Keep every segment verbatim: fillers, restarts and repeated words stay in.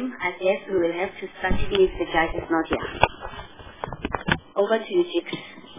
time, I guess we will have to start even if the judge is not here. Over to you, Jix.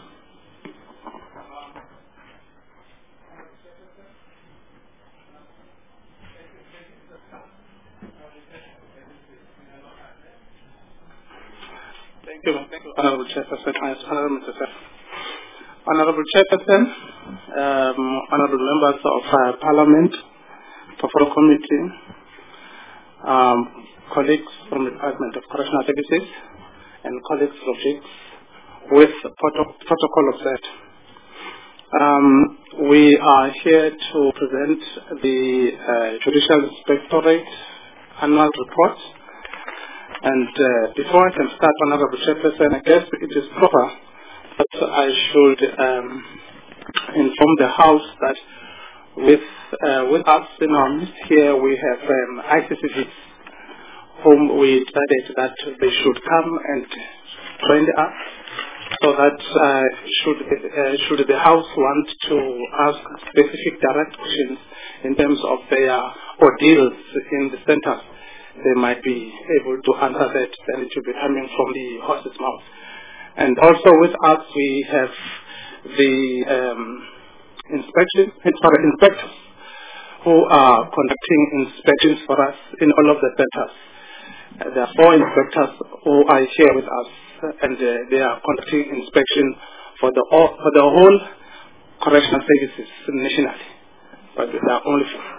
Thank you, thank you, Honorable Chairperson. Honorable Chairperson, um, Honorable Members of uh, Parliament, Portfolio Committee, um, colleagues from the Department of Correctional Services, and colleagues of J I C S with proto protocol observed. Um, we are here to present the uh, Judicial Inspectorate Annual Report. And uh, before I can start, Honorable Chairperson, I guess it is proper that I should um, inform the House that with uh, with us in our midst here we have um, I C C Vs whom we decided that they should come and join us, so that uh, should uh, should the House want to ask specific directions in terms of their ordeals in the centers, they might be able to answer that, and it will be coming from the horse's mouth. And also with us we have the um, inspection, sorry, inspectors who are conducting inspections for us in all of the centers. Uh, there are four inspectors who are here with us, and uh, they are conducting inspection for the all, for the whole correctional services nationally. But there are only four.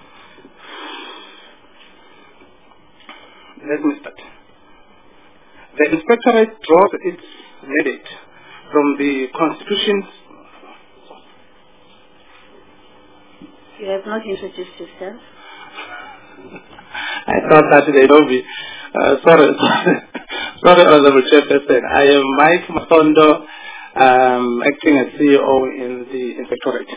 Let me start. The inspectorate draws its mandate from the Constitution. You have not introduced yourself. I thought that they know me. Uh, sorry, sorry, Honorable Chairperson. I am Mike Masondo, um, acting as C E O in the inspectorate.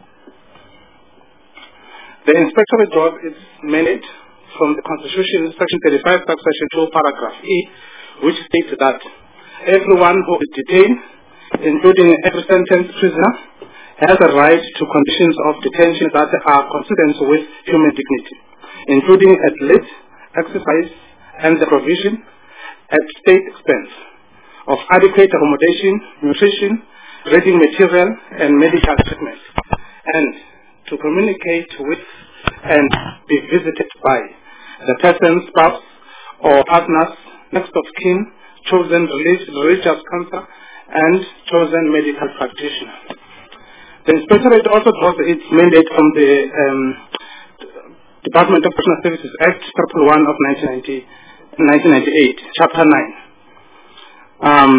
The inspectorate draws its mandate from the Constitution, Section thirty-five, Subsection two, Paragraph E, which states that everyone who is detained, including every sentenced prisoner, has a right to conditions of detention that are consistent with human dignity, including at least exercise and the provision at state expense of adequate accommodation, nutrition, reading material, and medical treatment, and to communicate with and be visited by the person's spouse or partners, next of kin, chosen religious counsellor, and chosen medical practitioner. The inspectorate also draws its mandate from the um, Department of Correctional Services Act, Article one of nineteen ninety-eight, Chapter nine. Um,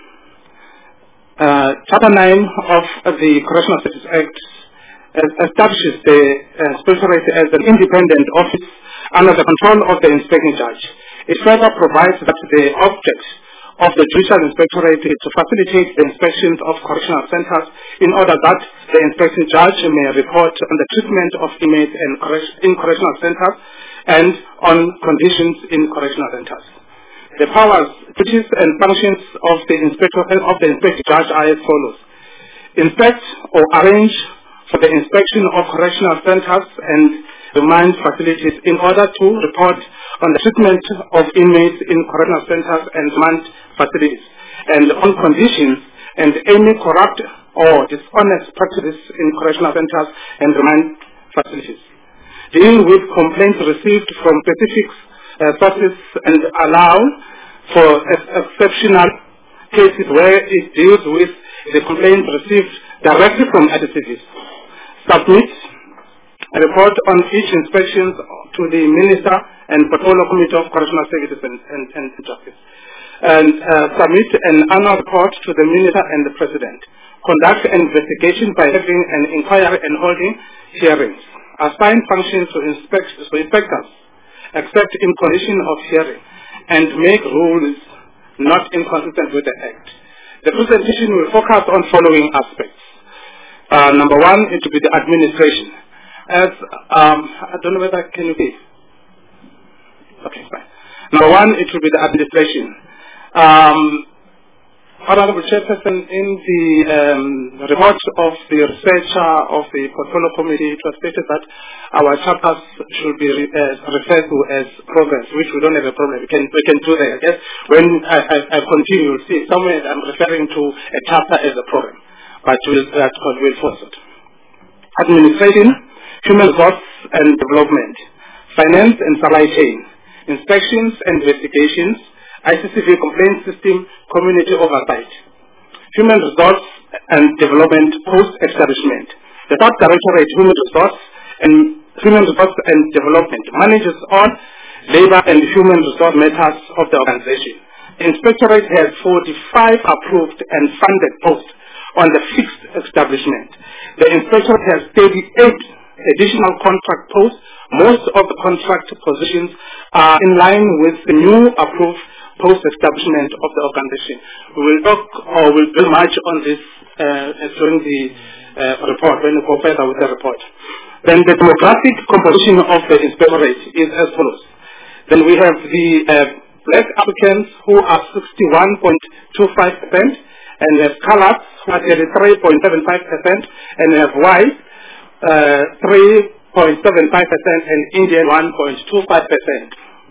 uh, Chapter nine of the Correctional Services Act establishes the uh, inspectorate as an independent office under the control of the inspecting judge. It further provides that the object of the Judicial Inspectorate is to facilitate the inspections of correctional centers in order that the inspecting judge may report on the treatment of inmates in, correct in correctional centers and on conditions in correctional centers. The powers, duties, and functions of the inspector of the inspecting judge are as follows: inspect or arrange for the inspection of correctional centers and remand facilities in order to report on the treatment of inmates in correctional centers and remand facilities, and on conditions and any corrupt or dishonest practices in correctional centers and remand facilities. Deal with complaints received from specific uh, sources and allow for exceptional cases where it deals with the complaints received directly from I C C Vs. Submit a report on each inspection to the Minister and Portfolio Committee of Correctional Services and, and, and Justice, and uh, submit an annual report to the Minister and the President. Conduct an investigation by having an inquiry and holding hearings. Assign functions to, inspect, to inspectors, except in condition of hearing, and make rules not inconsistent with the Act. The presentation will focus on following aspects. Uh, number one, it will be the administration. As um, I don't know whether can you be. Okay, fine. Number one, it will be the administration. Um, Honorable Chairperson, in the um, report of the researcher of the Portfolio Committee, it was stated that our chapters should be re uh, referred to as progress, which we don't have a problem. We can, we can do that. Yes? When I, I, I continue, you'll see somewhere I'm referring to a chapter as a program, but we'll, that will force it. Administration, human resource and development, finance and supply chain, inspections and investigations, I C C V complaint system, community oversight, human resource and development post-establishment. The Top Directorate Human Resource and Human Resource and Development manages all labor and human resource matters of the organization. The Inspectorate has forty-five approved and funded posts on the fixed establishment. The Inspectorate has thirty-eight additional contract posts. Most of the contract positions are in line with the new approved post-establishment of the organization. We will talk or will build much on this uh, during the uh, report, when we go further with the report. Then the demographic composition of the Inspectorate is as follows. Then we have the uh, black applicants who are sixty-one point two five percent, and we have colors who are thirty-three point seven five percent, and we have white uh, three point seven five percent, and Indian one point two five percent.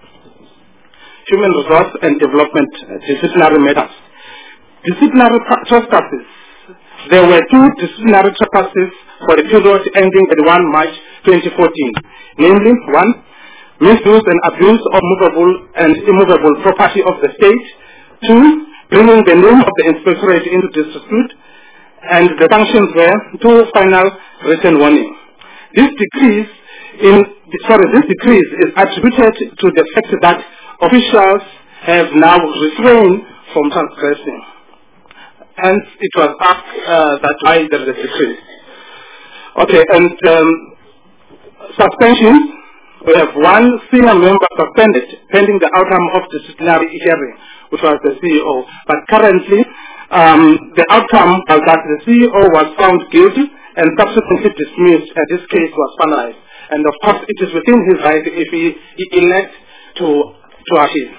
Human resource and development uh, disciplinary matters. Disciplinary trespasses. There were two disciplinary trespasses for the period ending at one March twenty fourteen. Namely, one, misuse and abuse of movable and immovable property of the state. Two, bringing the name of the Inspectorate into disrepute. And the sanctions were two final written warning. This decrease in sorry, this decrease is attributed to the fact that officials have now refrained from transgressing. Hence, it was asked uh, that why there is a decrease. Okay, and um, suspension. We have one senior member suspended pending the outcome of disciplinary hearing, which was the C E O. But currently, um, the outcome was that the C E O was found guilty and subsequently dismissed, and this case was finalized. And of course, it is within his right if he, he elects to to achieve.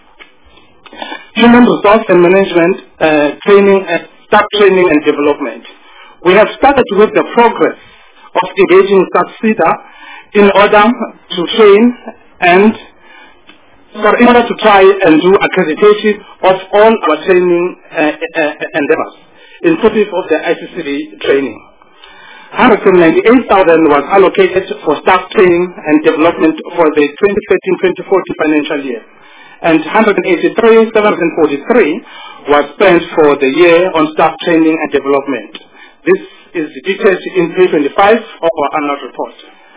Human resource and management uh, training and staff training and development. We have started with the progress of engaging staff SEDA in order to train and for in order to try and do accreditation of all our training uh, uh, endeavors, inclusive of the I C C V training. one hundred ninety-eight thousand was allocated for staff training and development for the twenty thirteen twenty fourteen financial year, and one hundred eighty-three thousand seven hundred forty-three was spent for the year on staff training and development. This is detailed in page twenty-five of our annual report.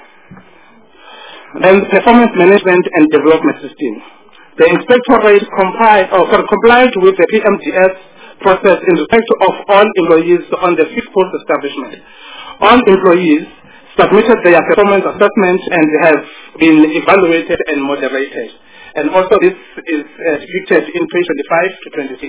Then performance management and development system. The Inspectorate complied, or complied with the P M D S process in respect of all employees on the fixed post establishment. All employees submitted their performance assessment and have been evaluated and moderated. And also this is uh, depicted in page twenty-five to twenty-six.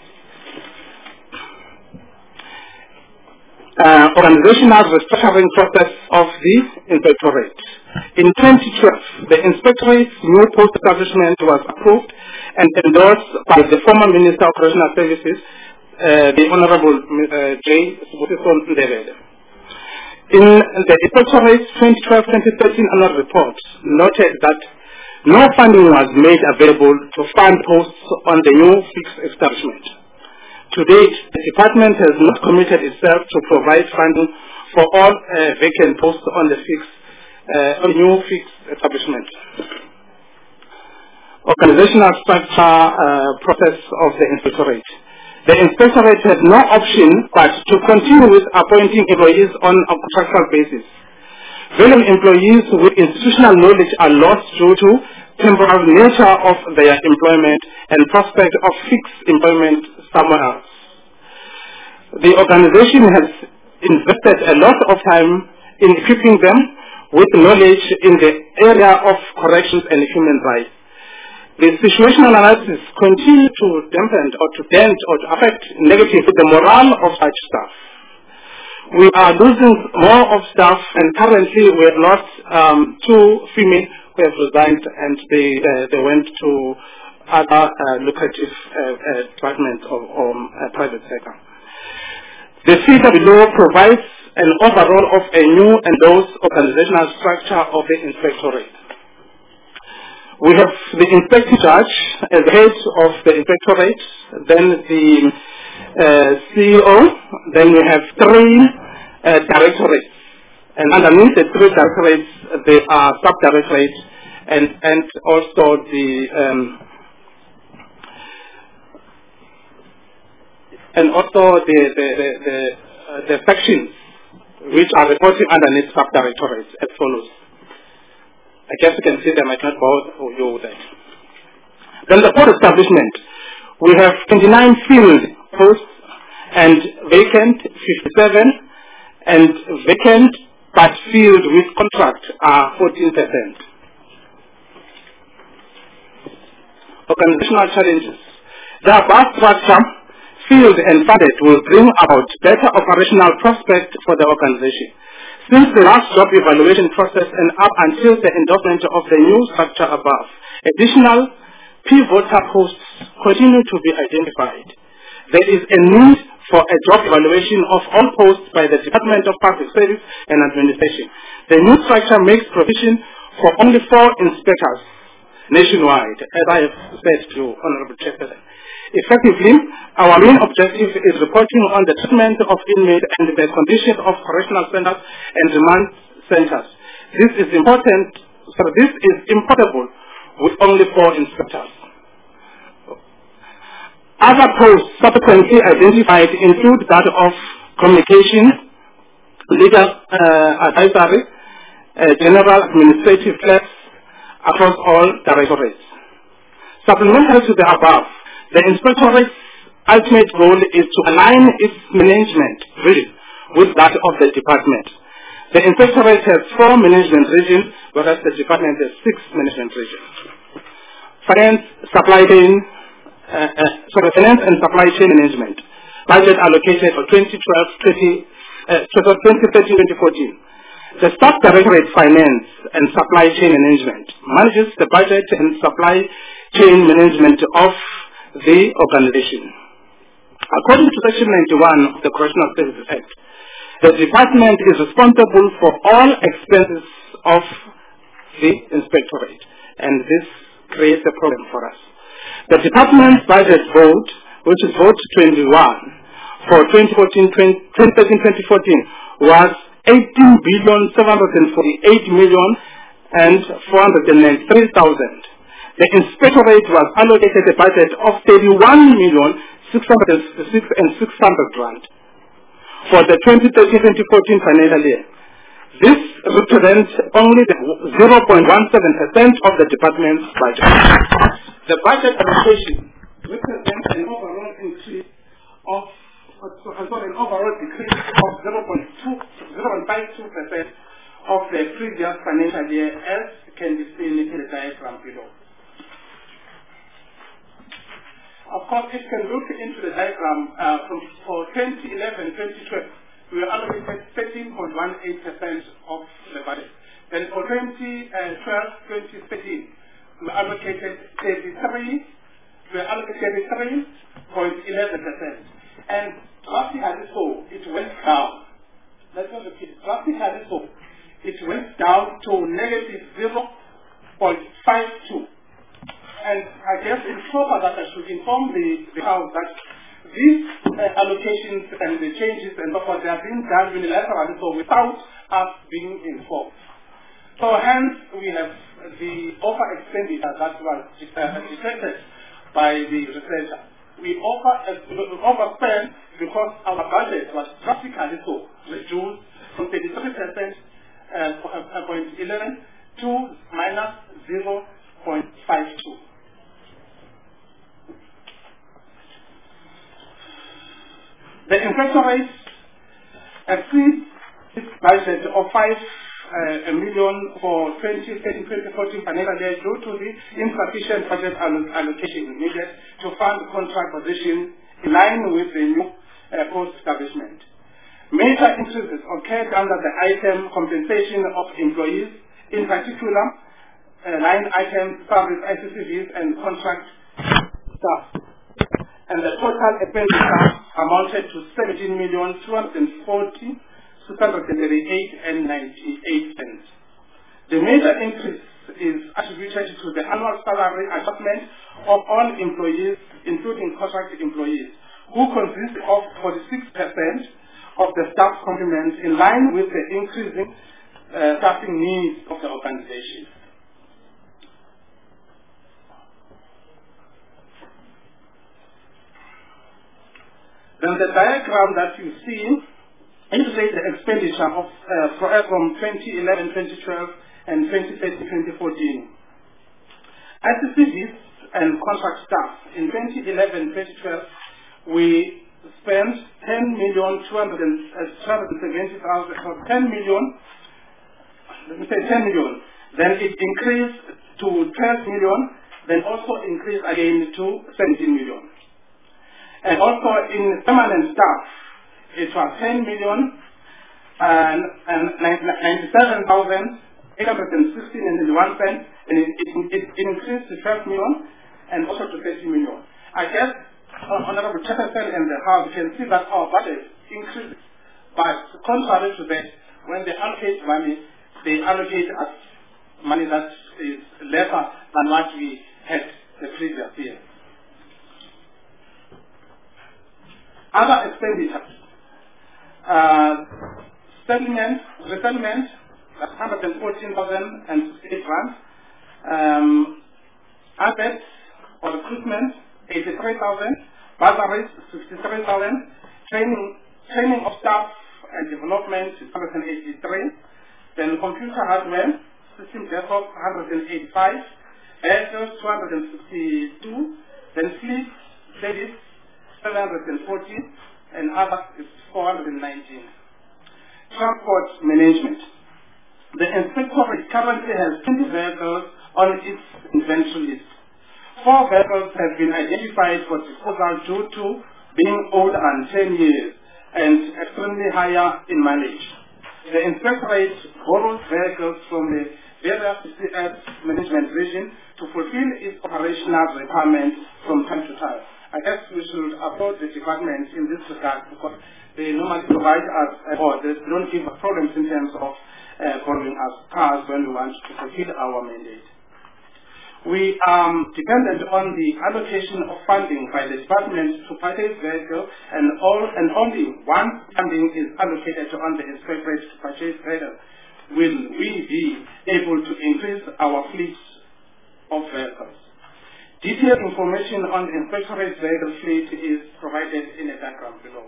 Uh, organizational restructuring process of the Inspectorate. In twenty twelve, the Inspectorate's new post establishment was approved and endorsed by the former Minister of Operational Services, uh, the Honorable uh, J. Sibusiso Ndebele. In the Inspectorate's twenty twelve twenty thirteen annual report, noted that no funding was made available to fund posts on the new fixed establishment. To date, the department has not committed itself to provide funding for all uh, vacant posts on the fixed, uh, on new fixed establishment. Organizational structure uh, process of the Inspectorate. The Inspectorate had no option but to continue with appointing employees on a contractual basis. Valuable employees with institutional knowledge are lost due to temporary nature of their employment and prospect of fixed employment somewhere else. The organization has invested a lot of time in equipping them with knowledge in the area of corrections and human rights. The situational analysis continue to dampen or to dent or to affect negatively the morale of such staff. We are losing more of staff, and currently we have lost um, two female who have resigned, and they uh, they went to other uh, lucrative uh, uh, departments of um, uh, private sector. The figure below provides an overall of a new endorsed organizational structure of the inspectorate. We have the inspecting judge as head of the inspectorate, then the uh, C E O, then we have three uh, directorates. And underneath the three directorates, there are sub-directorates and, and also the um, and also the the the, the, uh, the sections which are reporting underneath sub-directorates as follows. I guess you can see them. I cannot bore you with that. Then the board establishment, we have twenty-nine field posts and vacant fifty-seven, and vacant but filled with contract are fourteen percent. Organizational challenges. The above structure, field and funded, will bring about better operational prospect for the organization. Since the last job evaluation process and up until the endorsement of the new structure above, additional pivotal posts continue to be identified. There is a need for a job evaluation of all posts by the Department of Public Service and Administration. The new structure makes provision for only four inspectors nationwide, as I have said to Honorable Chairperson. Effectively, our main objective is reporting on the treatment of inmates and the condition of correctional centers and remand centers. This is important, so this is importable with only four inspectors. Other posts subsequently identified include that of communication, legal uh, advisory, uh, general administrative clerks across all directorates. Supplementary to the above, the inspectorate's ultimate goal is to align its management vision with that of the department. The inspectorate has four management regions, whereas the department has six management regions. Finance, supply chain, uh, uh, sorry, finance and supply chain management. Budget allocated for twenty twelve, twenty thirteen, twenty fourteen. The Staff Directorate Finance and Supply Chain Management manages the budget and supply chain management of the organization. According to Section ninety-one of the Correctional Services Act, the department is responsible for all expenses of the inspectorate, and this creates a problem for us. The department's budget vote, which is vote twenty-one for twenty thirteen twenty fourteen, was eighteen billion seven hundred forty-eight million and four hundred ninety-three thousand. The inspectorate was allocated a budget of thirty-one million six hundred sixty-six and six hundred rand for the twenty thirteen twenty fourteen financial year. This represents only the zero point one seven percent of the department's budget. The budget allocation represents an overall increase of uh, sorry, an overall decrease of zero point five two percent of the previous financial year, as can be seen in the diagram below. Of course, if you can look into the diagram uh, from, for twenty eleven twenty twelve, we were allocated thirteen point one eight percent of the budget. Then for twenty twelve twenty thirteen, we allocated thirty-three, we were allocated thirty-three point one one percent. And drastically so, it went down. Let's not repeat it. Drastically so, it went down to negative zero point five two. And I guess in proper that I should inform the, the House that these uh, allocations and the changes and so forth, they are being done unilaterally, so without us being informed. So hence we have the over expenditure that was uh, detected by the researcher. We over uh, overspent because our budget was drastically so reduced from thirty-three percent uh, point eleven to minus zero point five two. The inspectorate exceeds its budget of five uh, million for twenty thirteen twenty fourteen financial year due to the insufficient budget alloc allocation needed to fund contract position in line with the new uh, post establishment. Major increases occurred under the item compensation of employees, in particular uh, line items, service I C C Vs and contract total expenditure amounted to seventeen million two hundred forty thousand six hundred thirty-eight and ninety-eight cents. The major increase is attributed to the annual salary adjustment of all employees, including contracted employees, who consist of forty-six percent of the staff complement, in line with the increasing uh, staffing needs of the organization. Then the diagram that you see illustrates the expenditure of uh, from twenty eleven twenty twelve and twenty thirteen twenty fourteen. I C C Ds and contract staff in twenty eleven twenty twelve, we spent ten million two hundred seventy thousand, ten million, let me say ten million. Then it increased to twelve million, then also increased again to seventeen million. And also in permanent staff, it was ten million and, and ninety-seven thousand eight hundred sixteen and one cent, and it, it, it increased to twelve million and also to thirty million. I guess uh, Honorable Chairperson and the House can see that our budget increased, but contrary to that, when they allocate money, they allocate us money that is lesser than what we had the previous year. Other expenditures, uh, settlement, resettlement, that's one hundred fourteen thousand sixty-eight rands, um, assets or recruitment, eighty-three thousand, bursaries, sixty-three thousand, training, training of staff and development, one hundred eighty-three, then computer hardware, system desktop, one hundred eighty-five, vehicles, two hundred sixty-two, then fleet, service, seven hundred forty, and others is four hundred nineteen. Transport management. The inspectorate currently has twenty vehicles on its inventory list. Four vehicles have been identified for disposal due to being older than ten years and extremely higher in mileage. The inspectorate borrows vehicles from the various C C S management region to fulfill its operational requirements from time to time. I guess we should approach the department in this regard because they normally provide us, uh, or they don't give us problems in terms of uh, borrowing us cars when we want to fulfill our mandate. We are um, dependent on the allocation of funding by the department to purchase vehicles, and all and only once funding is allocated on the inspectorate to purchase vehicles will we be able to increase our fleet of vehicles. Detailed information on the inspectorate vehicle fleet is provided in a diagram below.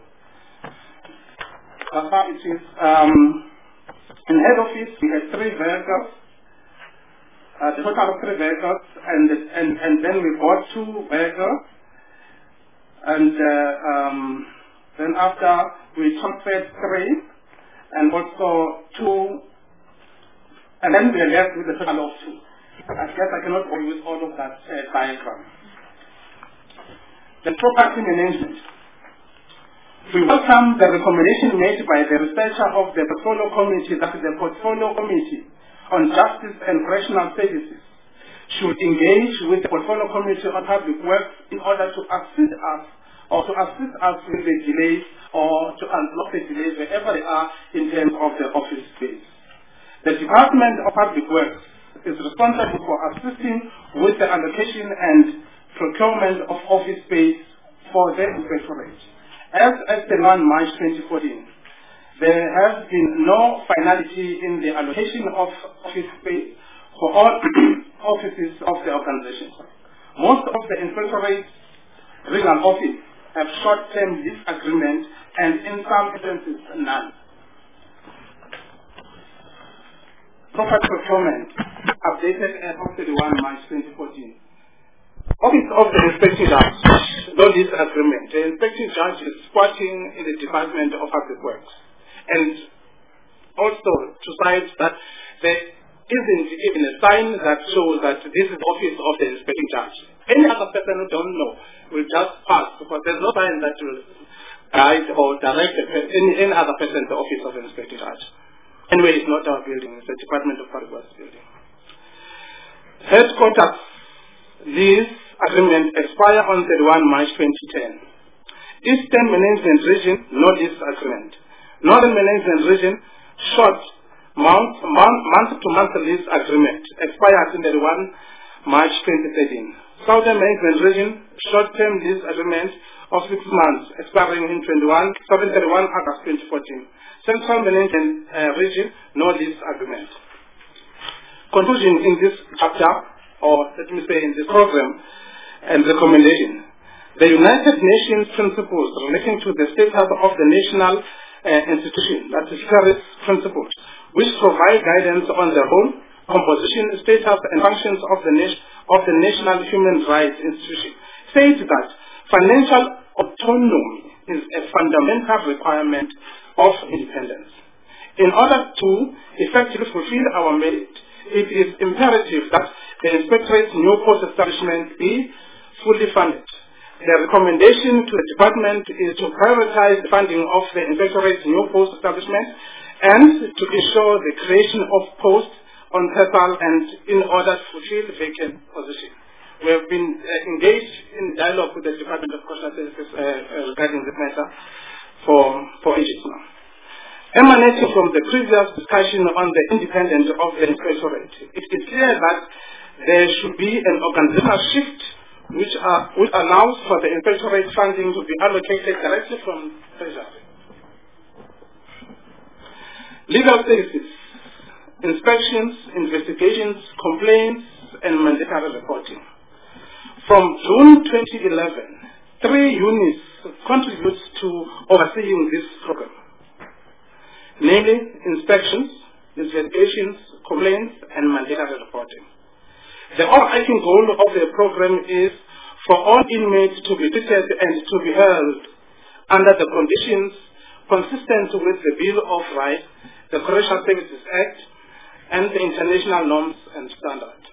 As far as it is, um, in head office we have three vehicles, uh, the total of three vehicles, and and and then we bought two vehicles, and uh, um, then after we transferred three, and also two, and then we are left with a total of two. I guess I cannot go with all of that uh, diagram. The property management. We welcome the recommendation made by the researcher of the Portfolio Committee, that is the Portfolio Committee on Justice and Correctional Services, should engage with the Portfolio Committee on Public Works in order to assist us or to assist us with the delays or to unblock the delays wherever they are in terms of the office space. The Department of Public Works is responsible for assisting with the allocation and procurement of office space for the inspectorate. As at the first of March twenty fourteen, there has been no finality in the allocation of office space for all offices of the organization. Most of the inspectorate's regional offices have short-term lease agreements, and in some instances, none. Property procurement, updated as of the first of March twenty fourteen. Office of the Inspecting Judge, no lease agreement. The Inspecting Judge is squatting in the Department of Public Works. And also to cite that there isn't even a sign that shows that this is the office of the Inspecting Judge. Any other person who don't know will just pass, because there's no sign that will guide or direct any, any other person to the office of the Inspecting Judge. Anyway, it's not our building, it's the Department of Public Works building. Headquarters lease agreement expire on the first of March twenty ten. Eastern Management Region, no lease agreement. Northern Management Region, short month, month, month-to-month lease agreement, expired in thirty-one March twenty thirteen. Southern Management Region, short-term lease agreement of six months, expiring in seven thirty-one August twenty fourteen. Central Management uh, Region, no lease agreement. Conclusion in this chapter, or let me say in this program, and recommendation. The United Nations principles relating to the status of the national uh, institution, that is Paris principles, which provide guidance on the role, composition, status, and functions of the, of the national human rights institution, says that financial autonomy is a fundamental requirement of independence. In order to effectively fulfill our mandate, it is imperative that the Inspectorate's new post establishment be fully funded. The recommendation to the department is to prioritize the funding of the Inspectorate's new post establishment and to ensure the creation of posts on PESAL and in order to fulfill vacant positions. We have been uh, engaged in dialogue with the Department of Correctional Services uh, uh, regarding this matter for, for ages now. Emanating from the previous discussion on the independence of the Inspectorate, it is clear that there should be an organizational shift which, are, which allows for the Inspectorate funding to be allocated directly from Treasury. Legal services, inspections, investigations, complaints, and mandatory reporting. From June twenty eleven, three units contribute to overseeing this program, namely inspections, investigations, complaints, and mandatory reporting. The overarching goal of the program is for all inmates to be treated and to be held under the conditions consistent with the Bill of Rights, the Correctional Services Act, and the international norms and standards.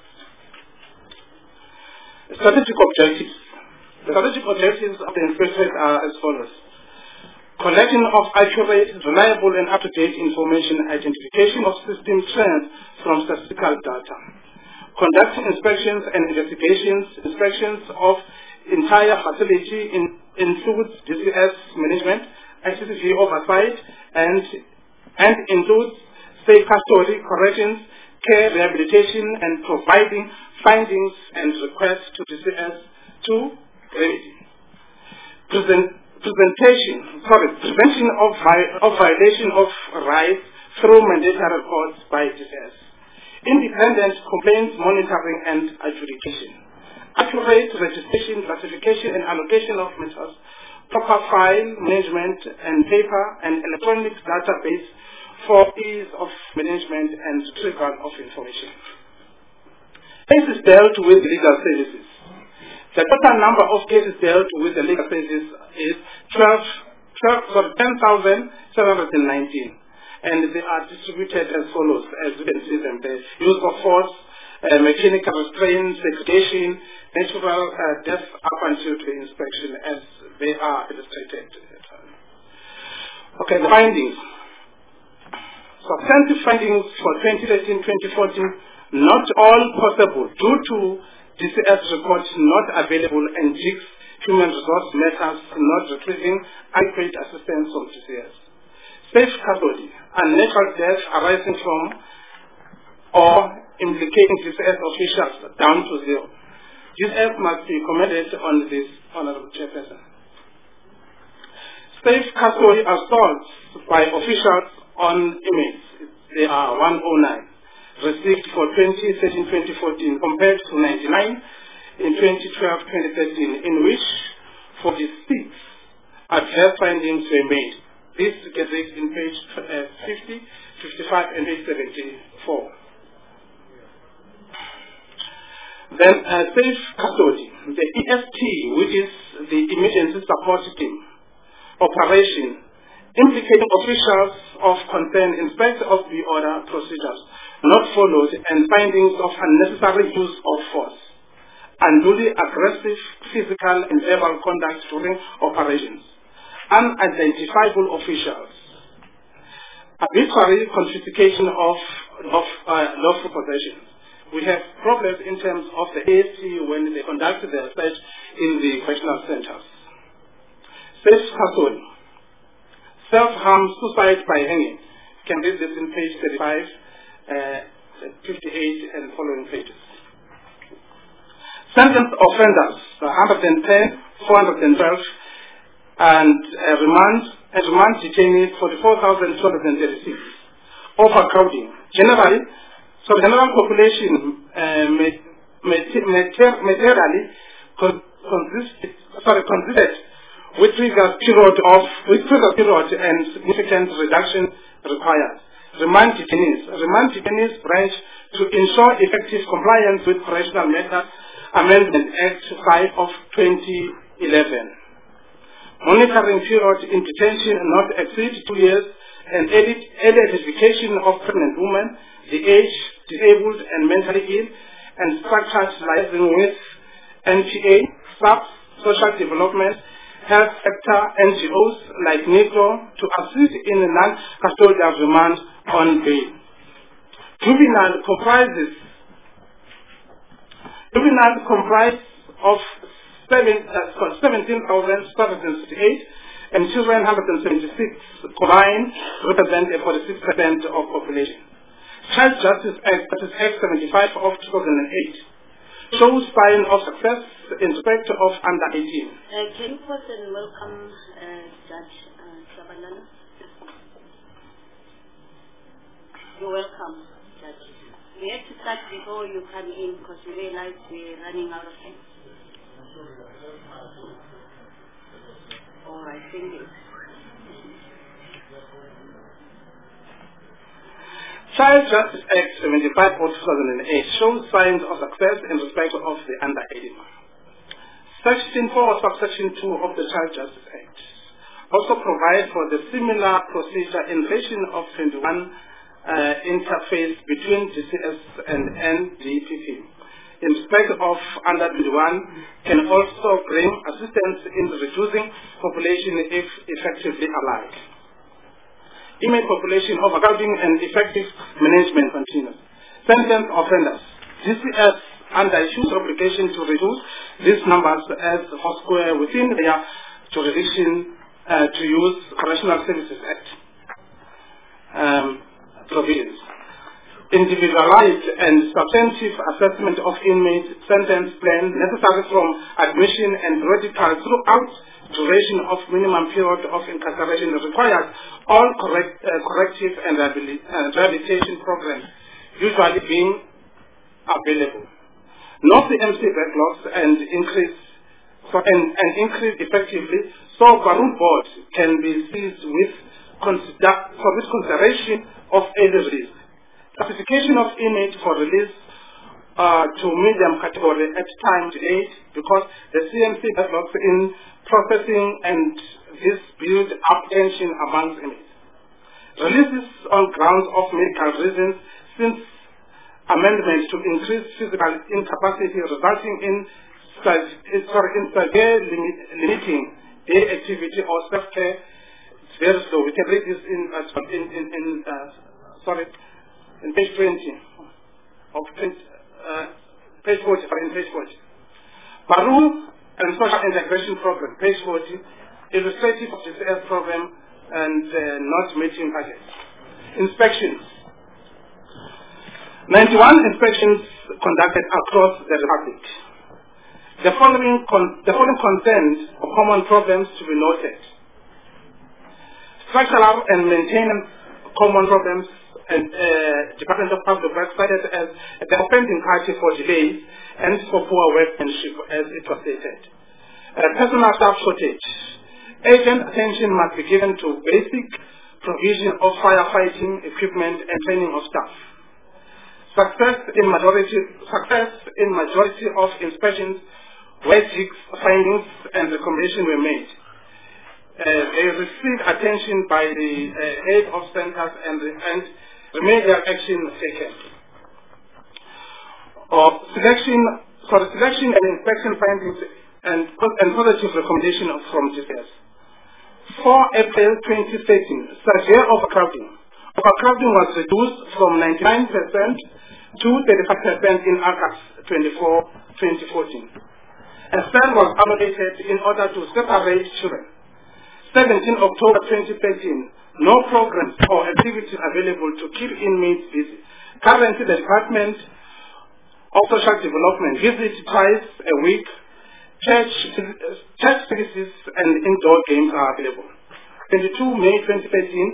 Strategic objectives. The strategic objectives of the Inspectorate are as follows. Collection of accurate, reliable, and up-to-date information, identification of system trends from statistical data. Conducting inspections and investigations, inspections of entire facility in, includes D C S management, I C C V oversight, and, and includes safe custody, corrections, care, rehabilitation, and providing findings and requests to D C S to remedy. Present, presentation, sorry, prevention of, vi of violation of rights through mandatory reports by D C S. Independent complaints monitoring and adjudication. Accurate registration, classification, and allocation of matters. Proper file management and paper and electronic database for ease of management and retrieval of information. Cases dealt with legal services. The total number of cases dealt with the legal services is ten thousand seven hundred nineteen. And they are distributed as follows, as you can see them. The use of force, uh, mechanical restraint, segregation, natural uh, death up until the inspection as they are illustrated. Okay, the findings. Substantive findings for twenty thirteen twenty fourteen, not all possible due to D C S reports not available and G I C's human resource matters not retrieving adequate assistance from D C S. Safe custody, unnatural death arising from or implicating D C S officials down to zero. D C S must be commended on this, Honorable Chairperson. Safe custody assaults by officials on inmates, they are one oh nine, received for twenty thirteen twenty fourteen compared to ninety-nine in twenty twelve twenty thirteen, in which forty-six adverse findings were made. This gets raised in page uh, fifty, fifty-five, and page seventy-four. Then uh, safe custody. The E S T, which is the Emergency Support Team operation, implicating officials of concern in spite of the order procedures not followed and findings of unnecessary use of force, unduly aggressive physical and verbal conduct during operations, unidentifiable officials, arbitrary confiscation of, of uh, lawful possessions. We have problems in terms of the A S T when they conduct their research in the correctional centers. safe custody, self-harm, suicide by hanging. You can read this in page thirty-five, uh, fifty-eight, and following pages. Sentenced offenders, one hundred ten, four hundred twelve, and uh, remand and remand detainees, forty-four thousand two hundred thirty-six. Overcrowding. Generally, so the general population uh, materially con consisted, sorry, consisted with regards period of with regards period and significant reduction required. Remand detainees. Remand detainees branch to ensure effective compliance with Correctional Matters Amendment Act five of twenty eleven. Monitoring period in detention not exceed two years, and early identification of pregnant women, the age, disabled and mentally ill, and structured liaison with N P A, S A P, social development, health sector, N G Os like NICRO to assist in non-custodial remand on bail. Juvenile comprises Juvenile comprise of seventeen thousand seven hundred sixty-eight, and children one hundred seventy-six combined represent forty-six percent of population. Child Justice Act, that is Act seventy-five of two thousand eight, shows sign of success in respect of under eighteen. Uh, can you pause and welcome uh, Judge uh, Shabalala? You're welcome, Judge. We have to start before you come in because we realize we're running out of time. All right, thank you. Child Justice Act seventy-five of two thousand eight shows signs of success in respect of the under eighteen. Section four, subsection two of the Child Justice Act also provides for the similar procedure in relation of twenty-one uh, interface between G C S and N D P P. In respect of under twenty-one, can also bring assistance in reducing population if effectively allied. Inmate population overcrowding and effective management continues. Sentenced offenders. G C S under huge obligation to reduce these numbers as Foursquare within their jurisdiction uh, to use Correctional Services Act um, provisions. Individualized and substantive assessment of inmate sentence plan necessary from admission and medical throughout duration of minimum period of incarceration requires all correct, uh, corrective and rehabilitation programs usually being available. Not the M C backlogs and increase so, and, and increase effectively, so Barun Board can be seized with, consider, for this consideration of early release. Classification of inmates for release uh, to medium category at time to date because the C M C backlogs in processing and this build up tension amongst inmates. Releases on grounds of medical reasons since amendments to increase physical incapacity resulting in, sorry, in severe limit, limiting day activity or self-care. It's very slow. We can read this in, uh, in, in, in uh, sorry, in page twenty of uh, page forty, sorry, in page forty. Baru and Social Integration Program, page forty, illustrative of the G C S program and uh, not meeting targets. Inspections. ninety-one inspections conducted across the Republic. The following, con the following concerns or common problems to be noted. Structural and maintenance common problems and uh, Department of Public Works cited as the offending party for delays and for poor workmanship, as it was stated. Uh, personal staff shortage. Urgent attention must be given to basic provision of firefighting equipment and training of staff. Success in majority, success in majority of inspections where jigs, findings and recommendations were made. Uh, they received attention by the uh, head of centers and, and remedial action taken. Or selection, for the selection and inspection findings and, and positive recommendation from G C S. four April twenty thirteen, severe overcrowding. Overcrowding was reduced from ninety-nine percent to thirty-five percent in August twenty-four, twenty fourteen. A cell was allocated in order to separate children. seventeenth October twenty thirteen, no programs or activities available to keep inmates busy. Currently, the Department of Social Development visits twice a week. Church, church services and indoor games are available. twenty-second of May twenty thirteen,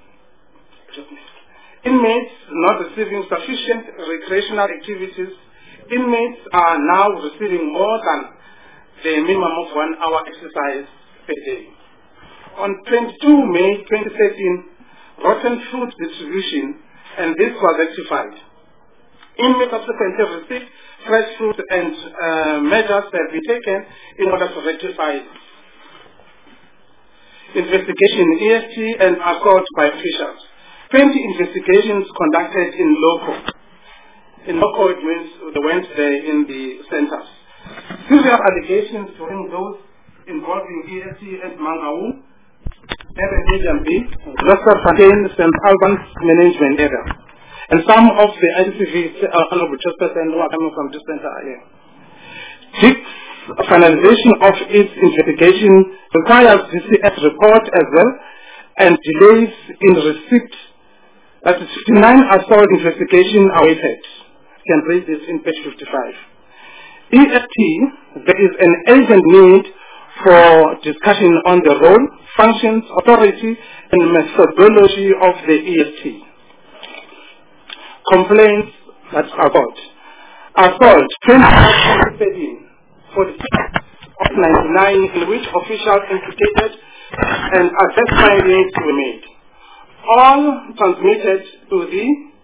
inmates not receiving sufficient recreational activities. Inmates are now receiving more than the minimum of one hour exercise per day. On twenty-second of May twenty thirteen, rotten food distribution, and this was rectified. Inmates subsequently received fresh fruit and uh, measures have been taken in order to rectify it. Investigation, E S T and assault by officials. twenty investigations conducted in local. In local, it means the Wednesday in the centers. Serious allegations during those involving E S T and Mangaung, Evan B, Rasta Fontaine, Saint Albans Management Area. And some of the I C Vs, uh, honorable chairperson, who are coming from this center are here. Six, finalization of its investigation requires D C S report as well, and delays in receipt. That is fifty-nine assault investigation awaited. You can read this in page fifty-five. E S T, there is an urgent need for discussion on the role, functions, authority, and methodology of the E S T. Complaints, that's assault. Assault, twenty thirteen, forty-six of ninety-nine, in which officials implicated and assessed findings were made. All transmitted to the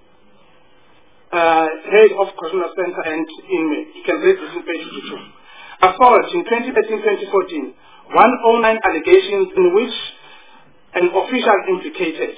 uh, head of Correctional Center and inmate. You can read this in page two. Assault in twenty thirteen to twenty fourteen, one oh nine allegations in which an official implicated.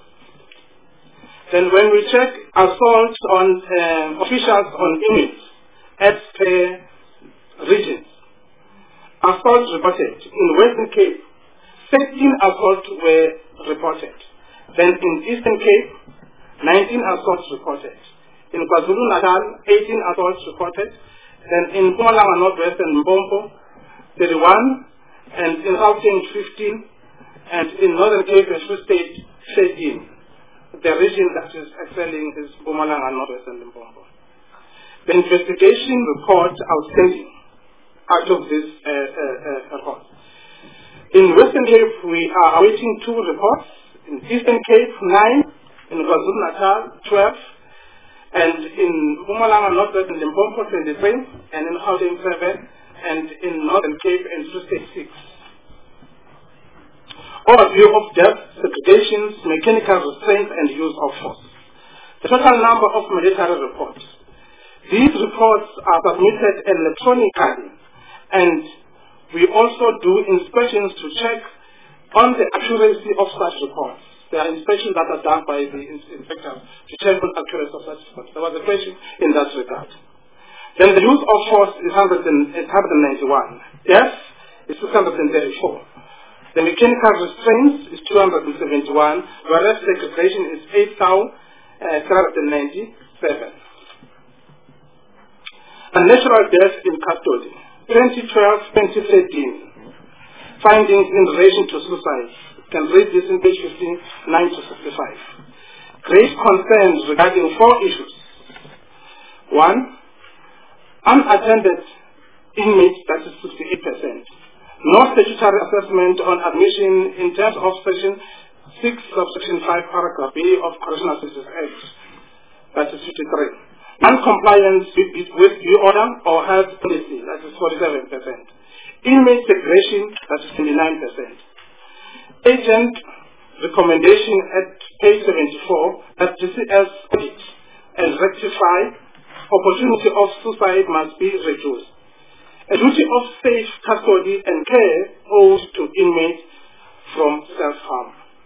Then when we check assault on uh, officials on inmates at the regions, assaults reported in Western Cape, thirteen assaults were reported. Then in Eastern Cape, nineteen assaults reported. In KwaZulu-Natal, eighteen assaults reported. Then in Mpumalanga Northwest and Mbombo, thirty-one. And in Gauteng, fifteen. And in Northern Cape and Free State, thirteen. The region that is excelling is Mpumalanga Northwest and Mbombo. The investigation report outstanding out of this uh, uh, uh, report. In Western Cape, we are awaiting two reports. In Eastern Cape, nine. In KwaZulu-Natal, twelve. And in Mpumalanga Northwest and Limpopo, twenty-three. And in Gauteng, seven. And in Northern Cape and Free State, six. Overview of deaths, segregations, mechanical restraint, and use of force. The total number of military reports. These reports are submitted electronically, and we also do inspections to check on the accuracy of such reports. There are inspections that are done by the inspectors to check on the accuracy of such reports. There was a question in that regard. Then the use of force is one hundred ninety-one. Death is six hundred thirty-four. The mechanical restraints is two hundred seventy-one, whereas segregation is eight thousand three hundred ninety-seven. Unnatural death in custody, twenty twelve to twenty thirteen. Findings in relation to suicide. You can read this in page fifty-nine to sixty-five. Great concerns regarding four issues. One, unattended inmates, that is sixty-eight percent. No statutory assessment on admission in terms of section six subsection five paragraph B of Correctional Services Act, that is fifty-three. Non-compliance with, with due order or health policy, that is forty-seven percent. Inmate segregation, that is twenty-nine percent. Agent recommendation at page seventy-four that D C S audit and rectify opportunity of suicide must be reduced. A duty of safe custody and care owed to inmates from self-harm.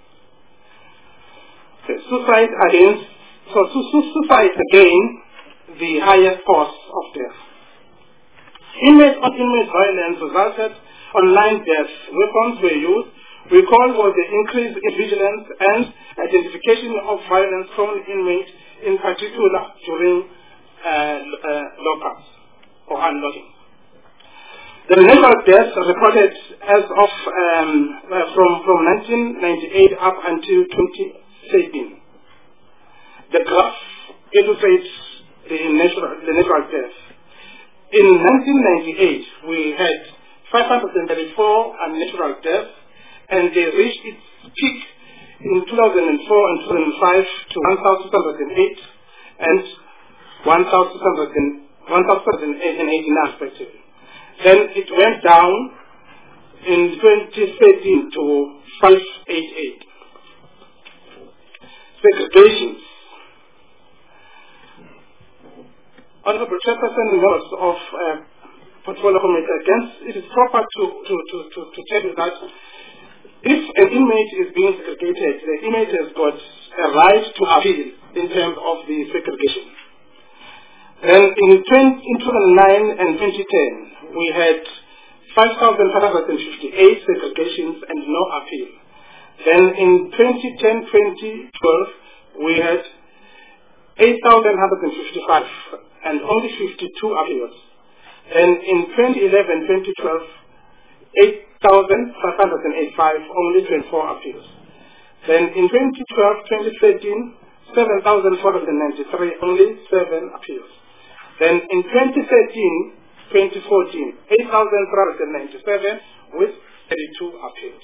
Okay, suicide against, so suicide again, the highest cause of death. Inmates on inmate violence resulted online deaths. Weapons were used. We call for the increase in vigilance and identification of violence from inmates, in particular during uh, uh, lockouts or unlocking. The natural deaths reported as of um, uh, from, from nineteen ninety-eight up until twenty thirteen. The graph illustrates the natural, the natural deaths. In nineteen ninety-eight, we had five hundred thirty-four unnatural deaths, and they reached its peak in two thousand four and two thousand five to one thousand two hundred eight and one thousand eighty-nine respectively. Then it went down in twenty thirteen to five eighty-eight. Segregations. Honorable Chairperson, members of uh, Portfolio Committee, against it is proper to, to, to, to, to tell you that if an inmate is being segregated, the inmate has got a right to appeal in terms of the segregation. Then in, twenty, in two thousand nine and twenty ten, we had five thousand five hundred fifty-eight segregations and no appeal. Then in twenty ten to twenty twelve, we had eight thousand one hundred fifty-five and only fifty-two appeals. Then in twenty eleven to twenty twelve, eight thousand five hundred eighty-five, only twenty-four appeals. Then in twenty twelve to twenty thirteen, seven thousand four hundred ninety-three, only seven appeals. Then in twenty thirteen to twenty fourteen, eight thousand three hundred ninety-seven with thirty-two appeals.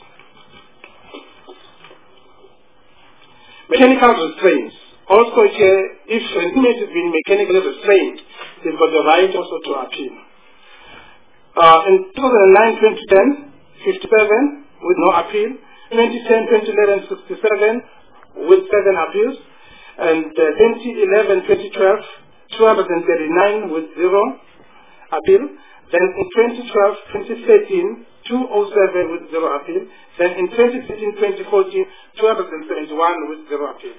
Mechanical restraints. Also here, if an inmate has been mechanically restrained, they've got the right also to appeal. Uh, in two thousand nine to twenty ten, fifty-seven with no appeal. twenty ten to twenty eleven, sixty-seven with seven appeals. And uh, twenty eleven to twenty twelve, two hundred thirty-nine with zero appeal. Then in twenty twelve to twenty thirteen, two hundred seven with zero appeal. Then in twenty thirteen to twenty fourteen, two hundred seventy-one with zero appeal.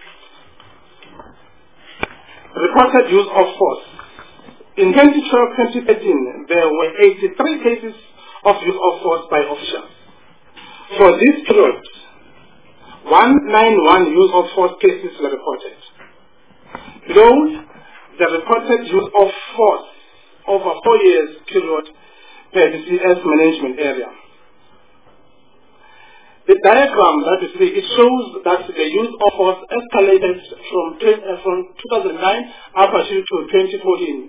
Reported use of force. In twenty twelve to twenty thirteen, there were eighty-three cases of use of force by officials. For this period, one hundred ninety-one use of force cases were reported. Below, the reported use of force over four years period per the C S management area. The diagram that you see, it shows that the use of force escalated from, uh, from two thousand nine up until to twenty fourteen.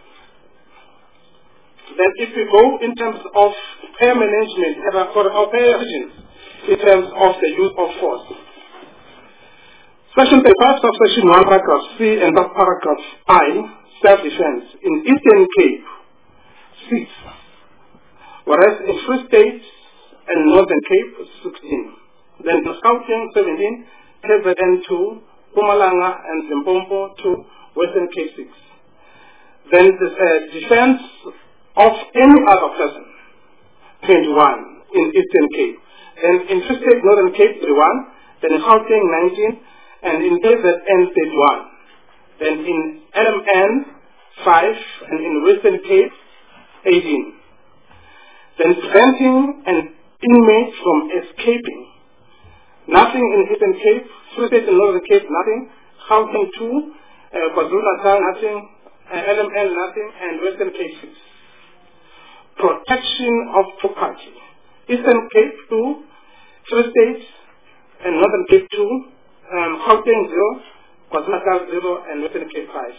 Then if we go in terms of pair management area for our pair regions, in terms of the use of force. Section thirty-five, subsection one, paragraph C and paragraph I, self-defense. In Eastern Cape, six. Whereas in Free State and Northern Cape, sixteen. Then Gauteng, seventeen, K Z N, two, Mpumalanga and Limpopo, two, Western Cape, six. Then the uh, defense of any other person, twenty-one, in Eastern Cape. Then in Free State, Northern Cape, thirty-one. Then in Gauteng, nineteen. And in K Z N, thirty-one. Then in L M N, five. And in Western Cape, eighteen. Then preventing an inmate from escaping. Nothing in Eastern Cape, Free State and Northern Cape, nothing. Gauteng, two. Uh, KwaZulu-Natal, nothing. Uh, L M N, nothing. And Western Cape, six. Protection of property. Eastern Cape, two. Free State and Northern Cape, two. Um, Gauteng, zero. KwaZulu-Natal, zero. And Western Cape, five.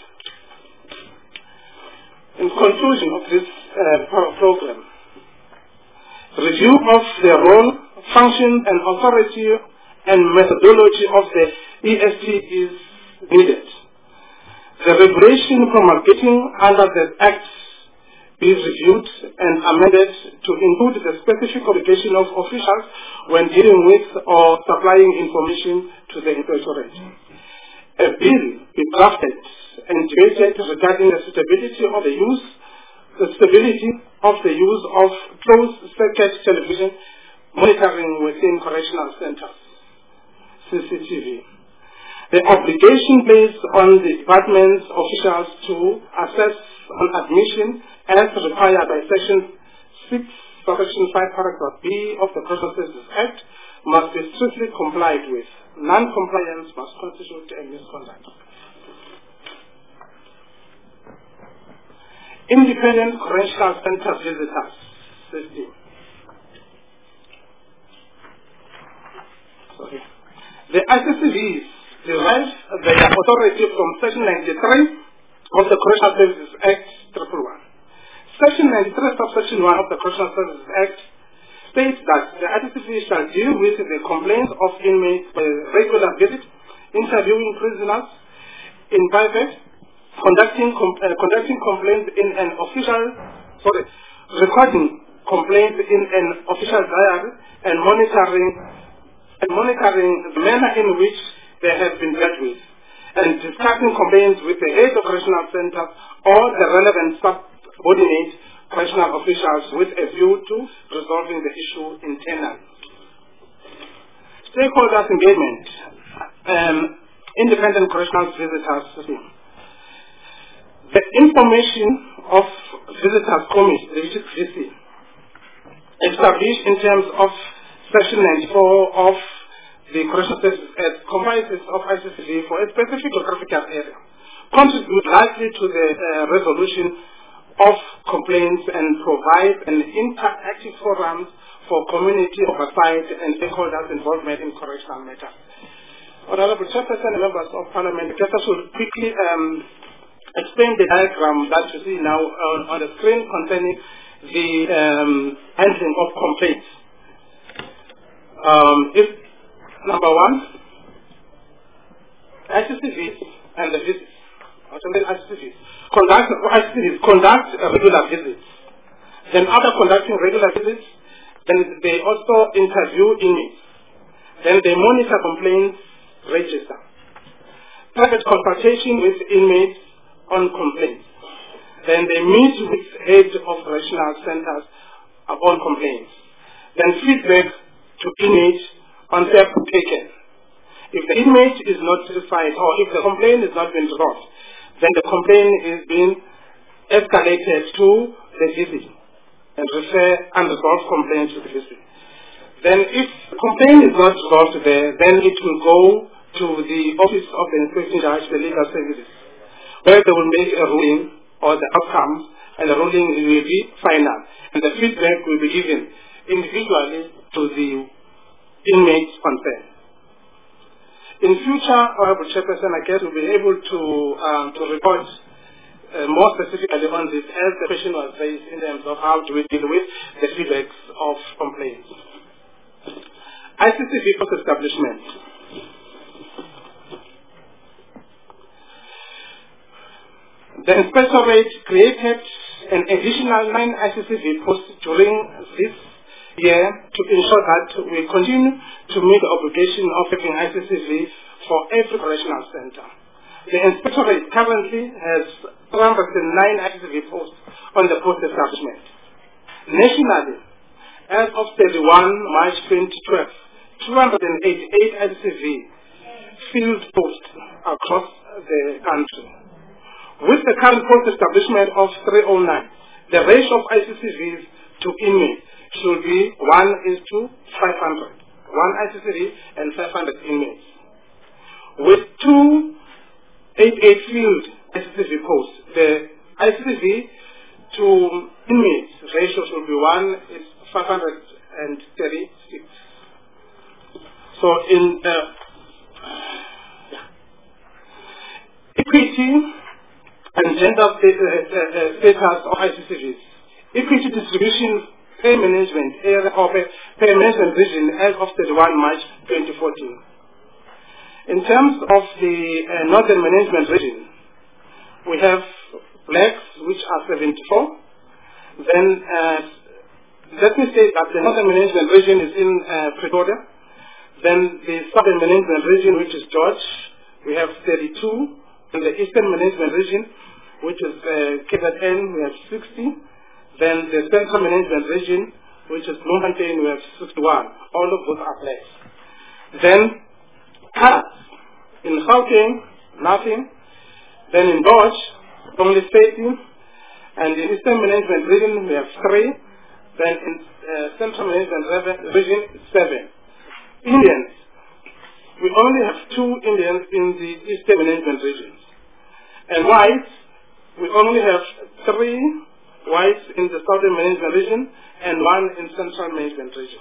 In conclusion of this uh, program, review of the role, function, and authority and methodology of the E S T is needed. The regulation promulgating under the Act is reviewed and amended to include the specific obligation of officials when dealing with or supplying information to the inspectorate. A bill be drafted and debated regarding the suitability of the use the stability of the use of closed-circuit television monitoring within correctional centers, C C T V. The obligation placed on the department's officials to assess on admission as required by Section six, Section five, Paragraph B of the Correctional Services Act must be strictly complied with. Non-compliance must constitute a misconduct. Independent Correctional Center Visitors System. Sorry. The I C C Vs derive their authority from Section ninety-three of the Correctional Services Act one one one. Section ninety-three, subsection one of the Correctional Services Act states that the I C C V shall deal with the complaints of inmates by regular visit, interviewing prisoners in private, conducting com uh, conducting complaints in an official, sorry, recording complaints in an official diary, and monitoring and monitoring the manner in which they have been dealt with, and discussing complaints with the head of correctional center or the relevant subordinate correctional officials with a view to resolving the issue internally. Stakeholders engagement, um, independent correctional visitors system. The information of visitors committee, the V C, established in terms of Section ninety-four of the Correctional Services Act comprises of I C C V for a specific geographical area, contribute likely to the uh, resolution of complaints and provide an interactive forum for community oversight and stakeholders involvement in correctional matters. Honorable Chairperson and members of Parliament, I should quickly um, explain the diagram that you see now on, on the screen concerning the um, handling of complaints. Um, if number one, I C C Vs and the visits, I C C Vs conduct, I C C Vs conduct regular visits. Then after conducting regular visits, then they also interview inmates. Then they monitor complaints register. Private consultation with inmates on complaints. Then they meet with head of correctional centers upon complaints. Then feedback to inmates on step taken. If the inmate is not satisfied or if the complaint is not being resolved, then the complaint is being escalated to the V C and refer unresolved complaints to the V C. Then if the complaint is not resolved there, then it will go to the Office of the Inspecting Judge, the Legal Services, where they will make a ruling or the outcomes, and the ruling will be final. And the feedback will be given individually to the inmates concerned. In future, Honorable Chairperson, I guess we'll be able to um, to report uh, more specifically on this as the question was raised in terms of how do we deal with the feedbacks of complaints. I C C V post establishment. The inspectorate created an additional nine I C C V posts during this year to ensure that we continue to meet the obligation of having I C C V for every correctional center. The inspectorate currently has three hundred nine I C C V posts on the post establishment. Nationally, as of thirty-first March twenty twelve, two hundred eighty-eight I C C V field posts across the country. With the current post establishment of three oh nine, the ratio of I C C Vs to inmates should be one is to five hundred. One I C C V and five hundred inmates. With two eighty-eight field I C C V posts, the I C C V to inmates ratio should be one is five hundred thirty-six. So in the yeah. equity and gender status of I C C Vs, equity distribution, pay management area of a pay management region as of thirty-first March twenty fourteen. In terms of the uh, northern management region, we have blacks, which are seventy-four. Then uh, let me say that the northern management region is in uh, Pretoria. Then the southern management region, which is George, we have thirty-two. In the eastern management region, which is uh, K Z N, we have sixty. Then the central management region, which is Bloemfontein, we have sixty-one. All of those are blacks. Then colors. In Gauteng, nothing. Then in Dodge, only thirty. And in eastern management region, we have three. Then in uh, central management region, seven. Indians. We only have two Indians in the eastern management regions. And whites, we only have three wides in the Southern Management Region and one in Central Management Region.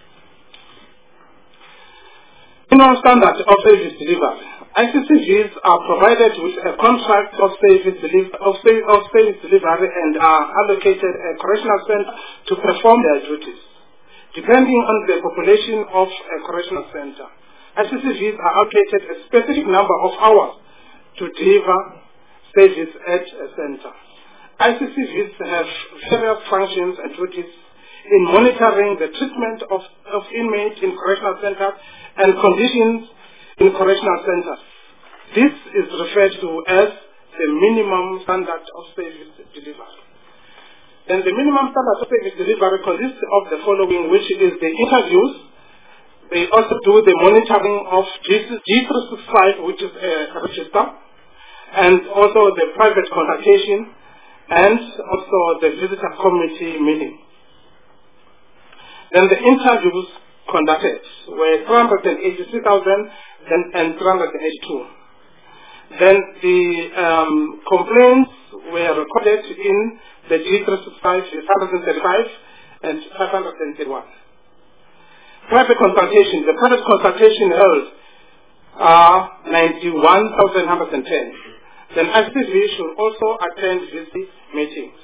Minimum standard of service delivery. I C C Vs are provided with a contract of service, deliver, of, of service delivery and are allocated a correctional center to perform their duties. Depending on the population of a correctional center, I C C Vs are allocated a specific number of hours to deliver service at a center. I C C Vs have various functions and duties in monitoring the treatment of, of inmates in correctional centers and conditions in correctional centers. This is referred to as the minimum standard of service delivery. And the minimum standard of service delivery consists of the following, which is the interviews. They also do the monitoring of G three sixty-five, which is a register, and also the private consultation, and also the visitor committee meeting. Then the interviews conducted were three hundred eighty-six thousand and three hundred eighty-two. Then the um, complaints were recorded in the G three sixty-five, one hundred thirty-five and five hundred thirty-one. Private consultation, the private consultation held are ninety-one thousand one hundred ten. Then I C C V should also attend these meetings.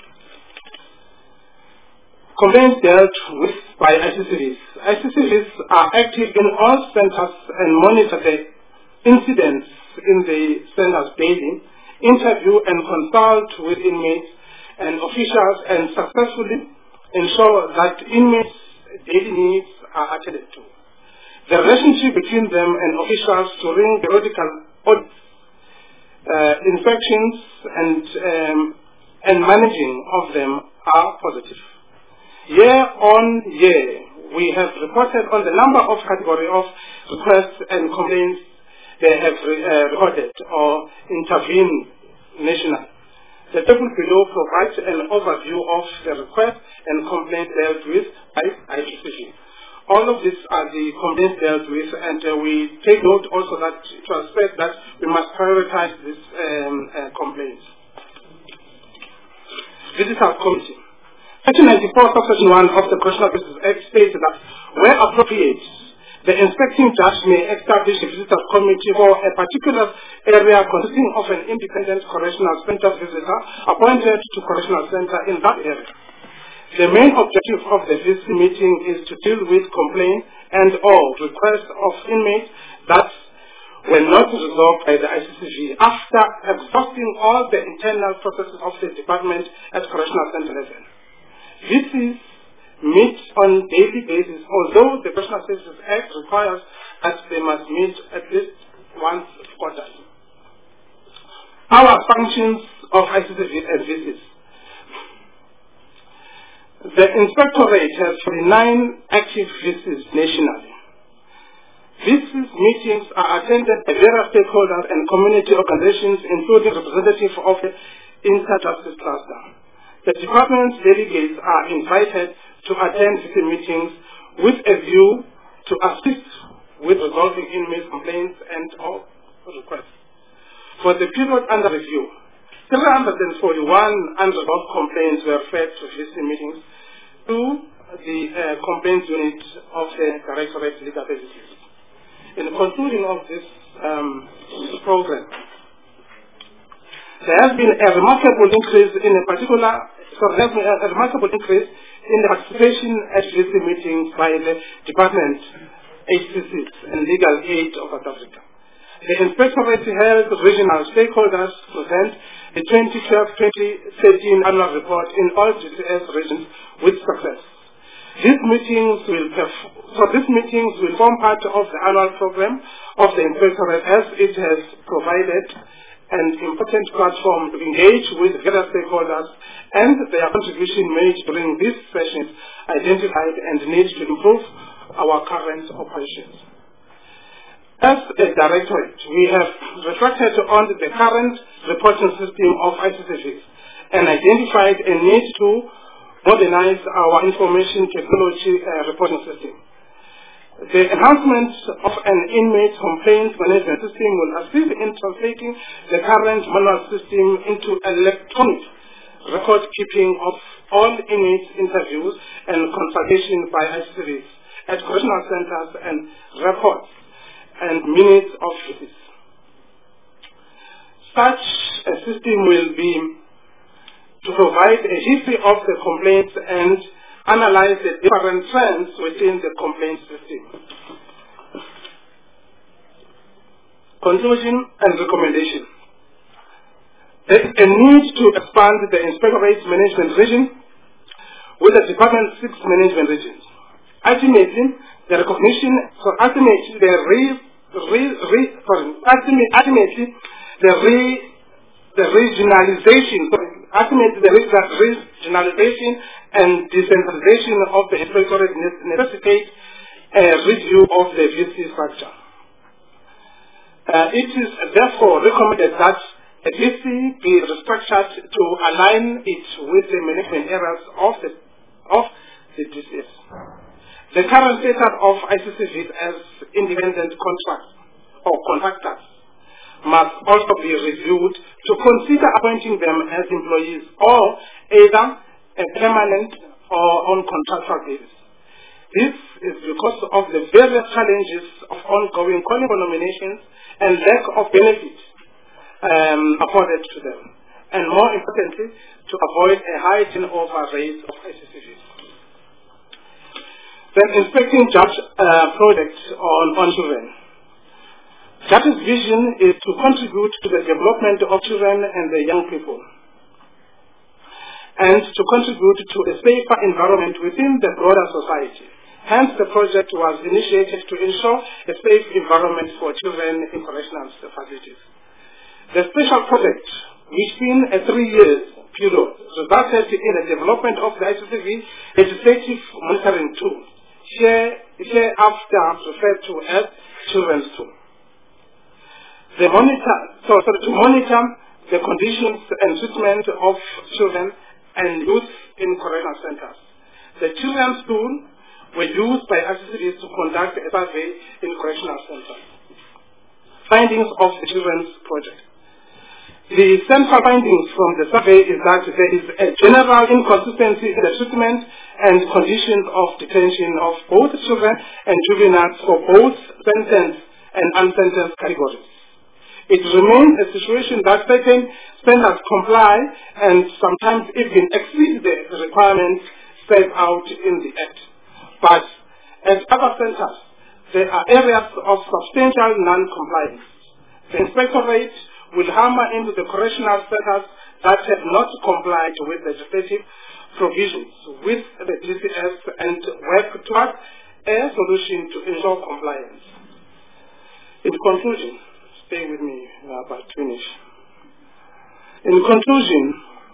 Complaints dealt with by I C C Vs. I C C Vs are active in all centers and monitor the incidents in the centers daily, interview and consult with inmates and officials, and successfully ensure that inmates' daily needs are attended to. The relationship between them and officials during periodical audits, uh, inspections, and, um, and managing of them are positive. Year on year, we have reported on the number of category of requests and complaints they have re uh, recorded or intervened nationally. The table below provides an overview of the requests and complaints dealt with by I C C V. All of these are the complaints dealt with, and uh, we take note also that to expect that we must prioritize these um, uh, complaints. Visitor committee. Section ninety-four, subsection one of the Correctional Services Act states that, where appropriate, the inspecting judge may establish a visitor committee for a particular area consisting of an independent correctional center visitor appointed to correctional center in that area. The main objective of the visit meeting is to deal with complaints and or requests of inmates that were not resolved by the I C C V after exhausting all the internal processes of the department at correctional center level. This is meet on daily basis, although the Correctional Services Act requires that they must meet at least once quarterly. Our functions of I C C V and visits. The Inspectorate has forty-nine active visits nationally. These meetings are attended by various stakeholders and community organizations, including representatives of the Inter-Justice Cluster. The department's delegates are invited to attend these meetings with a view to assist with resolving inmate complaints and or requests. For the period under review, three hundred forty-one unresolved complaints were fed to these meetings to the uh, complaints unit of the Directorate Legal Services. In concluding of this um, program, there has been a remarkable increase in a particular, so there has been a remarkable increase in the participation at these meetings by the Department, H C Cs, and Legal Aid of South Africa. The Inspectorate held regional stakeholders present the twenty twelve to twenty thirteen annual report in all G C S regions with success. These meetings will so these meetings will form part of the annual program of the Inspectorate, as it has provided an important platform to engage with various stakeholders, and their contribution made during these sessions identified and need to improve our current operations. As a directorate, we have reflected on the current reporting system of I C C Vs and identified a need to modernize our information technology uh, reporting system. The enhancement of an inmate complaints management system will assist in translating the current manual system into electronic record keeping of all inmate interviews and consultation by I C C Vs at correctional centers and records and minutes of visits. Such a system will be to provide a history of the complaints and analyze the different trends within the complaint system. Conclusion and recommendation. There is a need to expand the inspectorate management region with the Department six management regions. Ultimately, the recognition, so ultimately the re, re, re, sorry, ultimately the re, the regionalization, sorry, ultimately the regionalization and decentralization of the inspectorate necessitates a review of the V C structure. Uh, it is therefore recommended that a V C be restructured to align it with the management areas of the, of the D C S. The current setup of I C C Vs as independent contracts or contractors must also be reviewed to consider appointing them as employees or either a permanent or on contractual basis. This is because of the various challenges of ongoing calling for nominations and lack of benefit um, afforded to them, and more importantly, to avoid a high turnover rate of I C C Vs. Then inspecting judge uh, projects on, on children. Judge's vision is to contribute to the development of children and the young people, and to contribute to a safer environment within the broader society. Hence, the project was initiated to ensure a safe environment for children in correctional facilities. The special project, within a three-year period, resulted in the development of the I C C V legislative monitoring tool, here, hereafter referred to as Children's Tool. The monitor, so, so to monitor the conditions and treatment of children and youth in correctional centers. The Children's Tool were used by I C C Vs to conduct a survey in correctional centers. Findings of the Children's Project. The central findings from the survey is that there is a general inconsistency in the treatment and conditions of detention of both children and juveniles for both sentenced and unsentenced categories. It remains a situation that certain standards comply and sometimes even exceed the requirements set out in the Act. But at other centers, there are areas of substantial non-compliance. The inspectorate will hammer into the correctional centers that have not complied with legislative provisions with the D C S and work towards a solution to ensure compliance. In conclusion, stay with me, we're about to finish. In conclusion,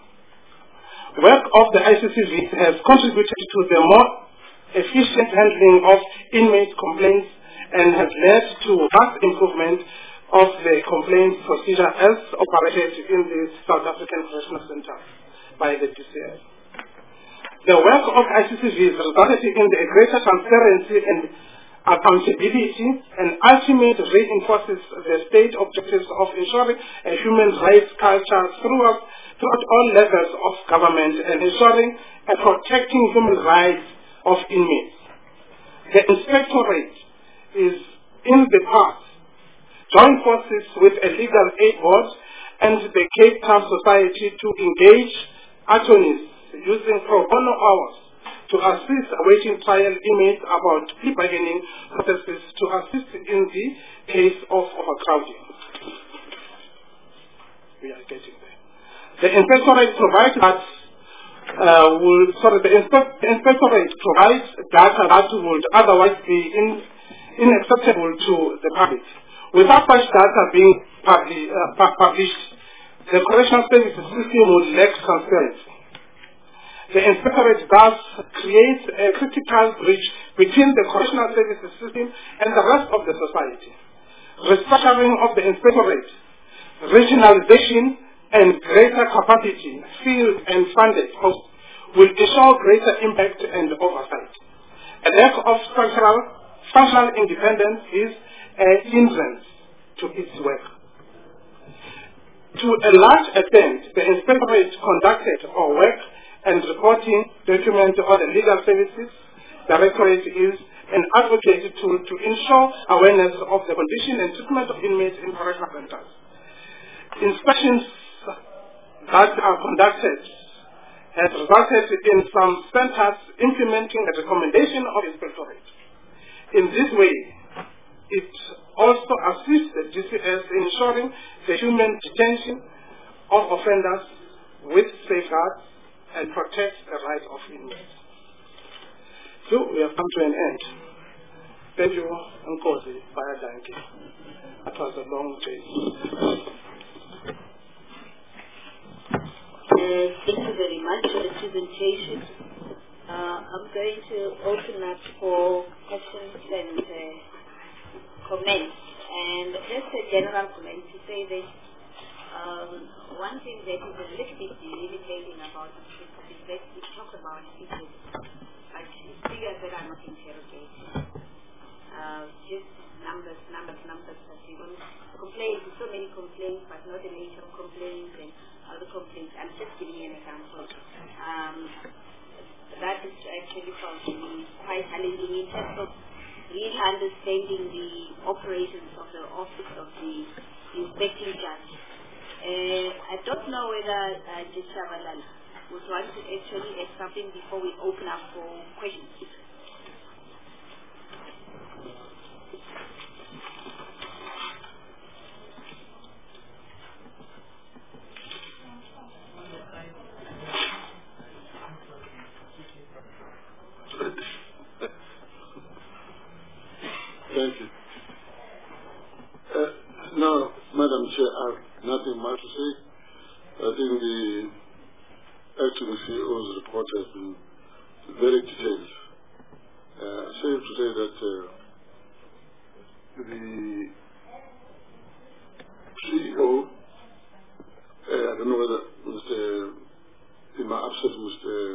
work of the I C C V has contributed to the more efficient handling of inmate complaints and has led to vast improvement of the complaint procedure as operated in the South African Correctional Center by the D C S. The work of I C C Vs resulted in the greater transparency and accountability and ultimately reinforces the state objectives of ensuring a human rights culture throughout, throughout all levels of government and ensuring and protecting human rights of inmates. The inspectorate is in the past joined forces with a legal aid board and the Cape Town Society to engage attorneys using pro bono hours to assist awaiting trial inmates about plea bargaining processes to assist in the case of overcrowding. We are getting there. The inspectorate provides that uh, will, sorry, the, inspect, the inspectorate provides data that would otherwise be in, unacceptable to the public. Without such data being publi uh, published, the correctional services system would lack transparency. The inspectorate thus creates a critical bridge between the correctional services system and the rest of the society. Restructuring of the inspectorate, regionalization, and greater capacity, field and funded posts will ensure greater impact and oversight. A lack of structural functional independence is an hindrance to its work. To a large extent, the Inspectorate conducted or work and reporting document on the legal services Directorate is an advocate to, to ensure awareness of the condition and treatment of inmates in correctional centers. Inspections that are conducted have resulted in some centers implementing the recommendation of the Inspectorate. In this way, it also assists the D C S in ensuring the human detention of offenders with safeguards and protects the rights of inmates. So we have come to an end. Thank you, Nkosi Bayadanki. That was a long day. Uh, thank you very much for the presentation. Uh, I'm going to open up for questions and uh, comments. And just a general comment to say that um, one thing that is a little bit irritating about this is that we talk about figures, but figures that are not interrogated. Uh, just numbers, numbers, numbers. But we don't complain. So many complaints, but not the nature of complaints and other complaints. I'm just giving you an example. Um, that is actually found to be quite challenging in terms of really understanding the operations of the office of the inspecting judge. Uh, I don't know whether uh, Judge Shabalala would want to actually add something before we open up for questions. Thank you. Uh, no, Madam Chair, I have nothing more to say. I think the acting C E O's report has been very detailed. Uh, safe to say that uh, the C E O, uh, I don't know whether Mister in my absence, Mister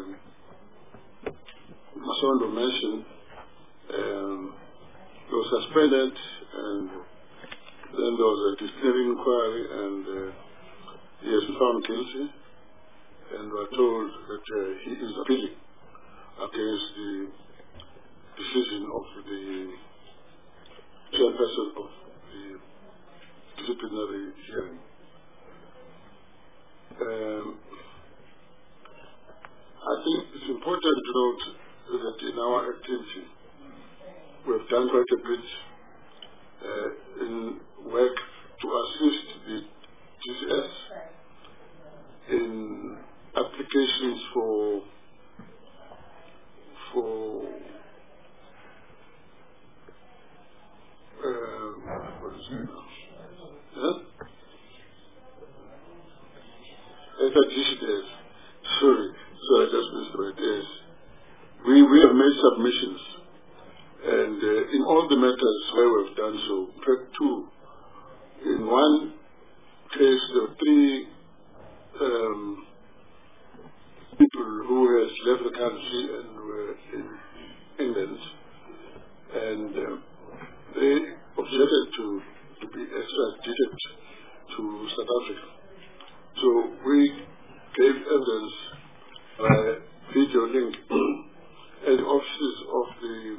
Masondo mentioned, um, he was suspended, and then there was a disciplinary inquiry, and uh, he has been found guilty, and we are told that uh, he is appealing against the decision of the chairperson of the disciplinary hearing. Um, I think it's important to note that in our activity, we have done quite a bit uh, in work to assist the G C S in applications for for um, what is it now? Huh? G C S. Sorry, so I just missed the right days. We we have made submissions. And uh, in all the matters where we've done so, in fact, two, in one case, there were three um, people who had left the country and were in England, and uh, they objected to, to be extradited to South Africa. So we gave evidence by video link at the offices of the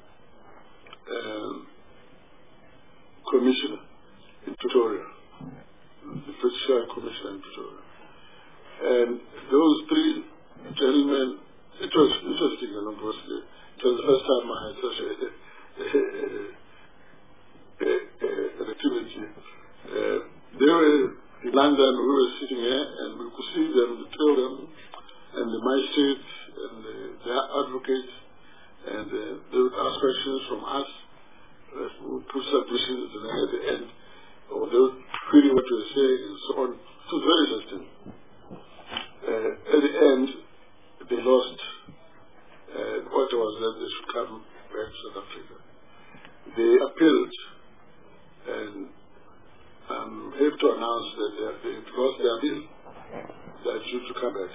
Um, commissioner in Pretoria, the British High Commissioner in Pretoria. And those three gentlemen, it was interesting, and obviously, it was the first time I had such a, a, a, a, an activity. Uh, they were in London, we were sitting here, and we could see them, the two of them, and the magistrate, and the, their advocate, and uh, they would ask questions from us. Uh, we would put submissions, and then at the end, or they would query what we were saying, and so on. It was very interesting. Uh, at the end, they lost. Uh, what was that they should come back to South Africa. They appealed, and I'm happy to announce that they, they've lost their appeal. They are due to come back.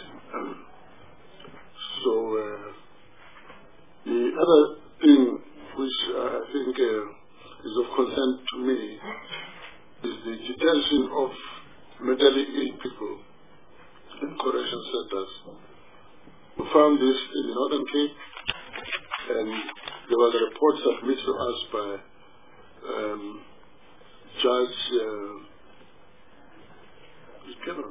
So, uh, the other thing which uh, I think think uh, is of concern to me is the detention of mentally ill people in correction centers. We found this in the Northern Cape, and there was a report submitted to us by um, Judge uh, Cameron.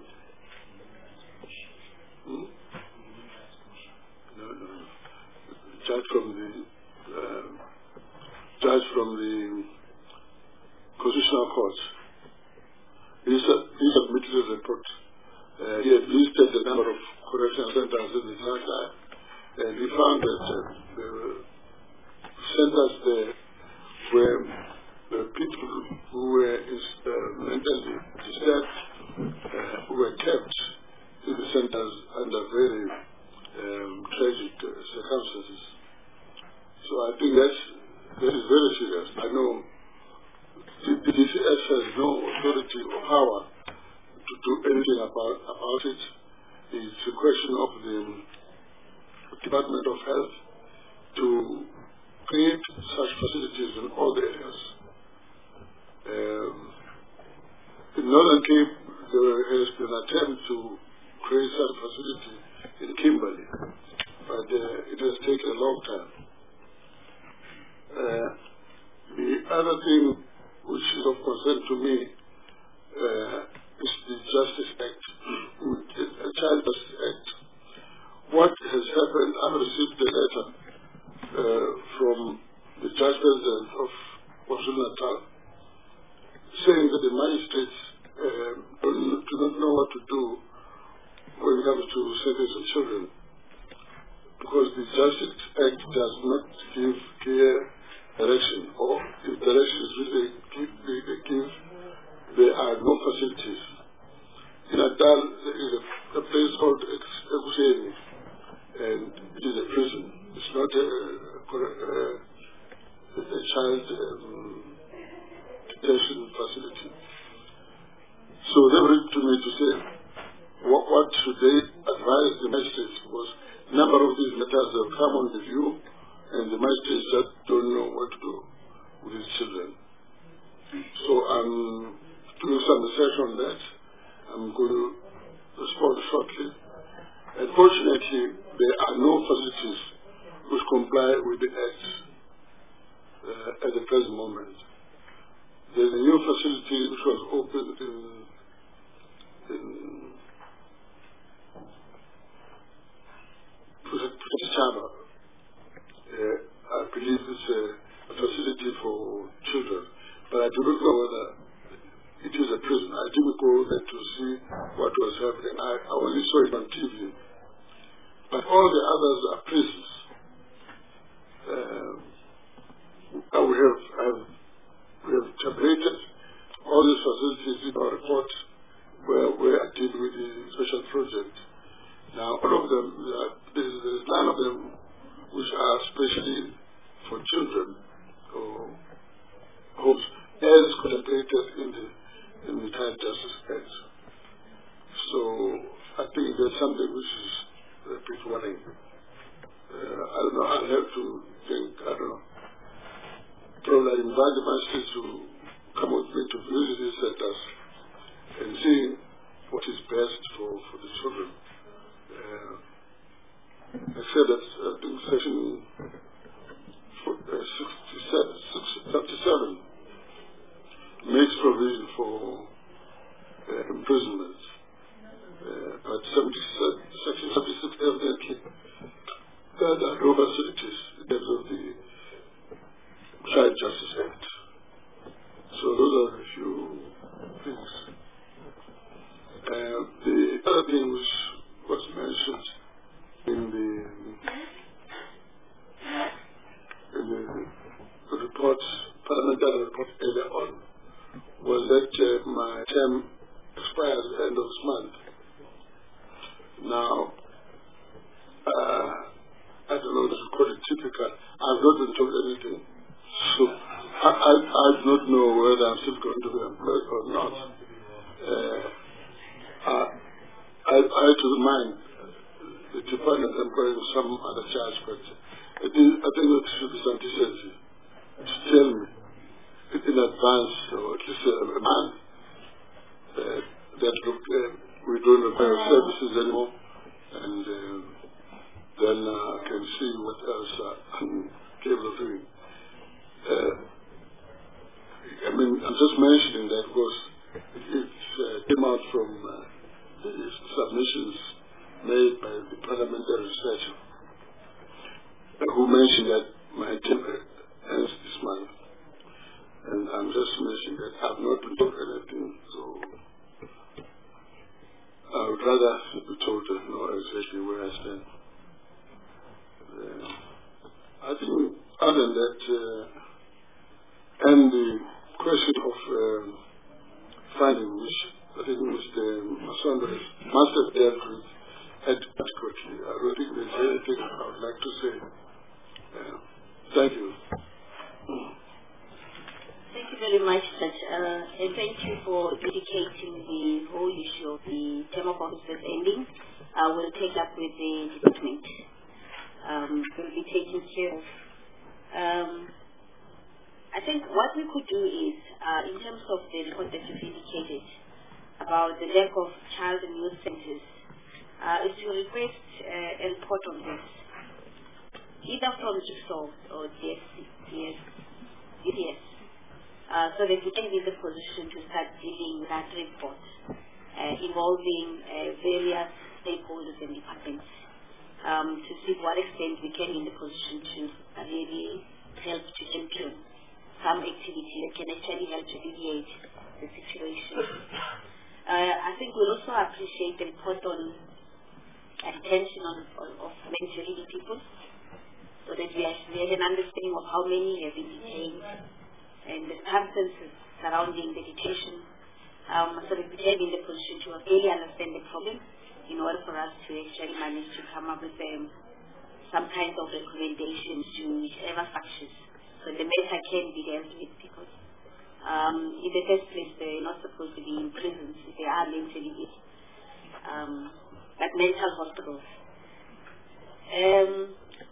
Hmm? No, no, no. Judge from the uh, judge from the Constitutional Court. He, sub- he submitted a report. Uh, he had listed the number of correctional centers in the data, and we found that uh, the centers there were the people who were uh, mentally disturbed, uh, who were kept in the centers under very um, tragic uh, circumstances. So I think that's, that is very serious. I know the D C S has no authority or power to do anything about, about it. It's a question of the Department of Health to create such facilities in all the areas. Um, in Northern Cape, there has been an attempt to create such a facility in Kimberley, but uh, it has taken a long time. Uh, the other thing which is of concern to me uh, is the Justice Act, the Child Justice Act. What has happened, I've received a letter uh, from the Judge President of KwaZulu-Natal saying that the magistrates uh, do not know what to do when it comes to sentencing children, because the Justice Act does not give clear direction, or if direction is really give, they, they give, there are no facilities. In Natal, there is a, a place called Ekuseni, and it is a prison. It's not a, a, a child um, detention facility. So they wrote to me to say, what, what should they advise the magistrates? Because a number of these matters have come on review, and the magistrates just don't know what to do with these children. So I'm doing some research on that. I'm going to respond shortly. Unfortunately, there are no facilities which comply with the Act uh, at the present moment. There's a new facility which was opened in, in Chaba. Uh, I believe it's a, a facility for children, but I do not know whether it is a prison. I didn't go there to see what was happening. I, I only saw it on T V. But all the others are prisons. Uh, we have, have we have tabulated all these facilities in our report where, where I did with the special project. Now, all of them, uh, there's, there's none of them which are especially for children or homes as contemplated in the in the Child Justice Act. So I think there's something which is a bit worrying. Uh, I don't know, I'll have to think, I don't know. Probably I invite the magistrates to come with me to visit these centers and see what is best for, for the children. Uh, I said that I think section thirty-seven makes provision for uh, imprisonment, uh, but section seventy-six evidently there are no facilities in terms of the Child Justice Act. So those are a few things. Uh, the other thing which was mentioned in the in the report, parliamentary report earlier on, was that uh, my term expires at the end of this month. Now, uh, I don't know if you call it typical. I've not been told anything. So I, I, I do not know whether I'm still going to be employed or not. Uh, I, I, I to remind the department employing some other charge, but I think, I think it should be some decency to tell me in advance, or at least a, a month, uh, that look, uh, we don't require services anymore, and uh, then uh, I can see what else uh, I'm capable of doing. Uh, I mean, I'm just mentioning that because it uh, came out from uh, the submissions made by the parliamentary researcher, uh, who mentioned that my term ends this month. And I'm just mentioning that I've not been told anything, so I would rather be told to know exactly where I stand. Uh, I think other than that, uh, and the question of uh, funding, which I think Mister Masamba must have dealt with adequately. I don't think there's anything I would like to say. Uh, thank you. Thank you very much, Judge, uh, and thank you for indicating the whole issue of the term of office ending. I will take up with the department. Um, will be taken care of. Um, I think what we could do is, uh, in terms of the report that you've indicated about the lack of child and youth centers, uh, is to request uh, a report on this, either from Jigsaw or D S C, D S, uh, so that we can be in the position to start dealing with that report, uh, involving uh, various stakeholders and departments, um, to see to what extent we can be in the position to uh, really help to champion some activity that can actually help to alleviate the situation. Uh, I think we'll also appreciate the report on attention on, on, of mentally ill people, so that we actually have an understanding of how many have been detained and the circumstances surrounding the detention, um, so that we can be in the position to really understand the problem in order for us to actually manage to come up with um, some kind of recommendations to whichever factions, so the matter can be dealt with, because um, in the first place they're not supposed to be in prisons if they are mentally ill, um, but mental hospitals. Um,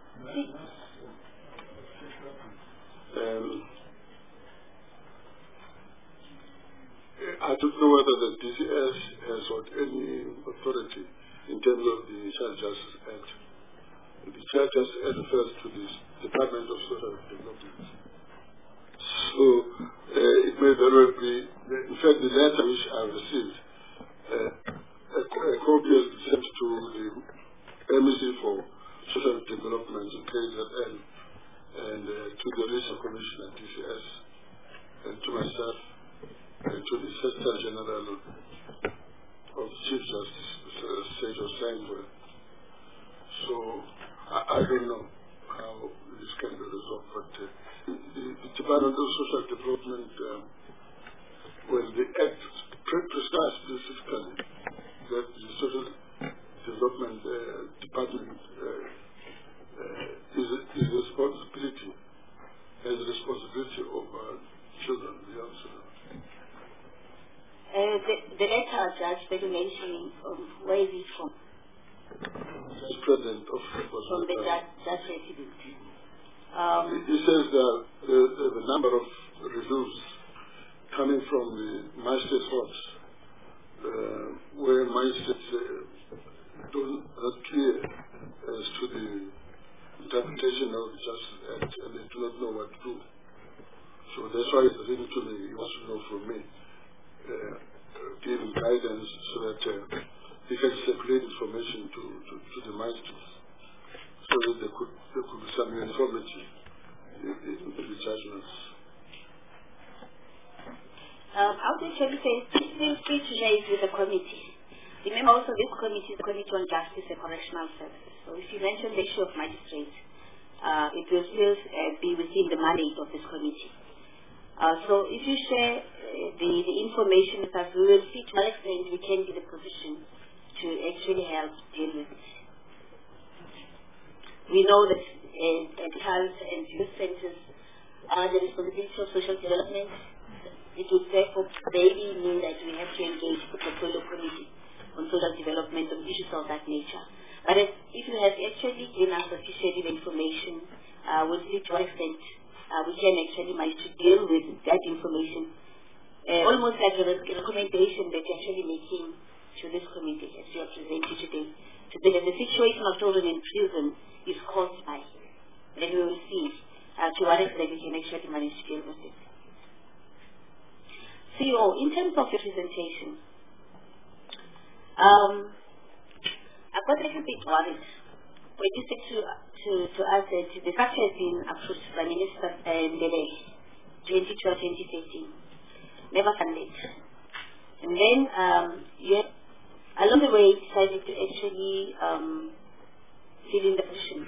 um, I don't know whether the D C S has got any authority in terms of the Child Justice Act. The Child Justice Act refers to the Department of Social Development. So uh, it may very well be, in fact, the letter which I received, uh, a, a copy is sent to the M E C for Social Development in K Z N, and uh, to the Research Commission at D C S, and to myself, and to the Secretary General of the Chief Justice, uh, State of Sandwell. So I, I don't know how this can be resolved, but uh, the, the Department of Social Development, um, well, the Act pre- prescribes specifically that the Social Development uh, Department uh, uh, is, a, is a responsibility, has a responsibility over children, young children. Uh, the, the letter, Judge, that you're mentioning, um, where is it from? As President of From the Judge, judge Resident. Um, He says that the, the, the number of reviews coming from the magistrate's office, uh, where magistrates uh, don't, are clear as to the interpretation of the Justice Act, and they do not know what to do. So that's why he's written to me. He wants to know from me, uh, giving guidance so that uh, he can circulate information to, to, to the magistrates, so that there could, there could be some uniformity in, in, in the judgments. um, I would actually say, feel free to raise with the committee. Remember also this committee is the Committee on Justice and Correctional Services. So if you mention the issue of magistrates, uh, it will still uh, be within the mandate of this committee. Uh, so if you share uh, the, the information with us, we will see to what extent we can be in a position to actually help deal with it. We know that uh, child and youth centers are the responsibility of social development. It would therefore maybe mean that we have to engage the portfolio committee on social development on issues of that nature. But if, if you have actually given us sufficient information, uh, we'll see to what extent uh, we can actually manage to deal with that information. Uh, almost like a, a recommendation that you're actually making to this committee as you are presenting today. To the, the situation of children in prison is caused by. Then we will see uh, to what extent we can actually manage to deal with it. C E O, in terms of your presentation, um, I got a little bit worried when you said to, to, to us that the structure has been approved by Minister Ndebele, twenty twelve to twenty thirteen, never funded. And then um, you have, along the way, decided to actually um, fill in the positions.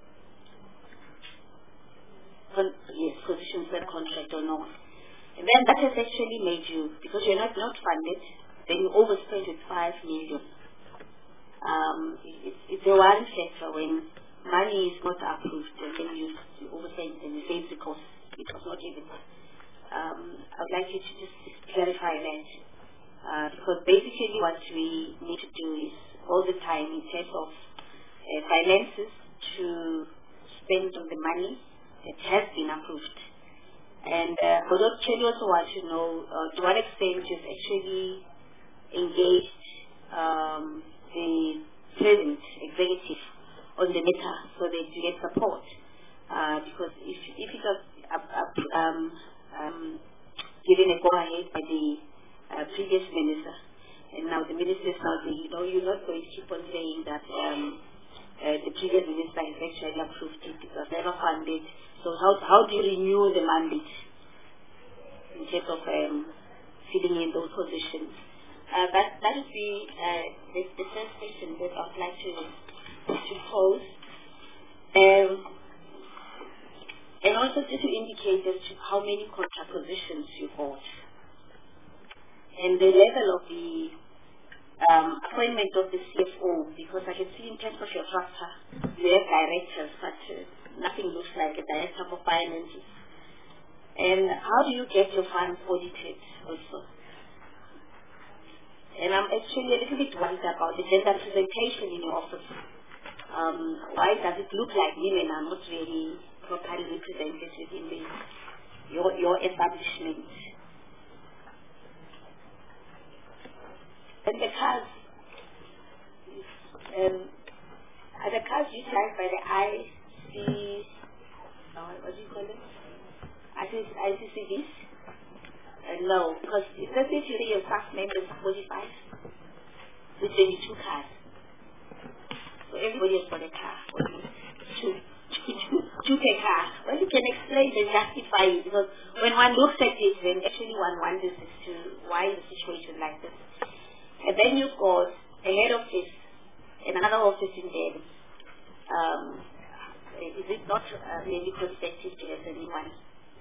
Con yes, positions were contract or not. And then that has actually made you, because you're not, not funded, then you overspent with five million. Um, it's, it's a one factor when money is not approved and then you, you overspend and you save the cost. It was not even. Um, I would like you to just clarify that. Uh, because basically what we need to do is all the time in terms of uh, finances to spend on the money that has been approved. And uh, I would actually also want to know uh, to what extent you've actually engaged um, the present executive on the matter so that you get support. Uh, because if, if it was uh, uh, um, um, given a go-ahead by the uh, previous minister, and now the minister is now saying, you know, you're not going to keep on saying that um, uh, the previous minister has actually approved it, it was never funded. So how, how do you renew the mandate in terms of um, filling in those positions? Uh, that that would be uh, the, the first question that I would like to, to pose. Um, and also just to indicate as to how many contract positions you hold. And the level of the um, appointment of the C F O, because I can see in terms of your structure, you have directors, but uh, nothing looks like a director for finances. And how do you get your funds audited also? And I'm actually a little bit worried about the gender representation in your office. Um, why does it look like women are not really properly represented within the, your, your establishment? And the cars, um, are the cars utilized by the I C, uh, what do you call it? I C C Ds? Uh, no, because it says if you your staff members are forty-five, with twenty-two cars. So everybody has got a car, two, two, two, two per car. Well, you can explain and justify it, because when one looks at it, then actually one wonders as to why the situation like this. And then you've got a head office and another office in there. Um, is it not uh, really prospective to have anyone?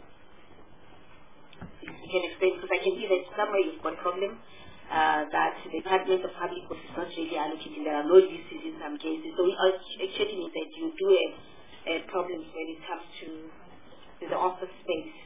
You can explain, because I can see that somewhere you've got a problem, uh, that the Department of Public Works is not really allocating. There are no uses in some cases. So we actually mean that you do have uh, problems when it comes to, to the office space.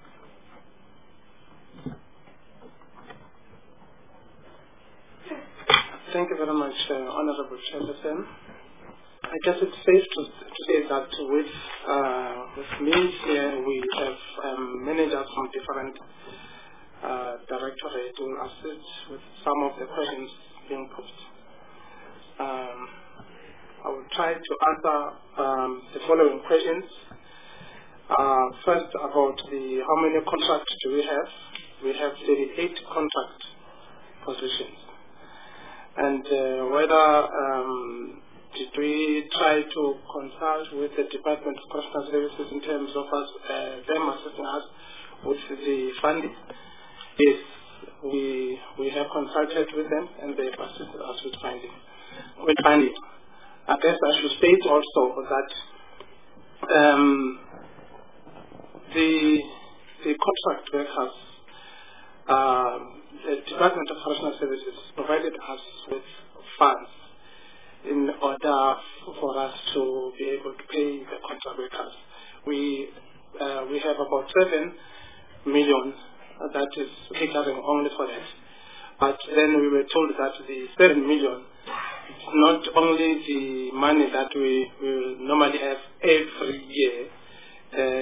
Thank you very much, uh, Honorable Chairperson. I guess it's safe to, to say that with, uh, with me here we have um, managers from different uh, directorates who will assist with some of the questions being put. Um, I will try to answer um, the following questions. Uh, first, about the how many contracts do we have? We have thirty-eight contract positions. And uh, whether um, did we try to consult with the Department of Correctional Services in terms of us, uh, them assisting us with the funding? Yes, we we have consulted with them and they have assisted us with funding. With funding, I guess I should state also that um, the the contract workers. Um, the Department of Correctional Services provided us with funds in order for us to be able to pay the contract workers. We uh, we have about seven million that is catering only for that. But then we were told that the seven million is not only the money that we will normally have every year. Uh, it's just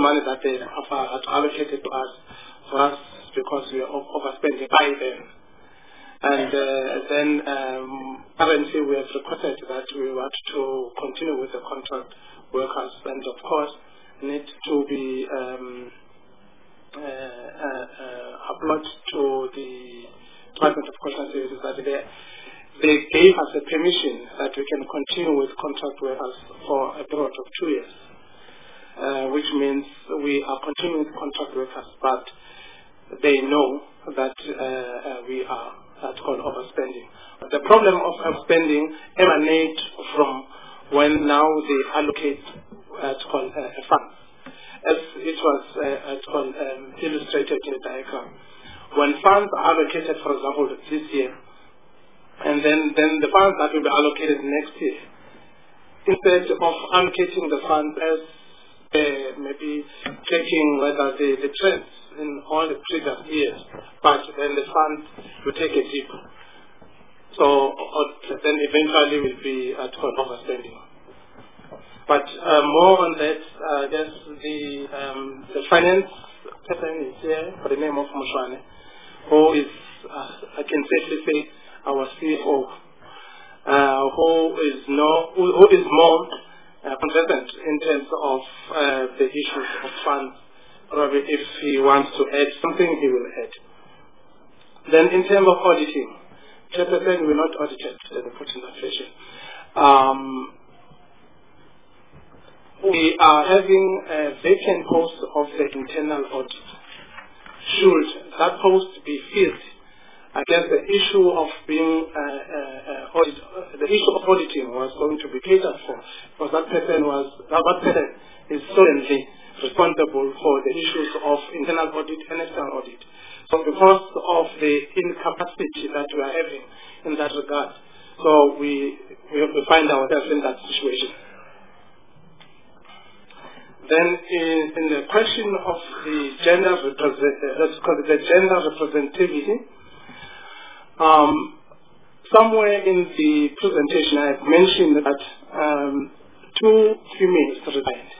money that they have uh, allocated to us for us because we are overspending by them. And uh, then um, currently we have requested that we want to continue with the contract workers, and of course need to be um, uh, uh, uh, applaud to the Department of Correctional Services that they, they gave us a permission that we can continue with contract workers for a period of two years, uh, which means we are continuing with contract workers, but they know that uh, uh, we are that's called overspending. But the problem of overspending emanates from when now they allocate what's uh, called uh, a fund. As it was uh, it's called, um, illustrated in the diagram. When funds are allocated, for example, this year, and then, then the funds that will be allocated next year, instead of allocating the funds as uh, maybe checking whether the, the trends in all the previous years, but then the funds will take a dip. So or then eventually will be at uh, overspending. But uh, more on that, uh, there's the um, the finance person is here by the name of Mushwane, who is, uh, I can safely say, our C F O, uh, who is no, who, who is more uh, conversant in terms of uh, the issues of funds. Probably if he wants to add something, he will add. Then in terms of auditing, Chairperson will not audit it, the reporting inflation. Um, we are having a vacant post of the internal audit. Should that post be filled, I guess the issue of being uh, uh, uh, audit, uh, the issue of auditing was going to be catered for, because that person was that, that person is solely responsible for the issues of internal audit and external audit. So because of the incapacity that we are having in that regard, so we we have to find ourselves in that situation. Then in, in the question of the gender represent, let's call it the gender representativity, um, somewhere in the presentation I have mentioned that um, two females resigned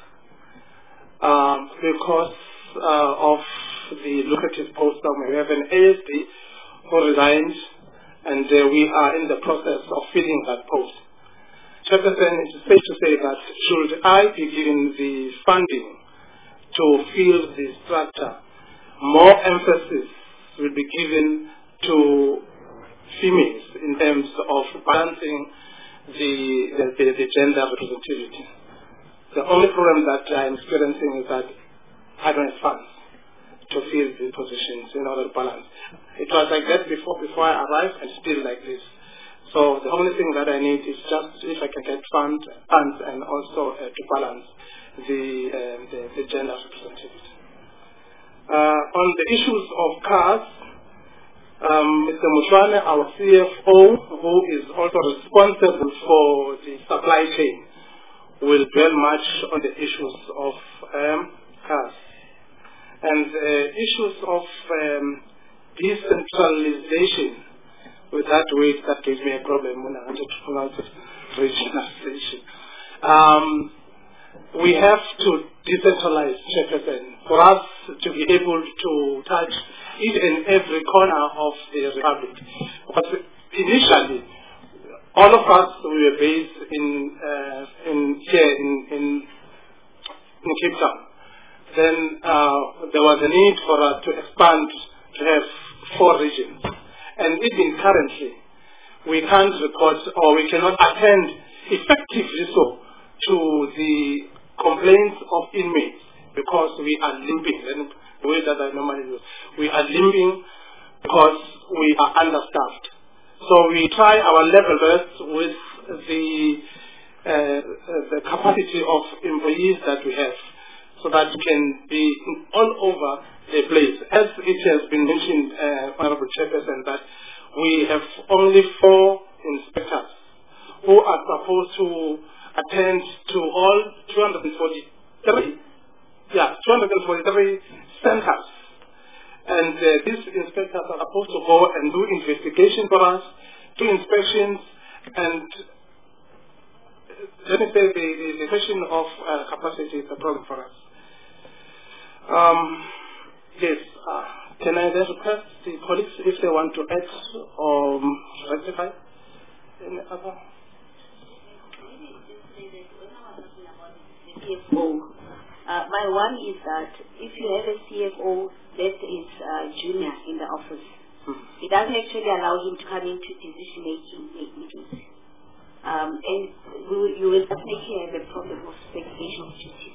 um, because uh, of the lucrative post somewhere. We have an A S D who resigned, and uh, we are in the process of filling that post. Chairperson, it is safe to say that should I be given the funding to fill the structure, more emphasis will be given to females in terms of balancing the, the, the, the gender representativity. The only problem that I am experiencing is that I don't have funds to fill the positions in order to balance. It was like that before before I arrived, and still like this. So the only thing that I need is just if I can get funds, funds and also uh, to balance the, uh, the the gender representativity. Uh, on the issues of cars, um, Mister Mushwane, our C F O, who is also responsible for the supply chain, will dwell much on the issues of um, cars. And uh, issues of um, decentralization, with that word that gives me a problem when I wanted to pronounce it, regionalization. Um, we have to decentralize, Chairperson, for us to be able to touch each and every corner of the Republic. Because initially, all of us we were based in, uh, in here in, in, in Cape Town. Then uh, there was a need for us to expand to have four regions. And even currently, we can't record or we cannot attend effectively so to the complaints of inmates because we are limping. And the way that I normally do, we are limping because we are understaffed. So we try our level best with the, uh, the capacity of employees that we have, so that we can be all over the place. As it has been mentioned, uh, Honorable Chairperson, that we have only four inspectors who are supposed to attend to all two hundred forty-three, yeah, two hundred forty-three centers. And uh, these inspectors are supposed to go and do investigation for us, do inspections, and let me say the, the, the question of uh, capacity is a problem for us. Um, yes. Uh, can I then request the colleagues if they want to add or um, rectify any other? C F O. Uh, my one is that if you have a C F O that is uh, junior in the office, hmm. it doesn't actually allow him to come into decision-making meetings. Um, and we, you will definitely have a problem of segregation of duties.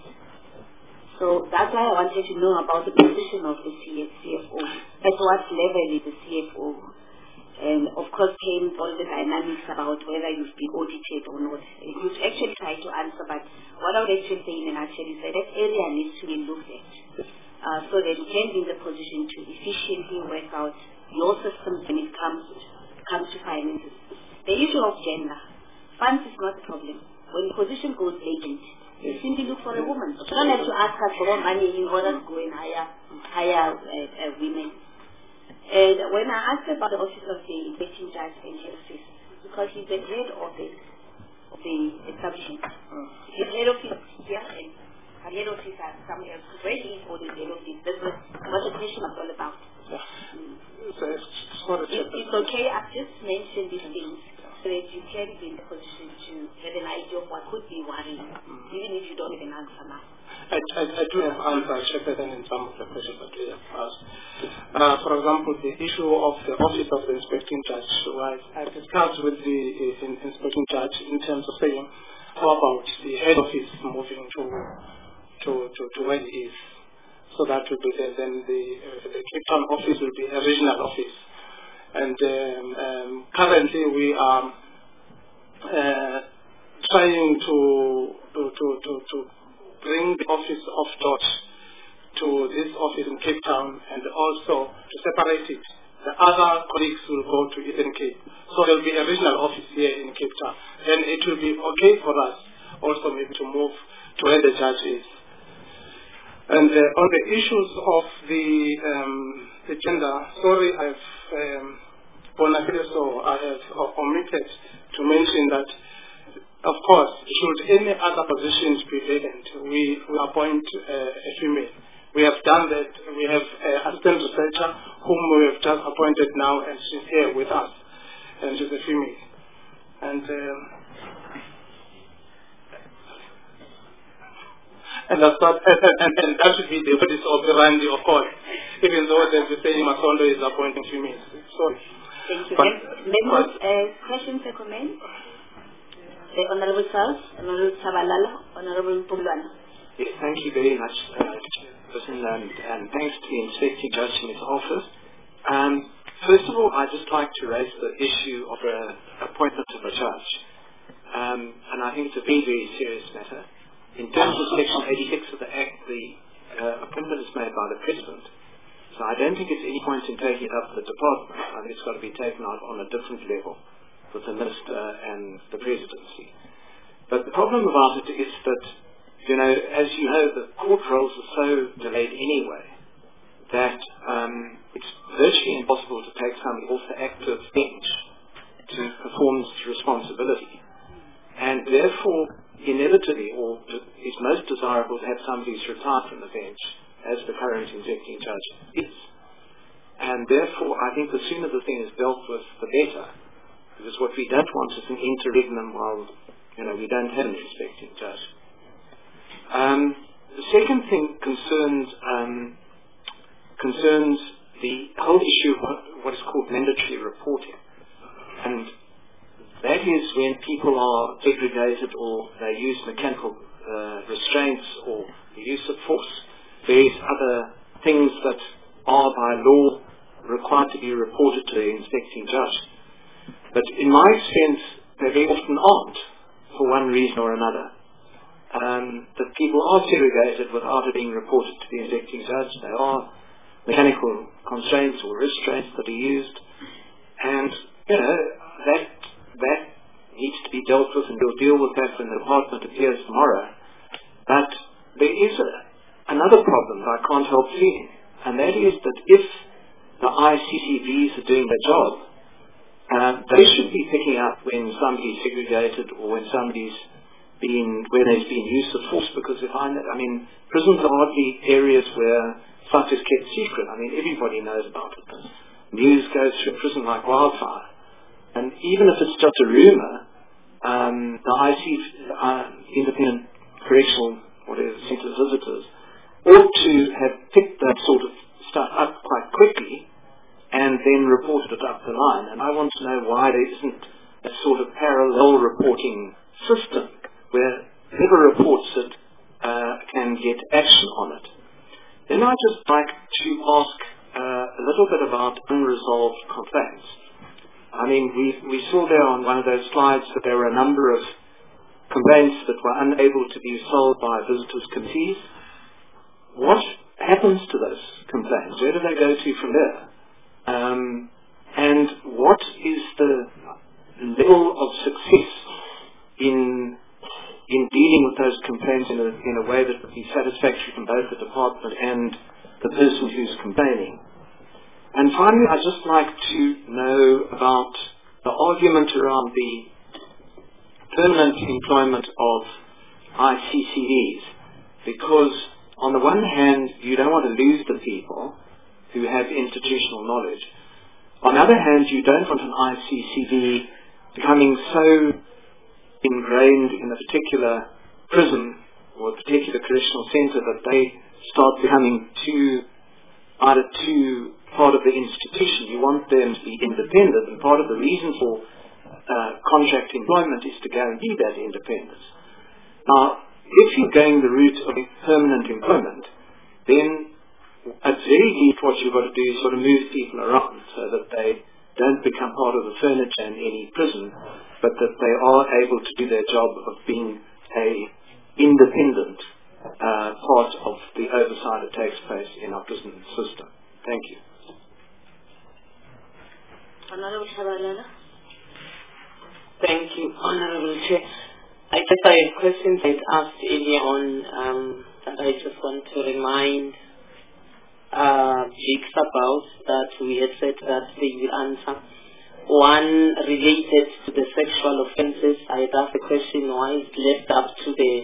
So that's why I wanted to know about the position of the C F O. At what level is the C F O? And of course came all the dynamics about whether you've been audited or not. You actually tried to answer, but what I would actually say in a nutshell is that that area needs to be looked at uh, so that you can be in the position to efficiently work out your systems when it comes to, comes to finances. The issue of gender, funds is not a problem. When the position goes vacant, you simply look for a woman. You don't have to ask us for more money in order to go and hire, hire uh, uh, women. And when I asked about the office of the investing judge and head office, because he's the head of the, of the establishment. Mm. His head office here and her head office are somewhere else. Where he is holding the head office, that's what, what the question was all about. Yeah. Mm. So it's, it, it's okay, I've just mentioned these things so that you can be in the position to have an idea of what could be worrying, mm. even if you don't have an answer now. I, I, I do have answers, Shepherden, in some of the questions that we have asked. Uh, for example, the issue of the office of the inspecting judge, was I discussed with the uh, in, inspecting judge in terms of saying, how about the head office moving to to, to, to where it is? So that will be there. Then the, uh, the Cape Town office will be a regional office. And um, um, currently we are uh, trying to to, to, to, to bring the office of Dodge to this office in Cape Town and also to separate it. The other colleagues will go to Eastern Cape. So there will be a regional office here in Cape Town. Then it will be okay for us also maybe to move to where the judge is. And uh, on the issues of the, um, the gender, sorry, I've, um, so I have omitted to mention that of course, should any other positions be vacant, we, we appoint uh, a female. We have done that. We have an assistant researcher whom we have just appointed now, and she's here with us, and she's a female. And um, and, that's what, and, and, and that should be the office of the Randy, of course, even though there's the same Masondo is appointing females. Sorry. Thank you. Members, uh, questions or comments? The Honorable Charles, Honorable Chabalala, Honorable Pumlwana. Yes, thank you very much, uh, Chairperson, and, and thanks to the inspecting judge in his office. Um, first of all, I'd just like to raise the issue of an appointment of a judge. Um, and I think it's a very, very serious matter. In terms of Section eighty-six of the Act, the uh, appointment is made by the President. So I don't think it's any point in taking it up with the Department. I think it's got to be taken out on a different level with the Minister and the Presidency. But the problem about it is that, you know, as you know, the court rolls are so delayed anyway that um, it's virtually impossible to take somebody off the active bench to perform its responsibility. And therefore, inevitably, or it's most desirable to have somebody who's retired from the bench, as the current inspecting judge is. And therefore, I think the sooner the thing is dealt with, the better. Because what we don't want is an interregnum while, you know, we don't have an inspecting judge. Um, the second thing concerns um, concerns the whole issue of what, what is called mandatory reporting. And that is when people are segregated or they use mechanical uh, restraints or the use of force, various other things that are by law required to be reported to the inspecting judge. But in my experience, they very often aren't, for one reason or another. Um, that people are segregated without it being reported to the inspecting judge. There are mechanical constraints or restraints that are used. And, you know, that, that needs to be dealt with, and we'll deal with that when the department appears tomorrow. But there is a, another problem that I can't help seeing, and that is that if the I C C Vs are doing their job, Uh, they should be picking up when somebody's segregated or when somebody's been, where there's been use of force, because if I, I mean, prisons are hardly areas where stuff is kept secret. I mean, everybody knows about it. News goes through a prison like wildfire. And even if it's just a rumor, um, the I C, uh, Independent Correctional, whatever, Centre visitors, ought to have picked that sort of stuff up quite quickly and then reported it up the line. And I want to know why there isn't a sort of parallel reporting system where whoever reports it uh, can get action on it. Then I'd just like to ask uh, a little bit about unresolved complaints. I mean, we, we saw there on one of those slides that there were a number of complaints that were unable to be resolved by visitors' committees. What happens to those complaints? Where do they go to from there? Um, and what is the level of success in in dealing with those complaints in a, in a way that would be satisfactory from both the department and the person who's complaining? And finally, I'd just like to know about the argument around the permanent employment of I C C Vs, because on the one hand, you don't want to lose the people who have institutional knowledge. On the other hand, you don't want an I C C V becoming so ingrained in a particular prison or a particular correctional centre that they start becoming too, either too part of the institution. You want them to be independent, and part of the reason for uh, contract employment is to guarantee that independence. Now, if you're going the route of permanent employment, then at very least what you've got to do is sort of move people around so that they don't become part of the furniture in any prison, but that they are able to do their job of being a independent uh, part of the oversight that takes place in our prison system. Thank you. Honorable Shabalala. Thank you, Honorable Chair. I just have questions I asked earlier on um, that I just want to remind uh, Jakes about, that we had said that they will answer. One related to the sexual offences. I had asked the question, why is it left up to the,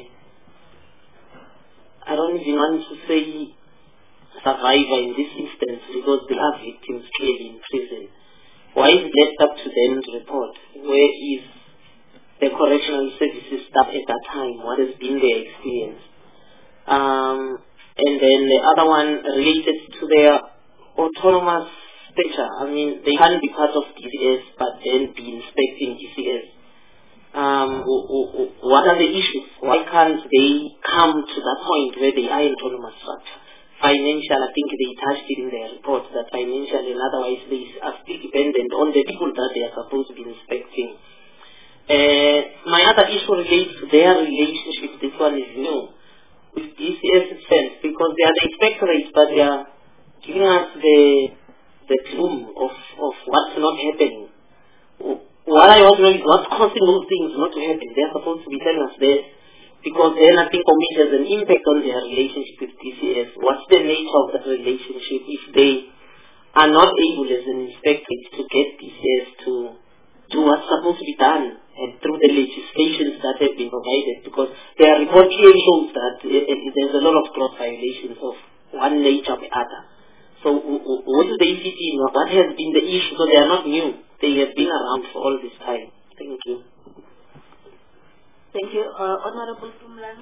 I don't even want to say survivor in this instance, because they are victims clearly in prison. Why is it left up to them to report? Where is the correctional services staff at that time? What has been their experience? Um, and then the other one related to their autonomous stature. I mean, they can't be part of D C S but then be inspecting D C S. Um, what are the issues? Why can't they come to that point where they are in autonomous structure? Financial, I think they touched it in their report, that financial and otherwise they are still dependent on the people that they are supposed to be inspecting. Uh, my other issue relates to their relationship. This one is new with D C S itself, because they are the inspectorates, but they are giving us the the gloom of, of what's not happening. What I want to know is what's causing those things not to happen. They are supposed to be telling us this, because then I think it has an impact on their relationship with D C S. What's the nature of that relationship if they are not able as an inspectorate to get D C S to do what's supposed to be done, and through the legislations that have been provided, because their report clearly shows that uh, uh, there's a lot of gross violations of one nature or the other. So w- w- what is the E C T? What has been the issue? So they are not new. They have been around for all this time. Thank you. Thank you. Uh, Honorable Pumlani.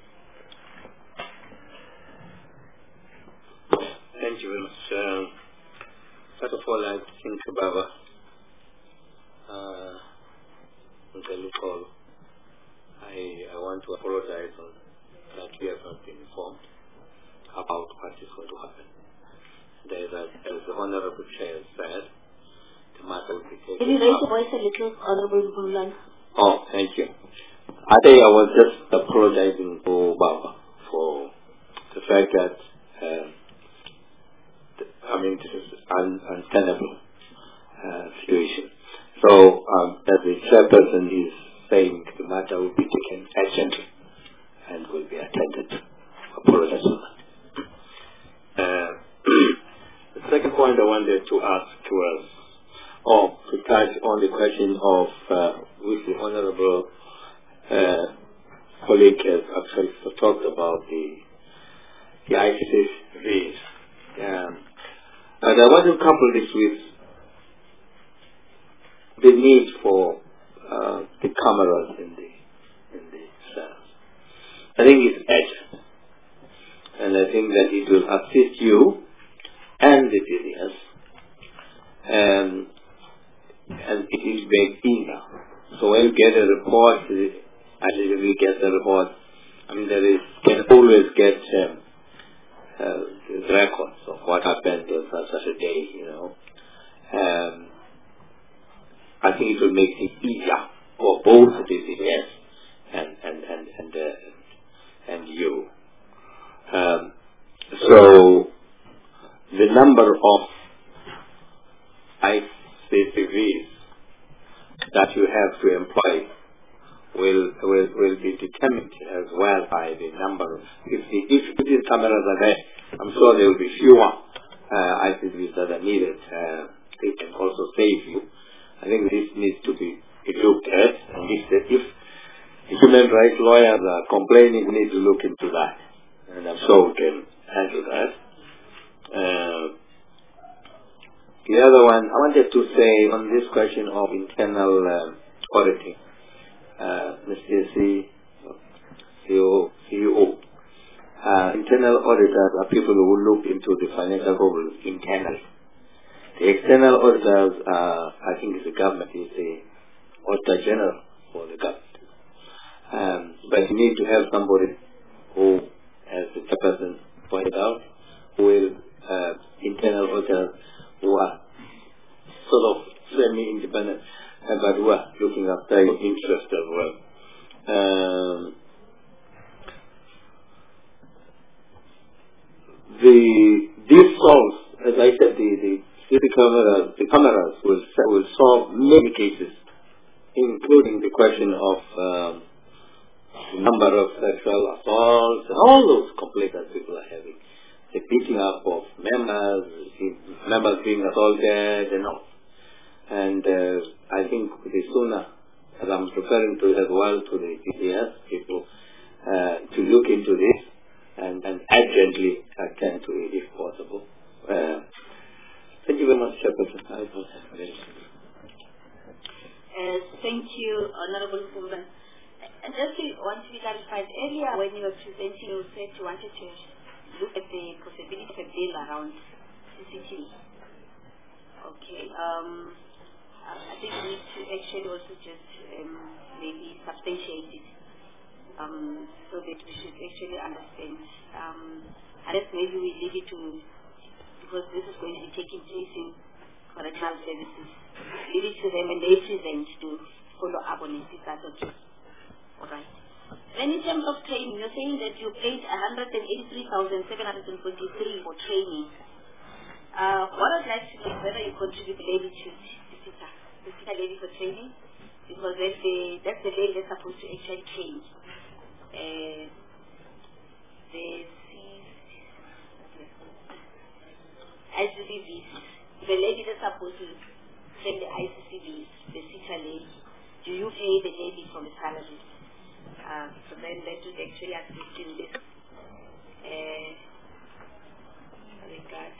Thank you very much. Um, first of all, I think Baba uh, Nkalukolo, I, I want to apologize on that we have not been informed about what is going to happen. There is a, as the Honorable Chair said, the matter will be taken. Can you raise your voice a little, Honorable Pumlani? Oh, thank you. I think I was just apologizing to Baba for the fact that uh, I mean, this is an untenable uh, situation. So, um, as the chairperson is saying, the matter will be taken urgently and will be attended. Apologize for that. Uh, the second point I wanted to ask was, or to touch on the question of uh, with the Honorable uh, colleague has actually talked about the the I C C Vs. Um, and I want to couple this with the need for uh, the cameras in the in the cells. I think it's urgent, and I think that it will assist you and the P D S, um, and it is very easier. So when you get a report, at least we get the report. I mean, there is can always get um, uh, records of what happened on such, such a day. You know, um, I think it will make it easier for both the P D S and and and and uh, and you. Um, so the number of I C C Vs that you have to employ will will will be determined as well by the number. If the if these cameras are there, I'm sure there will be fewer uh, I C C Vs that are needed. Uh, they can also save you. I think this needs to be looked at, and if if human rights lawyers are complaining, we need to look into that, and I'm sure we can handle that. Uh, the other one, I wanted to say on this question of internal uh, auditing, uh, Mister C, C E O, uh, internal auditors are people who look into the financial problems internally. The external auditors, uh, I think it's the government, is the Auditor General for the government. Um, but you need to have somebody who, as the chairperson pointed out, who will, uh, internal auditors who are sort of semi-independent, uh, but who are looking after your interest as well. Um, the this solves, as I said, the the The cameras, the cameras will, will solve many cases, including the question of um, the number of sexual assaults and all those complaints that people are having. The beating up of members, members being assaulted and all. And uh, I think the sooner, as I'm referring to as well to the P D S people, uh, to look into this and, and urgently attend to it if possible. Uh, Thank you very much, Chairperson. I was very uh, Thank you, Honorable Kumban. Uh, just to want to be clarified, earlier when you were presenting, you said you wanted to look at the possibility of a bill around C C T V. Okay. Um, I think we need to actually also just um, maybe substantiate it um, so that we should actually understand. Um, unless maybe we leave it to, because this is going to be taking place in correctional services. Leave it to them and they present to follow up on it, if that's okay. All right. Then in terms of training, you're saying that you paid one hundred eighty-three thousand seven hundred twenty-three for training. Uh, what I'd like to know is whether you contribute the levy to the SITA, the SITA levy for training, because that's the, that's the levy that's supposed to actually train. Uh, the I C C Vs, the lady that's supposed to train the I C C Vs, the SITA lady, do you pay the lady from the salary? Uh, so then that would actually assist in this uh, regard.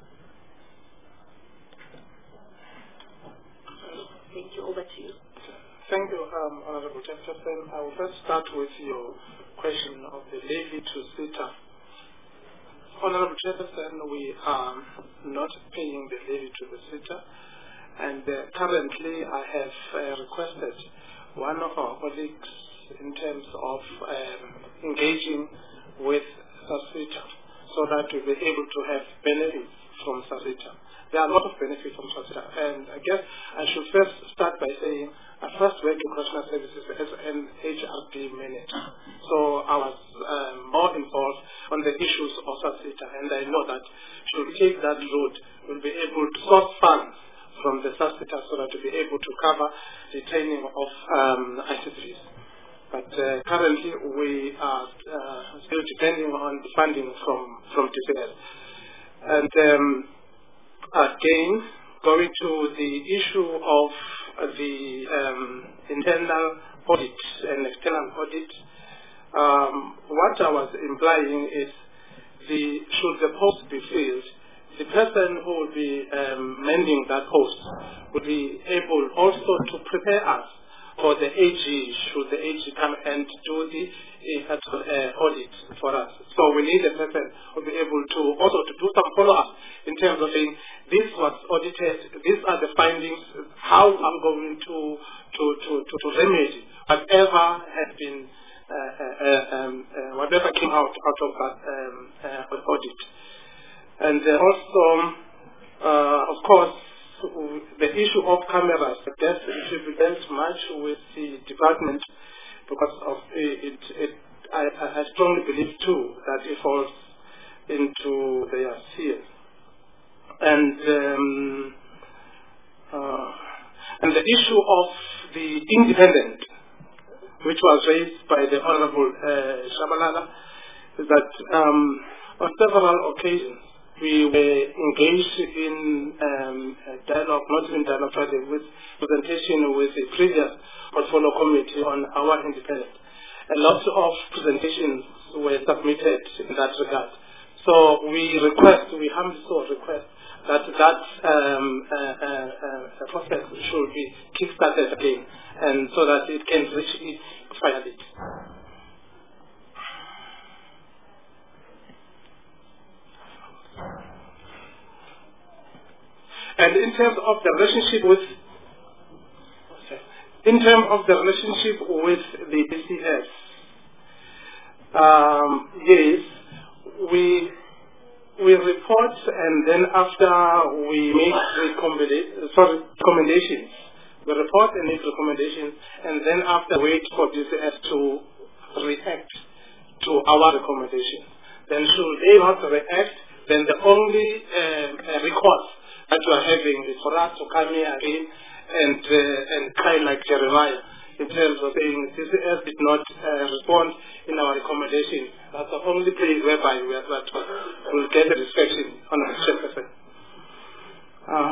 Uh, thank you. Over to you. Thank you, um, Honorable Chairperson. I will first start with your question of the levy to SITA. Honorable Chairperson, we are not paying the levy to the SITA, and uh, currently I have uh, requested one of our colleagues in terms of um, engaging with SASITA so that we'll be able to have benefits from SASITA. There are a lot of benefits from SASITA, and I guess I should first start by saying I first worked in correctional services as an H R D manager, so I was um, more involved on the issues of SASITA, and I know that should we take that route, we'll be able to source funds from the SASITA so that we'll be able to cover the training of um, I C Cs. But uh, currently we are uh, still depending on the funding from, from T C S. And um, again, going to the issue of uh, the um, internal audit and external audit, um, what I was implying is the should the post be filled, the person who will be um, mending that post will be able also to prepare us for the A G, should the A G come and do the uh, uh, audit for us. So we need a person who will be able to also to do some follow-up in terms of saying, this was audited, these are the findings, how I'm going to to, to, to, to remedy whatever has been, uh, uh, um, uh, whatever came out, out of that um, uh, audit. And uh, also, uh, of course, the issue of cameras, I guess it should be dealt much with the department because of it. it I, I strongly believe too that it falls into their sphere. And um, uh, and the issue of the independent, which was raised by the Honorable uh, Shabalala, is that um, on several occasions we were engaged in um, dialogue, not in dialogue, but with presentation with the previous portfolio committee on our independence. A lot of presentations were submitted in that regard. So we request, we humbly so request that that um, uh, uh, uh, process should be kick-started again, and so that it can reach its finality. And in terms of the relationship with, in terms of the relationship with the D C S, um, yes, we we report, and then after we make recommenda- sorry, recommendations, we report and make recommendations, and then after wait for D C S to react to our recommendations. Then should they not react, then the only uh, uh, recourse that we are having is for us to come here again and uh, and cry like Jeremiah in terms of saying D C S did not uh, respond in our recommendation. That's the only place whereby we are that will get a inspection on our chairperson. Uh,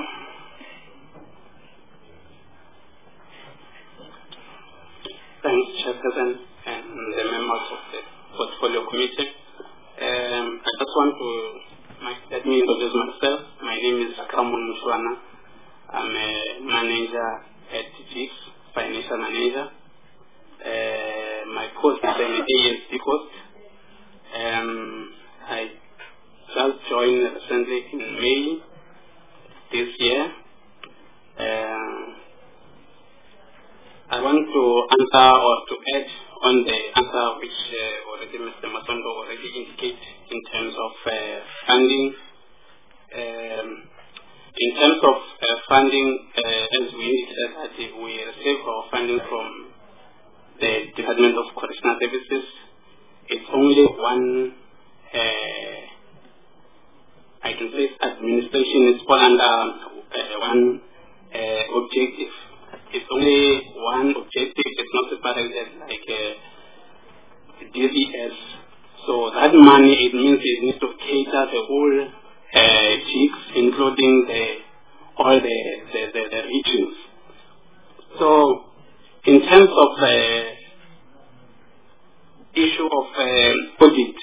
Thanks, Chairperson, and the members of the Portfolio Committee. Um, I just want to let me introduce myself. My name is Akramun Mushwana. I'm a manager at G I X, financial manager. Uh, my post is an A S D post. Um, I just joined recently in May this year. Uh, I want to answer or to add on the answer which uh, already Mister Masondo already indicated in terms of uh, funding. Um, in terms of uh, funding, uh, as we indicated, that we receive our funding from the Department of Correctional Services. It's only one, uh, I can say, administration is fall under uh, one uh, objective. It's only one objective. It's not separated like uh, D C S. So that money, it means it needs to cater the whole uh, G I X, including the all the the, the, the regions. So in terms of the issue of uh, audit,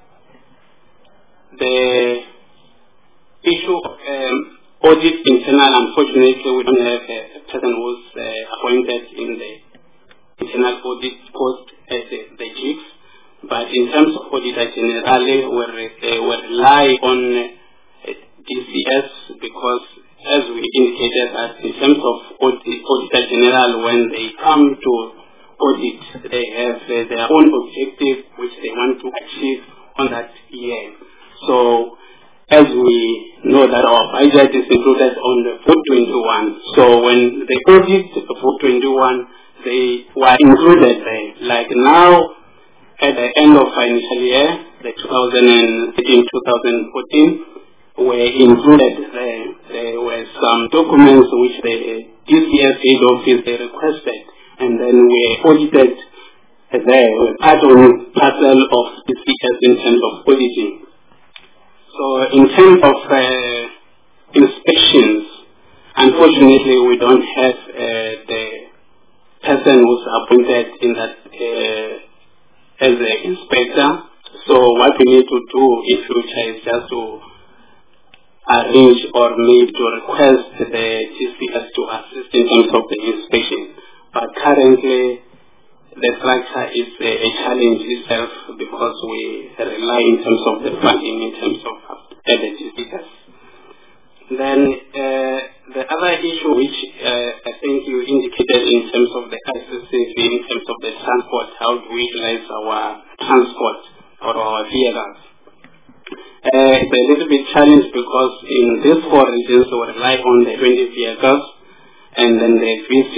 the issue of um, audit internal, unfortunately, we don't have a person who's uh, appointed in the internal audit post as the, the G I X. But in terms of auditor generally, we uh, we rely on uh, D C S because, as we indicated, that in terms of audit, auditor general, when they come to audit, they have uh, their own objective which they want to achieve on that year. So, as we know that our budget is included on the four twenty-one, so when they audit the four twenty-one, they were included there. Like now, at the end of financial year, the two thousand thirteen two thousand fourteen, were included there. There were some documents which the D C S head office they requested, and then we audited there, part on parcel of D C S in terms of auditing. So in terms of uh, inspections, unfortunately we don't have uh, the person who's appointed in that uh, as an inspector. So what we need to do in future is just to arrange or maybe to request the G C S to assist in terms of the inspection. But currently, the structure is a, a challenge itself because we rely in terms of the funding, in terms of uh, the G C S. Then uh, the other issue which uh, I think you indicated in terms of the accessibility, in terms of the transport, how do we utilize our transport or our vehicles? Uh, it's a little bit challenged because in these four regions we rely on the twenty vehicles, and then the V C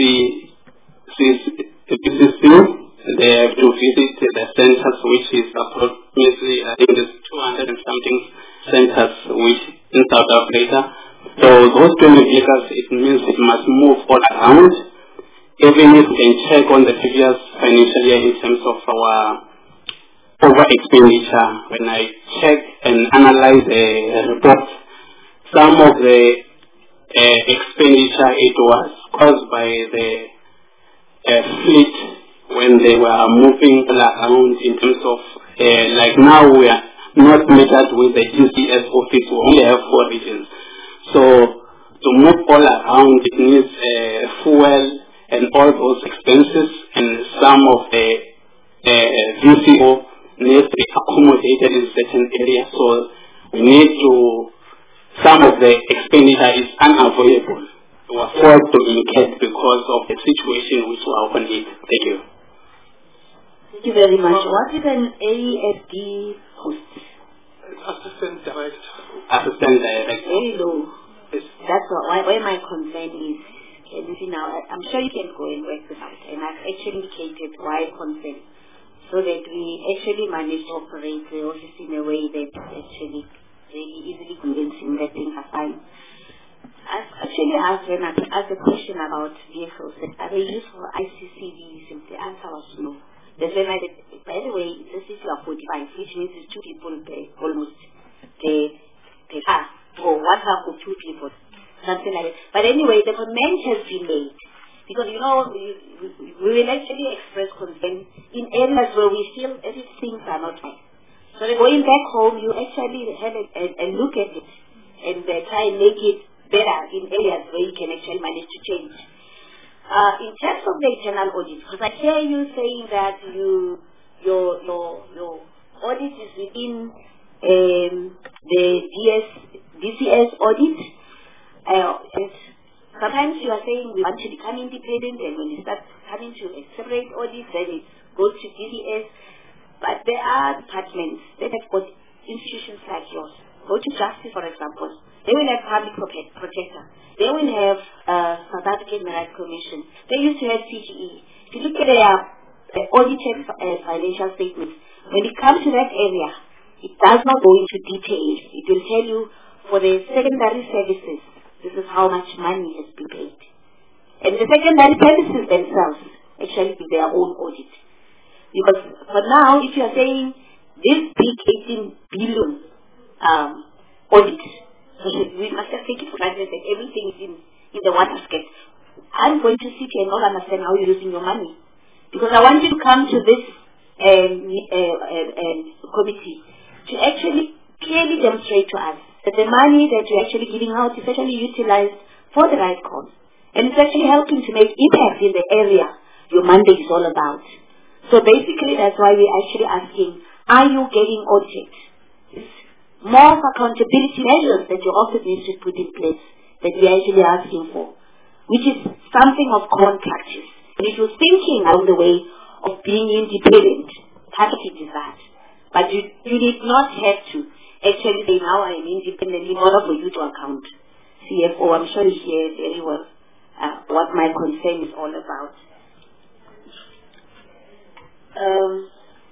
C, they have to visit the centers, which is approximately, I think there's two hundred and something centers which in South Africa. So those twenty vehicles, it means it must move all around. Even if we can check on the previous financial year in terms of our over expenditure, when I check and analyze the report, some of the uh, expenditure, it was caused by the uh, fleet when they were moving around in terms of, uh, like now we are not measured with the G C S office, we only have four regions. So to move all around, it needs uh, fuel and all those expenses, and some of the uh, V C O needs to be accommodated in certain areas. So we need to, some of the expenditure is unavoidable. We are forced to incur because of the situation which we are on it. Thank you. Thank you very much. What is an A F D post? Assistant Director. Assistant Director. Very low. That's what, why, why my concern is, can you see now, I, I'm sure you can go and work this out, and I've actually indicated why concern, so that we actually manage to operate the office in a way that actually really easily convincing that things are fine. I've actually asked when I asked a question about vehicles, that are they used for I C C Vs, and the answer was no. That's when I did, by the way, it's a city of forty-five, which means it's two people per almost per, per car. Or one half of two people, something like that. But anyway, the comment has been made. Because, you know, we, we, we will actually express concern in areas where we feel that things are not right. So going back home, you actually have a, a, a look at it and uh, try and make it better in areas where you can actually manage to change. Uh, in terms of the internal audit, because I hear you saying that you, your, your, your audit is within um, the D S D C S audit. Uh, sometimes you are saying we want to become independent, and when you start coming to a separate audit, then it goes to D C S. But there are departments that have got institutions like yours. Go to Justice, for example. They will have Public Protector. They will have uh, South African Merit Commission. They used to have C G E. If you look at their uh, audited uh, financial statements, when it comes to that area, it does not go into detail. It will tell you for the secondary services, this is how much money has been paid. And the secondary services themselves actually do their own audit. Because for now, if you are saying this big eighteen billion um, audit, we must just take it for granted that everything is in, in the one basket. I'm going to sit here and not understand how you're using your money. Because I want you to come to this um, uh, uh, uh, committee to actually clearly demonstrate to us that the money that you're actually giving out is actually utilized for the right cause. And it's actually helping to make impact in the area your mandate is all about. So basically that's why we're actually asking, are you getting audited? It's more of accountability measures that your office needs to put in place that we're actually asking for, which is something of common practice. And if you're thinking along the way of being independent, part of it is that. But you, you did not have to actually say, now I am independent in order for you to account. C F O, I'm sure you hear very well uh, what my concern is all about. Um,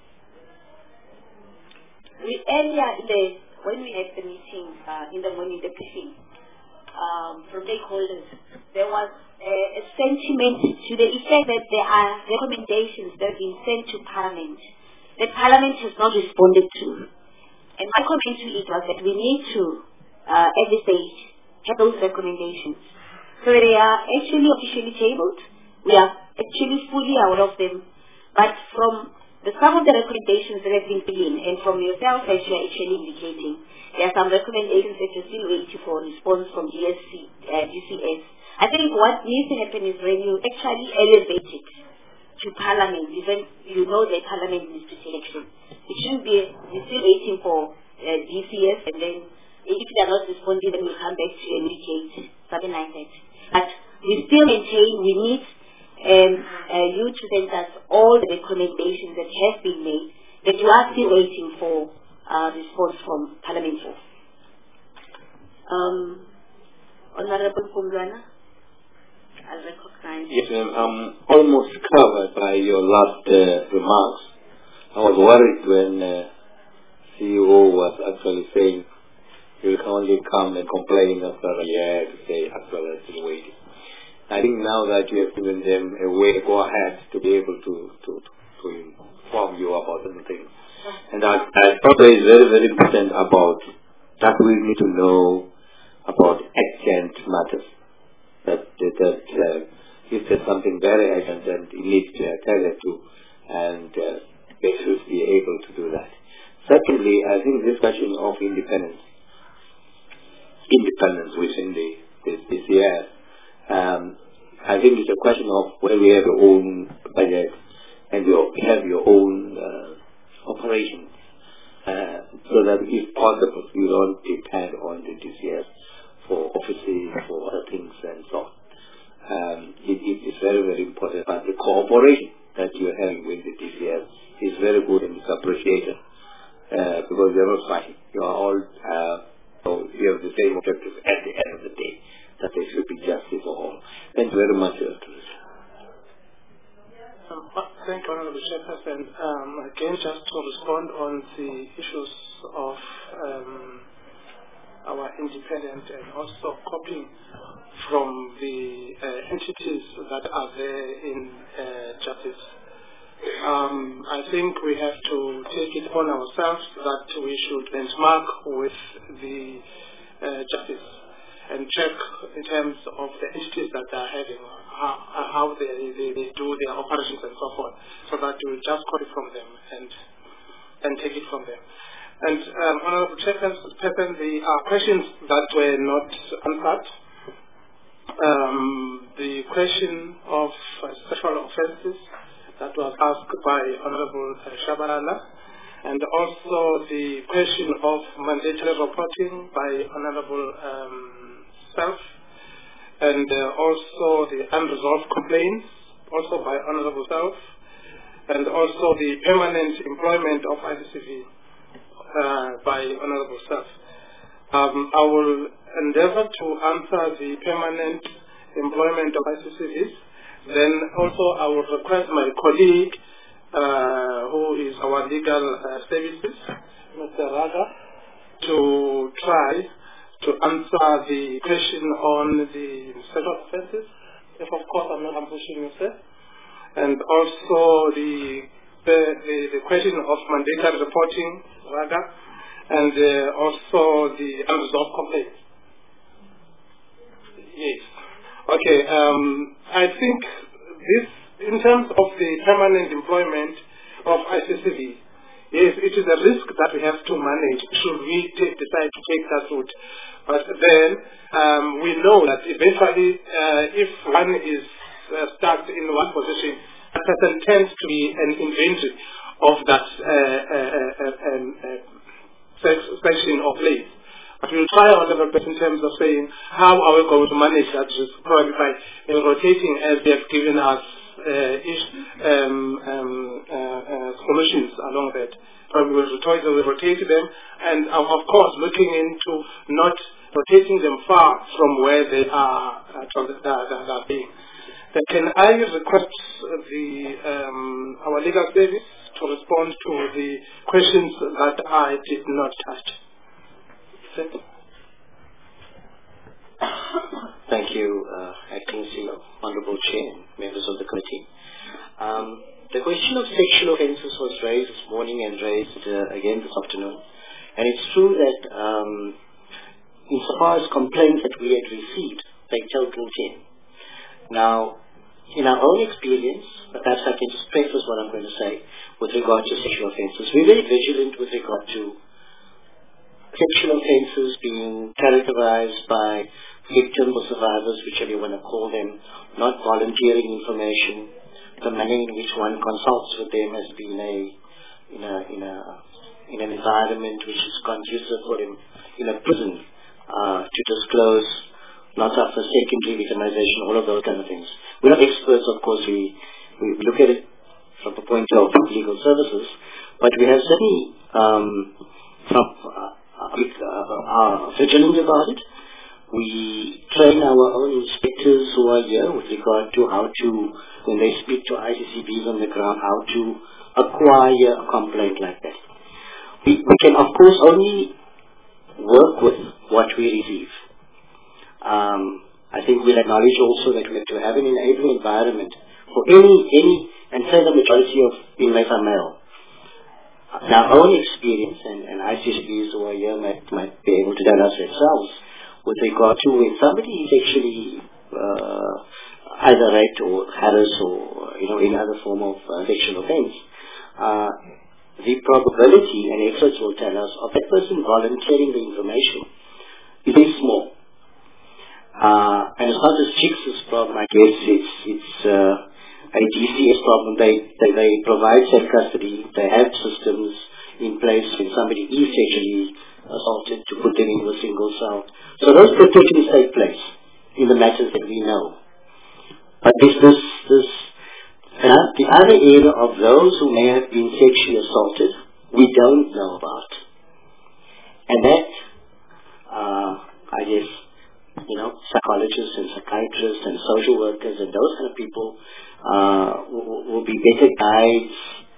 we earlier in the, when we had the meeting uh, in the morning, the briefing um, from stakeholders, there was a, a sentiment to the effect that there are recommendations that have been sent to Parliament that Parliament has not responded to. And my comment to it was that we need to, uh, at this stage, have those recommendations. So they are actually officially tabled. We are actually fully aware of them. But from the, some of the recommendations that have been put in, and from yourself as you are actually indicating, there are some recommendations that you're still waiting for response from G S C, uh, G C S. I think what needs to happen is when you actually elevate it to Parliament, even you know that Parliament needs to take action. It shouldn't be, we're still waiting for uh, G C S, and then if they are not responding, then we'll come back to indicate something like that. But we still maintain we need um, uh, you to send us all the recommendations that have been made, that you are still waiting for uh, response from Parliament for. Um, Honorable Kumlwana, I'll recognize. Yes, ma'am. I'm almost covered by your last uh, remarks. I was worried when uh, C E O was actually saying you can only come and complain after a year to say actually it's been waiting. I think now that you have given them a way to go ahead to be able to, to, to inform you about certain things. And I, I thought it is very, very important about that we need to know about urgent matters. That, that, that uh, if there's something very urgent, then it needs to attend to, and uh, they should be able to do that. Secondly, I think this question of independence, independence within the, the, the C S, um, I think it's a question of where we have your own budget and you have your own uh, operations, uh, so that if possible you don't depend on the D C S for offices, for other things and so on. Um, it, it is very, very important. But the cooperation that you are having with the D C S is very good and it's appreciated uh, because you're not fighting. You are all, uh, so you have the same objective at the end of the day, that there should be justice for all. Thank you very much, Doctor Um, thank you, Honorable Chairperson. Um, again, just to respond on the issues of um, our independent and also copying from the uh, entities that are there in uh, justice. Um, I think we have to take it on ourselves that we should benchmark with the uh, justice and check in terms of the entities that they are having, how, how they, they, they do their operations and so forth, so that we just copy from them and and take it from them. And um, Honorable Chairperson, the uh, questions that were not answered, um, the question of uh, sexual offences that was asked by Honorable uh, Shabalala, and also the question of mandatory reporting by Honorable um, Self, and uh, also the unresolved complaints, also by Honorable Self, and also the permanent employment of I C C V uh, by Honorable Self. Um, I will endeavor to answer the permanent employment of I C C Vs. Then also I will request my colleague, uh, who is our legal uh, services, Mister Raga, to try to answer the question on the sexual offences, if of course I'm not ambushing you, sir. And also the, the, the, the question of mandatory reporting, Raga, and uh, also the unresolved complaints. Yes. Okay, um, I think this, in terms of the permanent employment of I C C V, yes, it is a risk that we have to manage should we take, decide to take that route. But then um, we know that eventually uh, if one is uh, stuck in one position, a person tends to be an inventory of that uh, uh, uh, uh, section of place. But we'll try our level best in terms of saying how are we going to manage that risk, probably by uh, rotating as they have given us uh, each, um, um, uh, uh, solutions along that. Probably we'll rotate, we'll rotate them, and uh, of course looking into not rotating them far from where they are uh, that, that, that being. Then can I request the um, our legal service to respond to the questions that I did not touch? Thank you. Thank you, uh, Acting C E O, Honorable Chair, members of the committee. Um, the question of sexual offences was raised this morning and raised uh, again this afternoon. And it's true that um, insofar as complaints that we had received, they dealt in. Now, in our own experience, perhaps I can just preface what I'm going to say with regard to sexual offences. We're very vigilant with regard to sexual offences being characterized by victims or survivors, whichever you want to call them, not volunteering information. The manner in which one consults with them has been a in a in a in an environment which is conducive for them in a prison uh, to disclose, not after secondary victimization, all of those kind of things. We're not experts, of course. We we look at it from the point of legal services, but we have certainly um, from uh, uh, are vigilant about it. We train our own inspectors who are here with regard to how to, when they speak to I C C Bs on the ground, how to acquire a complaint like that. We, we can, of course, only work with what we receive. Um, I think we'll acknowledge also that we have to have an enabling environment for any, any, and say the majority of inmates are male. In our own experience, and, and I C C Bs who are here might, might be able to tell us themselves, with regard to when somebody is actually uh, either raped or harassed or, you know, any other form of uh, sexual offense, uh, the probability, and experts will tell us, of that person volunteering the information is very small. Uh, and it's not just Chicks' problem, I guess, it's, it's uh, a D C S problem. They, they, they provide safe custody, they have systems in place when somebody is sexually assaulted to put them into a single cell. So those protections take place in the matters that we know. But this, this, this, uh, the other area of those who may have been sexually assaulted, we don't know about. And that, uh, I guess, you know, psychologists and psychiatrists and social workers and those kind of people uh, will, will be better guides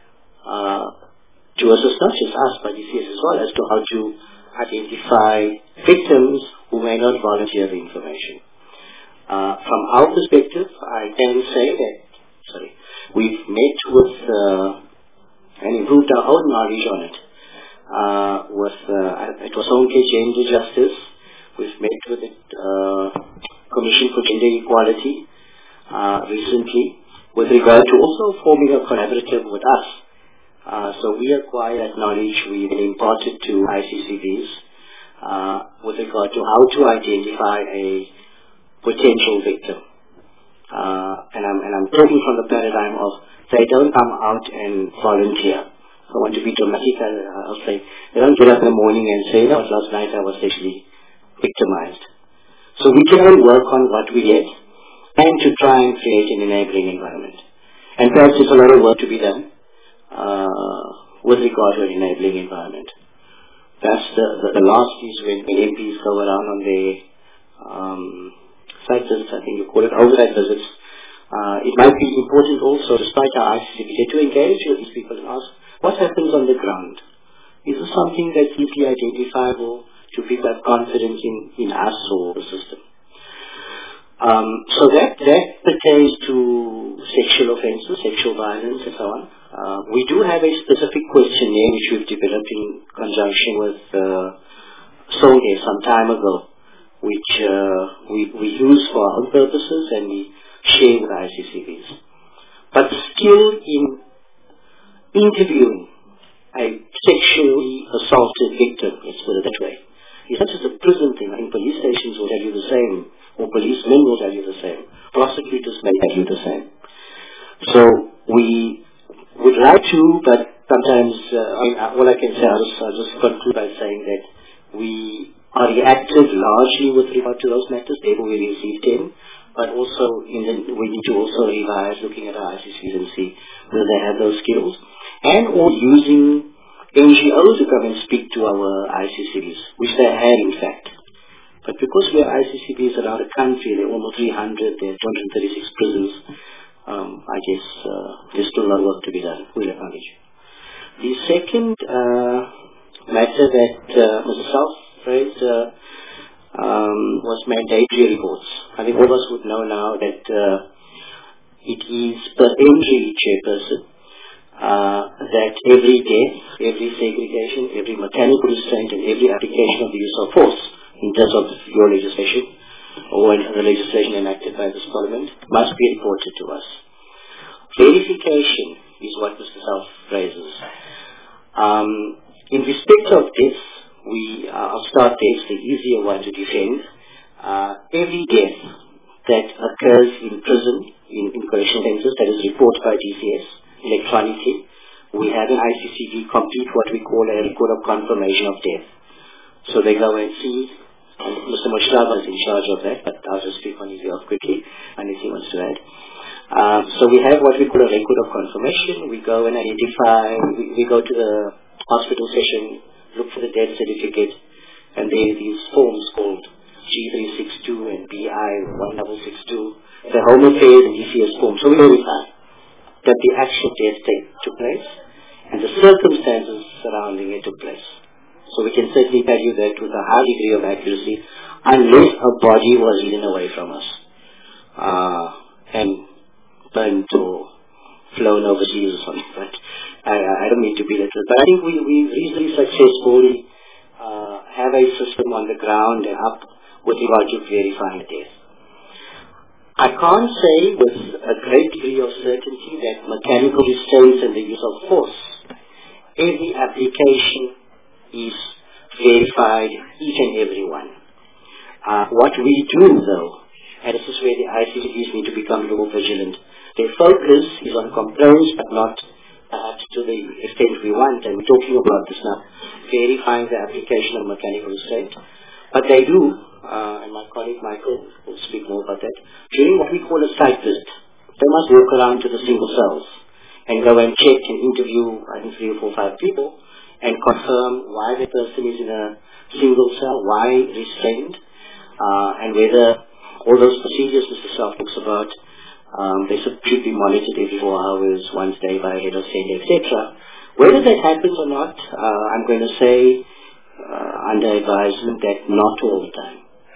uh, to assist not just us, but D C S as well, as to how to identify victims who may not volunteer the information. Uh, from our perspective, I can say that, sorry, we've met with uh, and improved our own knowledge on it. Uh, with, uh, it was Home Care Gender Justice. We've met with the uh, Commission for Gender Equality uh, recently with regard to also forming a collaborative with us. Uh, so we acquire that knowledge, we then impart it to I C C Bs uh, with regard to how to identify a potential victim. Uh, and, I'm, and I'm talking from the paradigm of they don't come out and volunteer. I want to be dramatic, I'll say, they don't get up in the morning and say, no, last night I was sexually victimized. So we can only work on what we get and to try and create an enabling environment. And perhaps there's a lot of work to be done Uh, with regard to an enabling environment. That's the, the, the last is when M Ps go around on their um, site visits, I think you call it, oversight visits. Uh, it might be important also, despite our I C C B, to engage with these people and ask, what happens on the ground? Is this something that's easily identifiable? Do people have confidence in, in us or the system? Um, so that, that pertains to sexual offences, sexual violence and so on. Uh, we do have a specific questionnaire which we've developed in conjunction with uh, SONE some time ago, which uh, we, we use for our own purposes and we share with I C C Bs. But the skill in interviewing a sexually assaulted victim, let's put it that way, is not just a prison thing. I think police stations will tell you the same, or policemen will tell you the same. Prosecutors may tell you the same. So we would like to, but sometimes, uh, I mean, all I can say, I'll just, I'll just conclude by saying that we are reactive largely with regard to those matters, therefore we received in, but also in the, we need to also revise looking at our I C Cs and see whether they have those skills, and or using N G Os to come and speak to our I C Cs, which they have in fact. But because we have I C C Bs around the country, there are almost three hundred, there are two hundred thirty-six prisons, Um, I guess uh, there's still a lot of work to be done. We'll acknowledge. The second uh, matter that uh, Mister South raised uh, um, was mandatory reports. I think all of us would know now that uh, it is per entry chairperson uh, that every death, every segregation, every mechanical restraint, and every application of the use of force in terms of your legislation or the legislation enacted by this Parliament must be reported to us. Verification is what Mister Self raises. Um, in respect of deaths, we, uh, I'll start deaths, the easier one to defend. Uh, every death that occurs in prison, in, in correctional centers, that is reported by D C S electronically, we have an I C C D complete what we call a record of confirmation of death. So they go and see, and Mister Mushraba is in charge of that, but I'll just speak on his behalf quickly, unless he wants to add. Um, so we have what we call a record of confirmation. We go and identify, we, we go to the hospital session, look for the death certificate, and there are these forms called G three sixty-two and B I one six six two, the Home Affairs and D C S forms. So we verify that the actual death take, took place and the circumstances surrounding it took place. So we can certainly tell you that with a high degree of accuracy, unless a body was hidden away from us uh, and burnt or flown overseas or something. But I, I don't mean to be literal, but I think we, we reasonably successfully uh, have a system on the ground and up with regard to verifying death. I can't say with a great degree of certainty that mechanical restraints and the use of force, every application is verified, each and every one. Uh, what we do though, and this is where the I C C Ds need to become more vigilant, their focus is on compliance but not perhaps to the extent we want, and we're talking about this now, verifying the application of mechanical restraint. But they do, uh, and my colleague Michael will speak more about that, during what we call a site visit, they must walk around to the single cells and go and check and interview, I think, three or four, five people and confirm why the person is in a single cell, why restrained, uh, and whether all those procedures Mister Self talks about, um, they should be monitored every four hours, once a day by a head of center, et cetera. Whether that happens or not, uh, I'm going to say, Uh, under advisement that not all the time.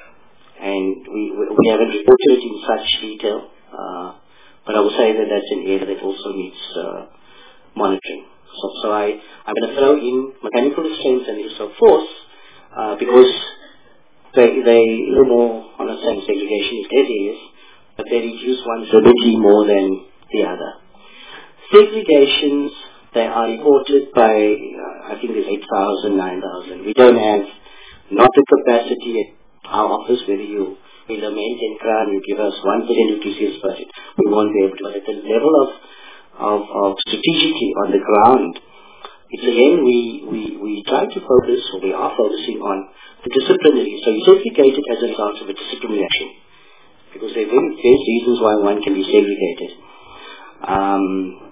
And we, we haven't reported it in such detail, uh, but I will say that that's an area that also needs uh, monitoring. So, so I, I'm going to throw in mechanical restraints and use of force uh, because they, they a little more, I'm not saying segregation is dead areas, but they reduce one's liberty more than the other. Segregations, they are reported by, uh, I think there's eight thousand, nine thousand. We don't have, not the capacity at our office, whether you will lament and cry and you give us one percent of T C S budget. We won't be able to. But at the level of, of, of strategically on the ground, it's again, we, we, we try to focus, or we are focusing on the disciplinary. So you segregate it as a result of a disciplinary action. Because there are various reasons why one can be segregated. Um,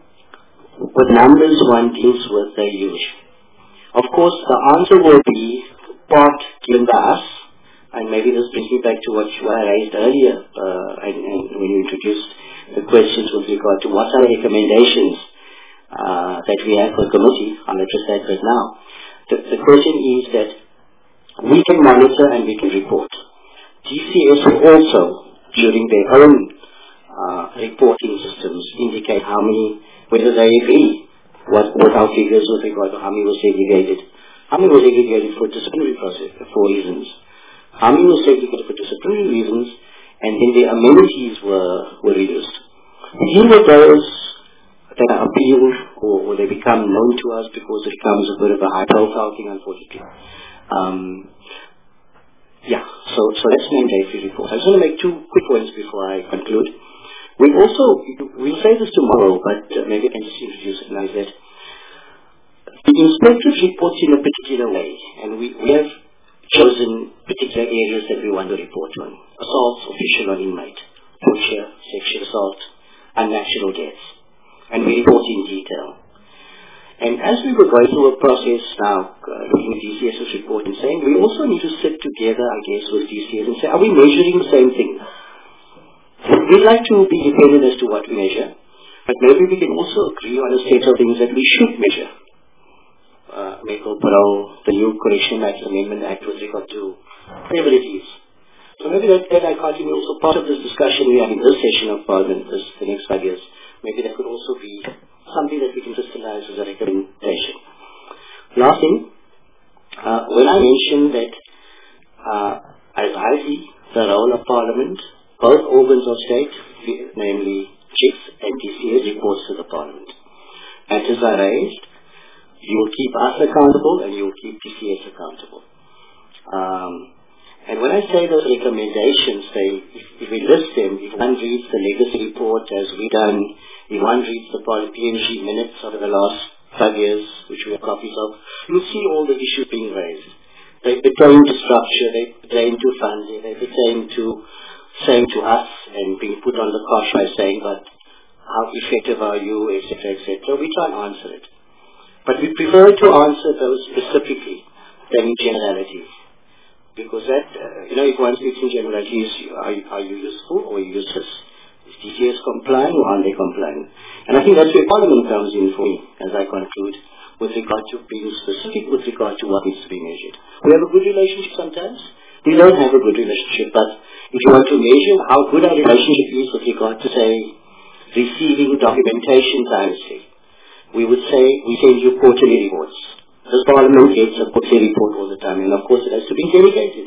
With numbers one deals with the huge. Of course, the answer will be part given by us, and maybe this brings me back to what I raised earlier, uh, and, and when you introduced the questions with regard to what are the recommendations uh, that we have for the committee. I'll address that right now. The, the question is that we can monitor and we can report. D C S will also, during their own uh, reporting systems, indicate how many, whether they agree what, what our figures with regard to how many were segregated. How many were segregated for disciplinary process, for reasons. How many were segregated for disciplinary reasons, and then the amenities were, were reduced. Deal with those that are appealed or, or they become known to us because it becomes a bit of a high profile thing, unfortunately. Um, yeah, so, so that's mandatory report. I just want to make two quick points before I conclude. We also, we'll say this tomorrow, but uh, maybe I can just introduce it now, is that the inspector reports in a particular way, and we, we have chosen particular areas that we want to report on. Assaults, official or inmate, torture, sexual assault, unnatural deaths. And we report in detail. And as we were going through a process now, uh, looking at DCS's report and saying, we also need to sit together, I guess, with D C S and say, are we measuring the same thing? We'd like to be independent as to what we measure, but maybe we can also agree on a set of things that we should measure. Uh, medical parole, the new Correctional Act Amendment Act with regard to whatever it is. So maybe that, that I continue also part of this discussion we have in this session of Parliament, this, the next five years. Maybe that could also be something that we can crystallize as a recommendation. Last thing, uh, when I mentioned that, uh, as I see, the role of Parliament, both organs of state, namely chiefs and D C S, reports to the Parliament. Matters are raised, you will keep us accountable and you will keep D C S accountable. Um, and when I say those recommendations, they, if, if we list them, if one reads the legacy report as we done, if one reads the P N G minutes over the last five years, which we have copies of, you'll see all the issues being raised. They pertain to structure, they pertain to funding, they pertain to saying to us and being put on the cosh by saying, but how effective are you, et cetera, et cetera. We try and answer it. But we prefer to answer those specifically than in generalities. Because that, uh, you know, if one speaks in generalities, are, are you useful or useless? Is D C S complying or aren't they complying? And I think that's where Parliament comes in for me, as I conclude, with regard to being specific with regard to what needs to be measured. We have a good relationship sometimes. We don't have a good relationship, but if you want to measure how good our relationship is with regard to, say, receiving documentation timely, we would say we send you quarterly reports. The Parliament gets a quarterly report all the time, and of course it has to be delegated.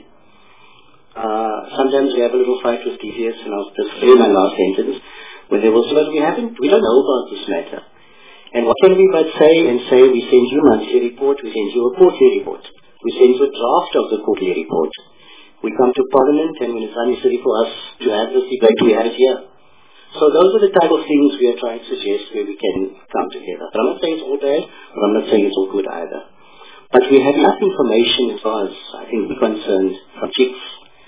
Uh, sometimes we have a little fight with D C S, and I'll just say my last sentence, when they will say, well, we haven't, we don't know about this matter. And what can we but say and say, we send you a monthly report, we send you a quarterly report, we send you a draft of the quarterly report. We come to Parliament, and when it's unnecessary for us to have this debate, we have it here. So those are the type of things we are trying to suggest where we can come together. But I'm not saying it's all bad, but I'm not saying it's all good either. But we have enough information as far as I think we're concerned from chiefs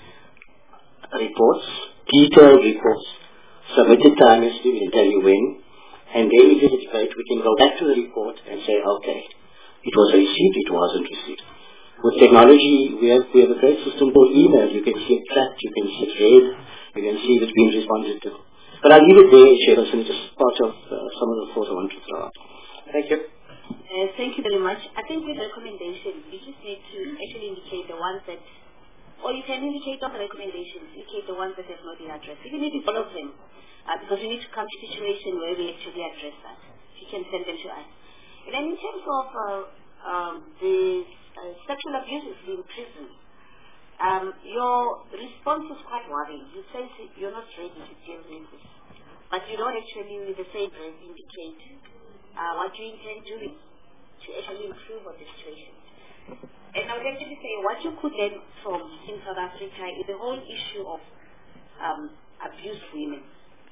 reports, detailed reports, submitted timely, we can tell you when, and then if it's a debate, we can go back to the report and say, okay, it was received, it wasn't received. With technology, we have, we have a great system called email. You can see it tracked, you can see it read, you can see if it's been responded to. But I'll leave it there, Chairperson, just part of uh, some of the thoughts I want to throw out. Thank you. Uh, thank you very much. I think with the recommendations, you just need to actually indicate the ones that, or you can indicate all the recommendations, indicate the ones that have not been addressed. You need to follow them, uh, because we need to come to a situation where we actually address that. You can send them to us. And then in terms of uh, um, the uh, sexual abuses in prison, Um, your response is quite worrying. You say you're not ready to deal with this, but you don't actually, with the same breath, indicate uh, what you intend doing to actually improve on the situation. And I would actually say what you could learn from in South Africa is the whole issue of um, abused women.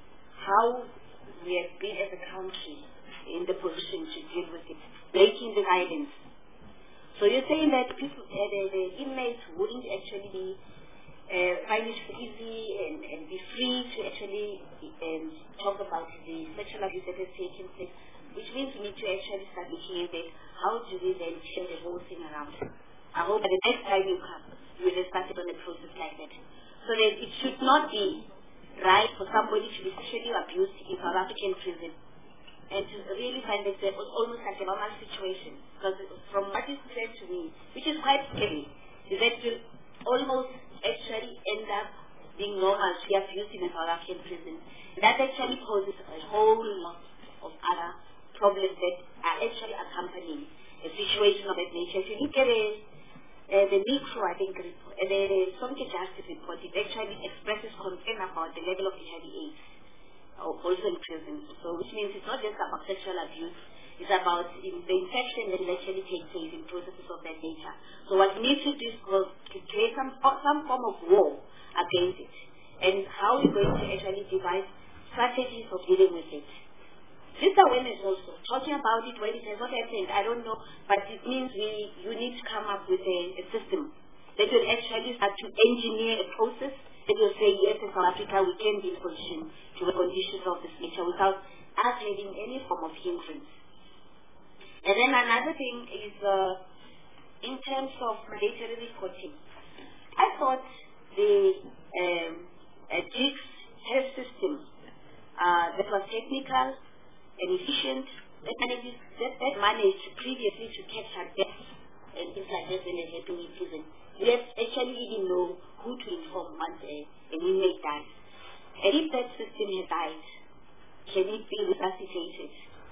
How we have been as a country in the position to deal with it, breaking the silence. So you're saying that people, uh, the, the inmates wouldn't actually be, uh, find it easy and, and be free to actually um, talk about the sexual abuse that has taken place, which means we need to actually start looking at it. How do we then turn the whole thing around? I hope that the next time you come, you will have started on a process like that. So that it should not be right for somebody to be sexually abused in South African prison and to really find themselves almost like a normal situation. Because from what is said to me, which is quite scary, is that you almost actually end up being normal to be abused in a South African prison. That actually poses a whole lot of other problems that are actually accompanying a situation of that nature. If you look at it, uh, the NICRO, I think, report, uh, the, the Sonke Justice report, it actually expresses concern about the level of H I V AIDS. Also in prison. So which means it's not just about sexual abuse, it's about the infection that will actually take place in processes of that nature. So what we need to do is to create some, some form of war against it. And how we're going to actually devise strategies for dealing with it. This awareness also, talking about it when it has not happened, I don't know, but it means we you need to come up with a, a system that will actually start to engineer a process that will say, yes, in South Africa we can be in position to the conditions of this nature without us having any form of hindrance. And then another thing is, uh, in terms of mandatory reporting, I thought the um, uh, G I C S health system uh, that was technical and efficient, that managed, that, that managed previously to capture deaths and things like that when they happen in prison. We have actually even know who to inform once a, an inmate dies. And if that system has died, can it be resuscitated?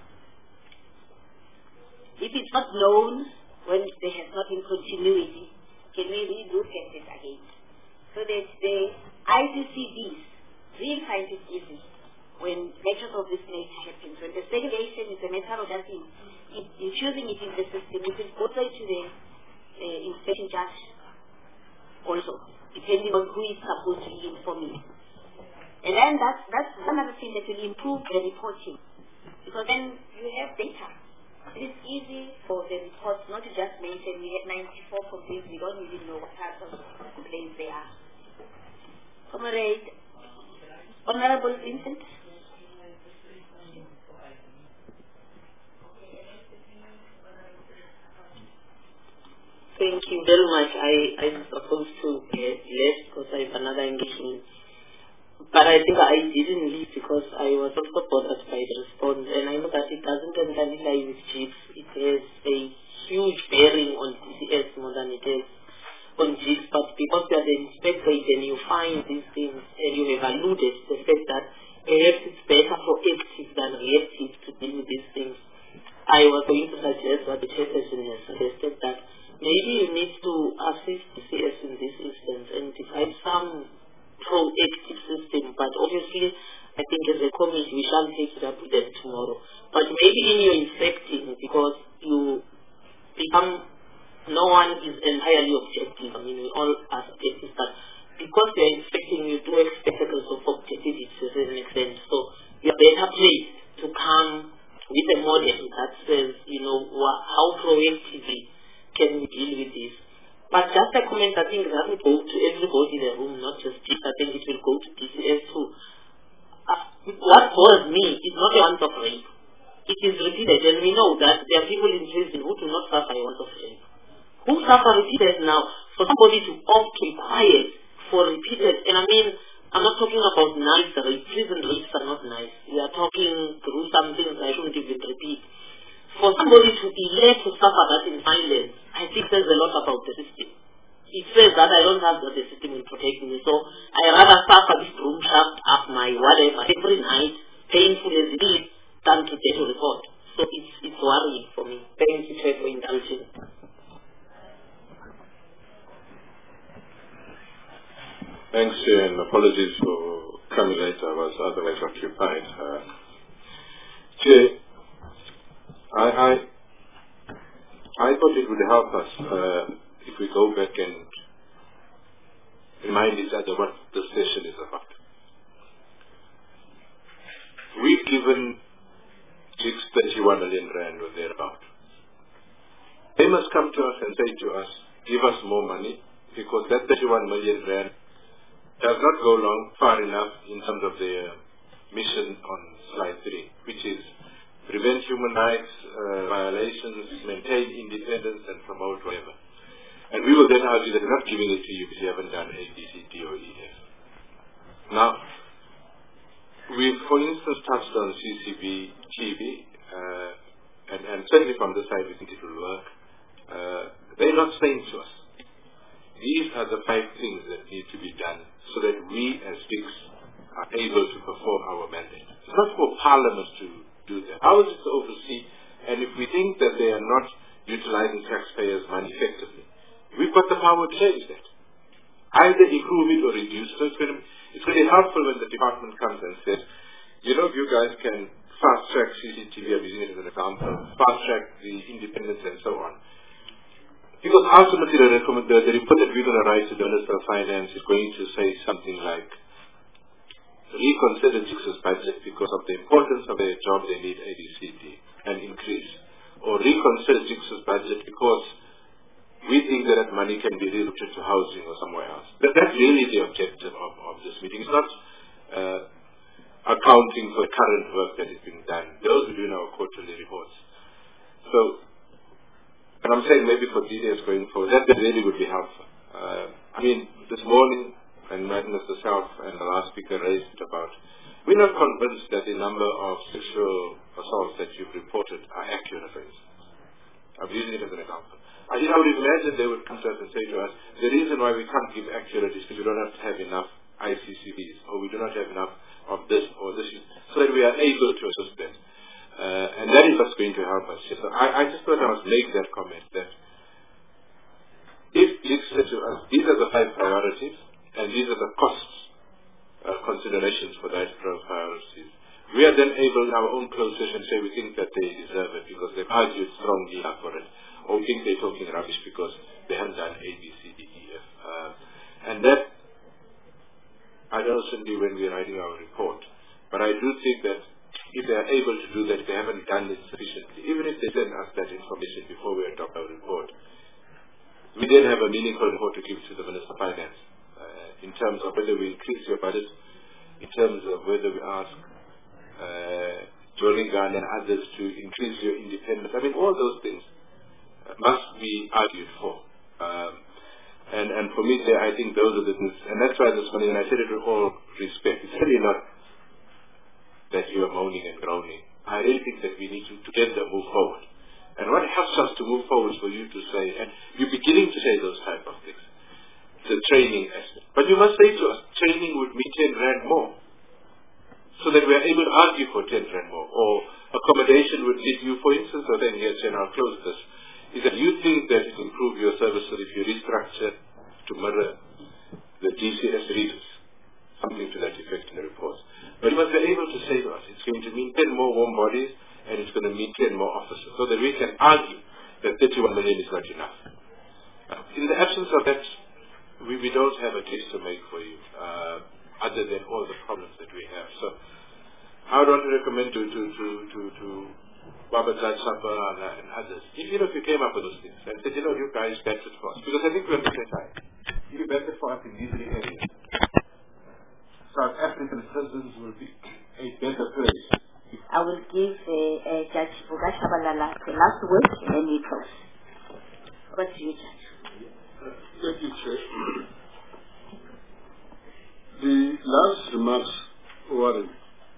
If it's not known when there has not been continuity, can we relook at it again? So that the really find it easy when matters of this nature happens. When the segregation is a matter of just in, in, infusing it in the system, it will go straight to the uh, inspection judge also, depending on who is supposed to be informing. And then that's, that's another thing that will improve the reporting, because then you have data. It is easy for the reports not to just mention we had ninety-four complaints, we don't even know what types of complaints they are. Comrade, Honorable Vincent. Thank you very much. I, I'm supposed to get left because I have another engagement. But I think I didn't leave because I was also bothered by the response. And I know that it doesn't entirely lie with GIGS. It has a huge bearing on D C S more than it has on GIGS. But because you are the inspector and you find these things and you have alluded to the fact that perhaps it's better proactive than reactive to deal with these things, I was going to suggest what the chairperson has suggested, that maybe you need to assist D C S in this instance and decide some proactive system. But obviously, I think as a committee, we shall take it up with them tomorrow. But maybe in your inspecting, because you become, no one is entirely objective. I mean, we all are subjective, but because you're inspecting, you do expect spectacles of objectivity to a certain extent. So you're better placed to come with a model that says, you know, how proactively can we deal with this. But just a comment, I think that will go to everybody in the room, not just GIGS. I think it will go to D C S too. Uh, what bothers me is not a once of rape. It is repeated, and we know that there are people in prison who do not suffer a once of rape. Who suffer repeated now? For somebody to opt to be quiet for repeated, and I mean, I'm not talking about nice rape. Prison rapes are not nice. We are talking gruesome things I shouldn't even repeat. For somebody to be left to suffer that in silence, I think says a lot about the system. It says that I don't have that the system will protect me, so I rather suffer this room shaft up my whatever every night, painful as it is, than to get a report. So it's, it's worrying for me. Thank you, Chair, for indulging. Thanks, and apologies for coming late. I was otherwise occupied. Uh, Chair, I, I, I thought it would help us uh, if we go back and remind each other what the session is about. We've given GIGS thirty-one million rand or thereabout. They must come to us and say to us, give us more money, because that thirty-one million rand does not go long far enough in terms of their mission on slide three, which is prevent human rights uh, violations, maintain independence, and promote whatever. And we will then argue that we're not giving it to you because you haven't done A, B, C, D, or E, F. Now, we've, for instance, touched on C C B, T V, uh, and, and certainly from this side we think it will work. Uh, they're not saying to us, these are the five things that need to be done so that we as GIGS are able to perform our mandate. It's not for Parliament to do that. Ours is to oversee, and if we think that they are not utilizing taxpayers' money effectively, we've got the power to change that. Either improve it or reduce it. So it's going to, it's going to be helpful when the department comes and says, you know, you guys can fast-track C C T V, I'm using it as an example, fast-track the independence and so on. Because ultimately the, the, the report that we're going to write to the Minister of Finance is going to say something like, reconsider GIGS's budget because of the importance of their job, they need A B C D and increase. Or reconsider GIGS's budget because we think that, that money can be rerouted to housing or somewhere else. But that's really the objective of, of this meeting. It's not uh, accounting for the current work that is being done. Those we do in our quarterly reports. So, and I'm saying maybe for D D S going forward, that, that really would be helpful. Uh, I mean, this morning, and Madam herself and the last speaker raised about, we're not convinced that the number of sexual assaults that you've reported are accurate, for instance. I'm using it as an example. I, I would imagine they would come to us and say to us, the reason why we can't give accurate is because we don't have to have enough I C C Bs, or we do not have enough of this or this, so that we are able to assist them. Uh, and that is what's going to help us. So I, I just thought I must make that comment that if GIGS said to us, these are the five priorities, and these are the costs uh, considerations for those priorities. We are then able, in our own closed session, say we think that they deserve it because they've argued strongly for it, or we think they're talking rubbish because they haven't done A, B, C, D, E, F. Uh, and that, I don't certainly when we're writing our report, but I do think that if they are able to do that, they haven't done it sufficiently. Even if they send us that information before we adopt our report, we then have a meaningful report to give to the Minister of Finance uh, in terms of whether we increase your budget, in terms of whether we ask uh, Jolingan and others to increase your independence. I mean, all those things uh, must be argued for. Um, and, and for me, I think those are the things, and that's why this morning, and I said it with all respect, it's really not that you are moaning and groaning. I really think that we need to together move forward. And what helps us to move forward is for you to say, and you're beginning to say those type of things, the training aspect. But you must say to us, training would mean ten rand more, so that we are able to argue for ten rand more. Or accommodation would give you, for instance, or then yes, and I'll close this, is that you think that it improve your services if you restructure to mirror the D C S readers, something to that effect in the reports. But you must be able to say to us, it's going to mean ten more warm bodies, and it's going to mean ten more officers, so that we can argue that thirty-one million is not enough. Uh, in the absence of that, we, we don't have a case to make for you, uh, other than all the problems that we have. So I would want to recommend to to to to, to Baba Sapa and others, if you know if you came up with those things and said, you know, you guys benefit for us, because I think we're on the same side. You benefit for us in these areas. South African citizens will be a better place. I will give uh, uh, Judge Bugashabalala the last word and then we close. Over to you, Judge. Uh, thank you, Chair. The last remarks, Warren,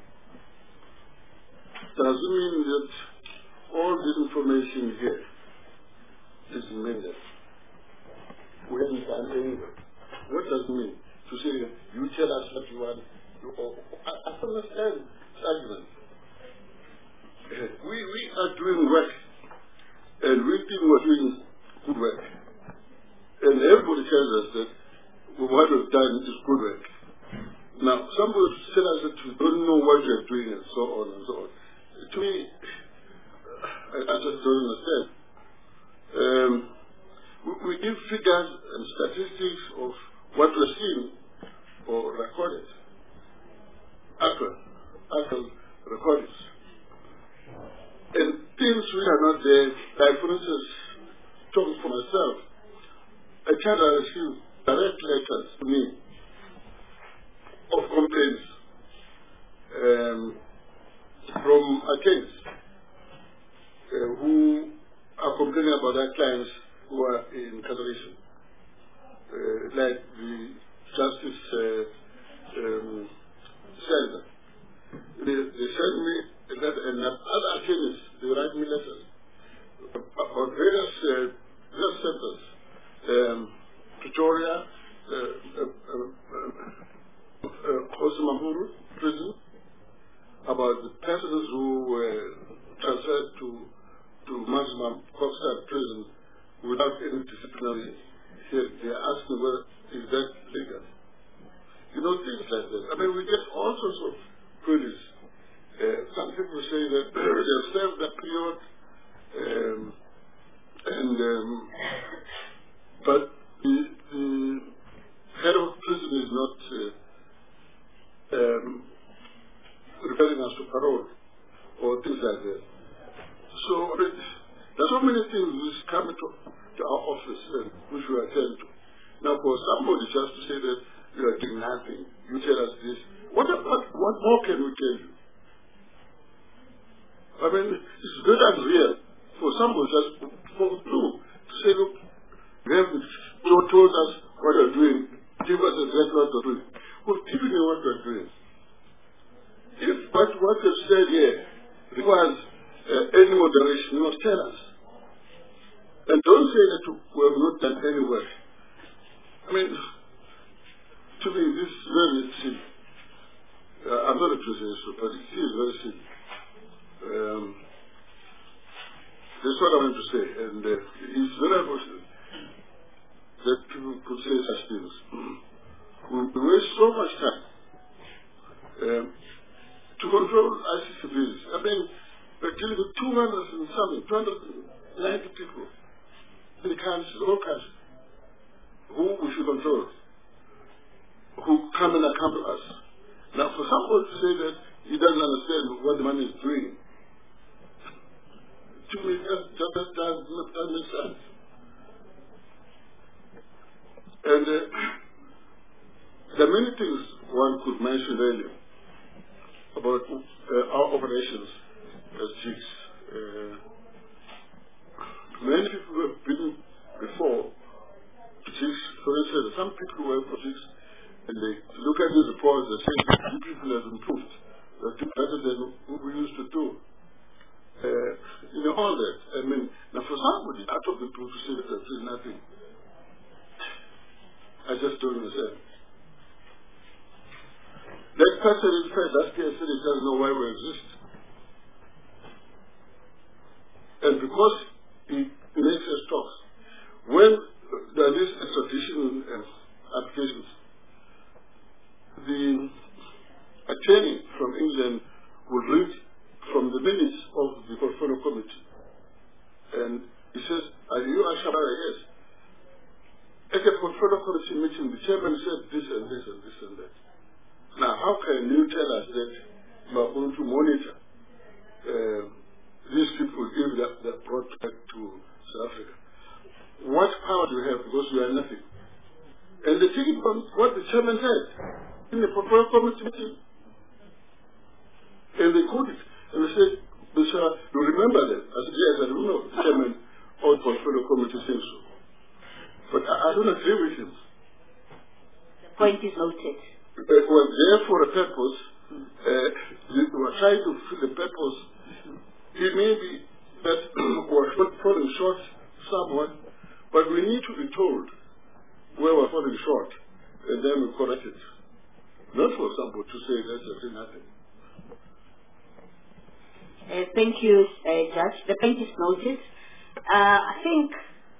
does it mean that all this information here is amended? We haven't done anywhere. What does it mean? To say, you tell us what you want. You, oh, I, I understand this argument. Uh, we, we are doing work, and we think we're doing good work. And everybody tells us that what we've done is good work. Now, somebody tell us that we don't know what we're doing and so on and so on. To me, I, I just don't understand. Um, we, we give figures and statistics of what we're seeing or recorded. Actual, actual recordings. And things which are not there, like for instance, talking for myself, a child I received direct letters to me of complaints um, from attorneys uh, who are complaining about their clients who are in cancellation. Uh, like the Justice uh, um, Center. They, they send me a letter, and other attorneys, they write me letters about various, uh, various centers, um, Pretoria, uh, uh, uh, uh, Osimahuru prison, about the persons who were transferred to, to maximum Coxside prison without any disciplinary. They are asking whether is that legal. You know, things like that. I mean, we get all sorts of queries. Uh, some people say that they have served that period, um, and um, but the, the head of prison is not uh, um, referring us to parole or things like that. So I mean, there are so many things which come to, to our office and which we attend to. Now, for somebody just to say that you are doing nothing, you tell us this. What, what, what more can we tell you? I mean, it's very unreal for somebody just for through to say, look, you have told us what you're doing, give us exactly what you're doing. We've given you what you're doing. If what, what you've said here requires uh, any moderation, you must tell us. And don't say that we have not done any work. I mean, to me, this is very silly. Uh, I'm not a prisoner, but it is very silly. Um, that's what I want to say. And uh, it's very unfortunate that people could say such things. We waste so much time um, to control I C C Bs. I mean, we're dealing with two hundred and something, two hundred ninety people in the country, all countries, who we should control, who come and accompany us. Now, for someone to say that he doesn't understand what the money is doing, to me, that, that, that, that doesn't make sense. And uh, there are many things one could mention earlier about uh, our operations as jigs. Uh, many people who have been before jigs, for instance, some people work for jigs, and they look at these reports and say, you people have improved. They're better than what we used to do. Uh, you know, all that. I mean, now for somebody out of the blue to say that they're doing nothing, I just don't understand. That person in fact last year said he doesn't know why we exist. And because he makes us talk, when there is extradition uh, applications, the attorney from England will read from the minutes of the portfolio committee. And he says, are you Ashabara? Yes. At the portfolio committee meeting, the chairman said this and this and this and that. Now, how can you tell us that you are going to monitor uh, these people if they are brought back to South Africa? What power do you have? Because you are nothing. And the thing about what the chairman said in the portfolio committee meeting, and they quoted, and they said, Mister you remember that? I said, yes, I remember the chairman of the portfolio committee saying so. But I, I don't agree with him. The point is noted. It was there for a purpose. Uh, we were trying to fill the purpose. It may be that we're falling short somewhat, but we need to be told where we're falling short, and then we correct it. Not for somebody to say that's just nothing. Uh, thank you, uh, Judge. The point is noted. Uh, I think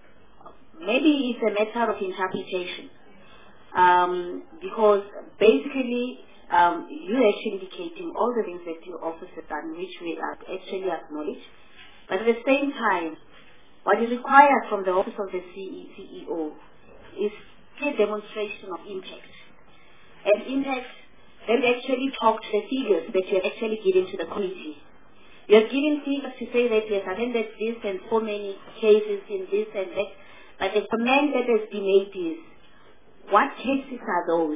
maybe it's a matter of interpretation. Um, because basically um, you're actually indicating all the things that your office has done, which we are actually acknowledge. But at the same time, what is required from the office of the C E O is a demonstration of impact. And impact, then actually talk to the figures that you're actually giving to the committee. You're giving figures to say that you have attended this and so many cases in this and that, but the comment that has been made is, what cases are those?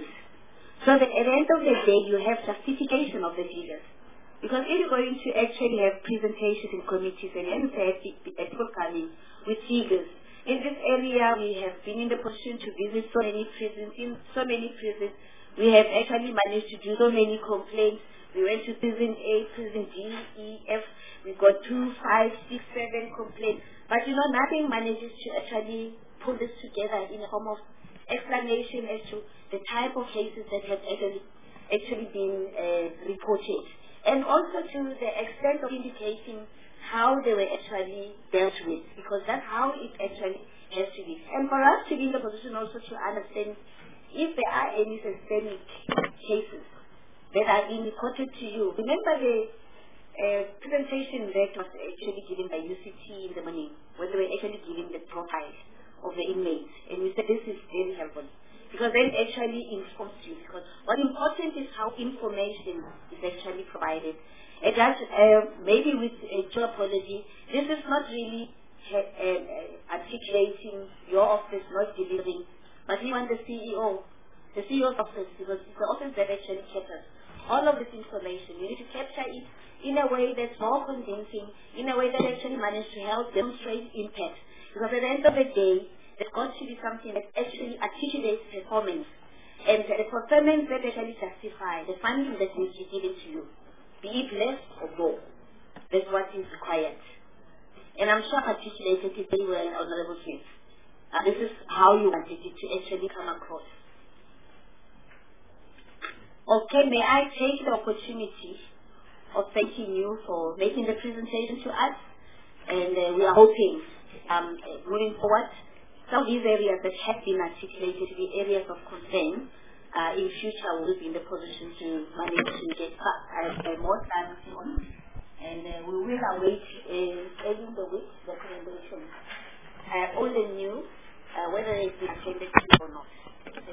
So that at the end of the day, you have justification of the figures. Because if you're going to actually have presentations in committees and you have people coming with figures, in this area we have been in the position to visit so many prisons, in so many prisons, we have actually managed to do so many complaints. We went to prison A, prison D, E, F, we got two, five, six, seven complaints. But you know, nothing manages to actually put this together in a form of explanation as to the type of cases that have actually, actually been uh, reported. And also to the extent of indicating how they were actually dealt with, because that's how it actually has to be. And for us to be in the position also to understand if there are any systemic cases that are being reported to you. Remember the uh, presentation that was actually given by U C T in the morning, when they were actually giving the profile of the inmates, and we said this is very helpful because then actually informs you, because what important is how information is actually provided. And that uh, maybe with a due apology, this is not really uh, uh, articulating your office not delivering, but we want the C E O, the C E O's office, because it's the office that actually captures all of this information. You need to capture it in a way that's more convincing, in a way that actually manages to help demonstrate impact. Because at the end of the day, there's got to be something that actually articulates performance. And the performance that actually justifies the funding that needs to be given to you, be it less or more. That's what is required. And I'm sure I've articulated it very well, Honorable Chief. Uh, this is how you wanted it to actually come across. Okay, may I take the opportunity of thanking you for making the presentation to us. And uh, we are hoping Um, moving forward, some of these areas that have been articulated to be areas of concern, uh, in future we will be in the position to manage to get uh, uh, more time on. And uh, we will await uh, early in the week the recommendations. Uh, all the new, uh, whether it's been attended to or not.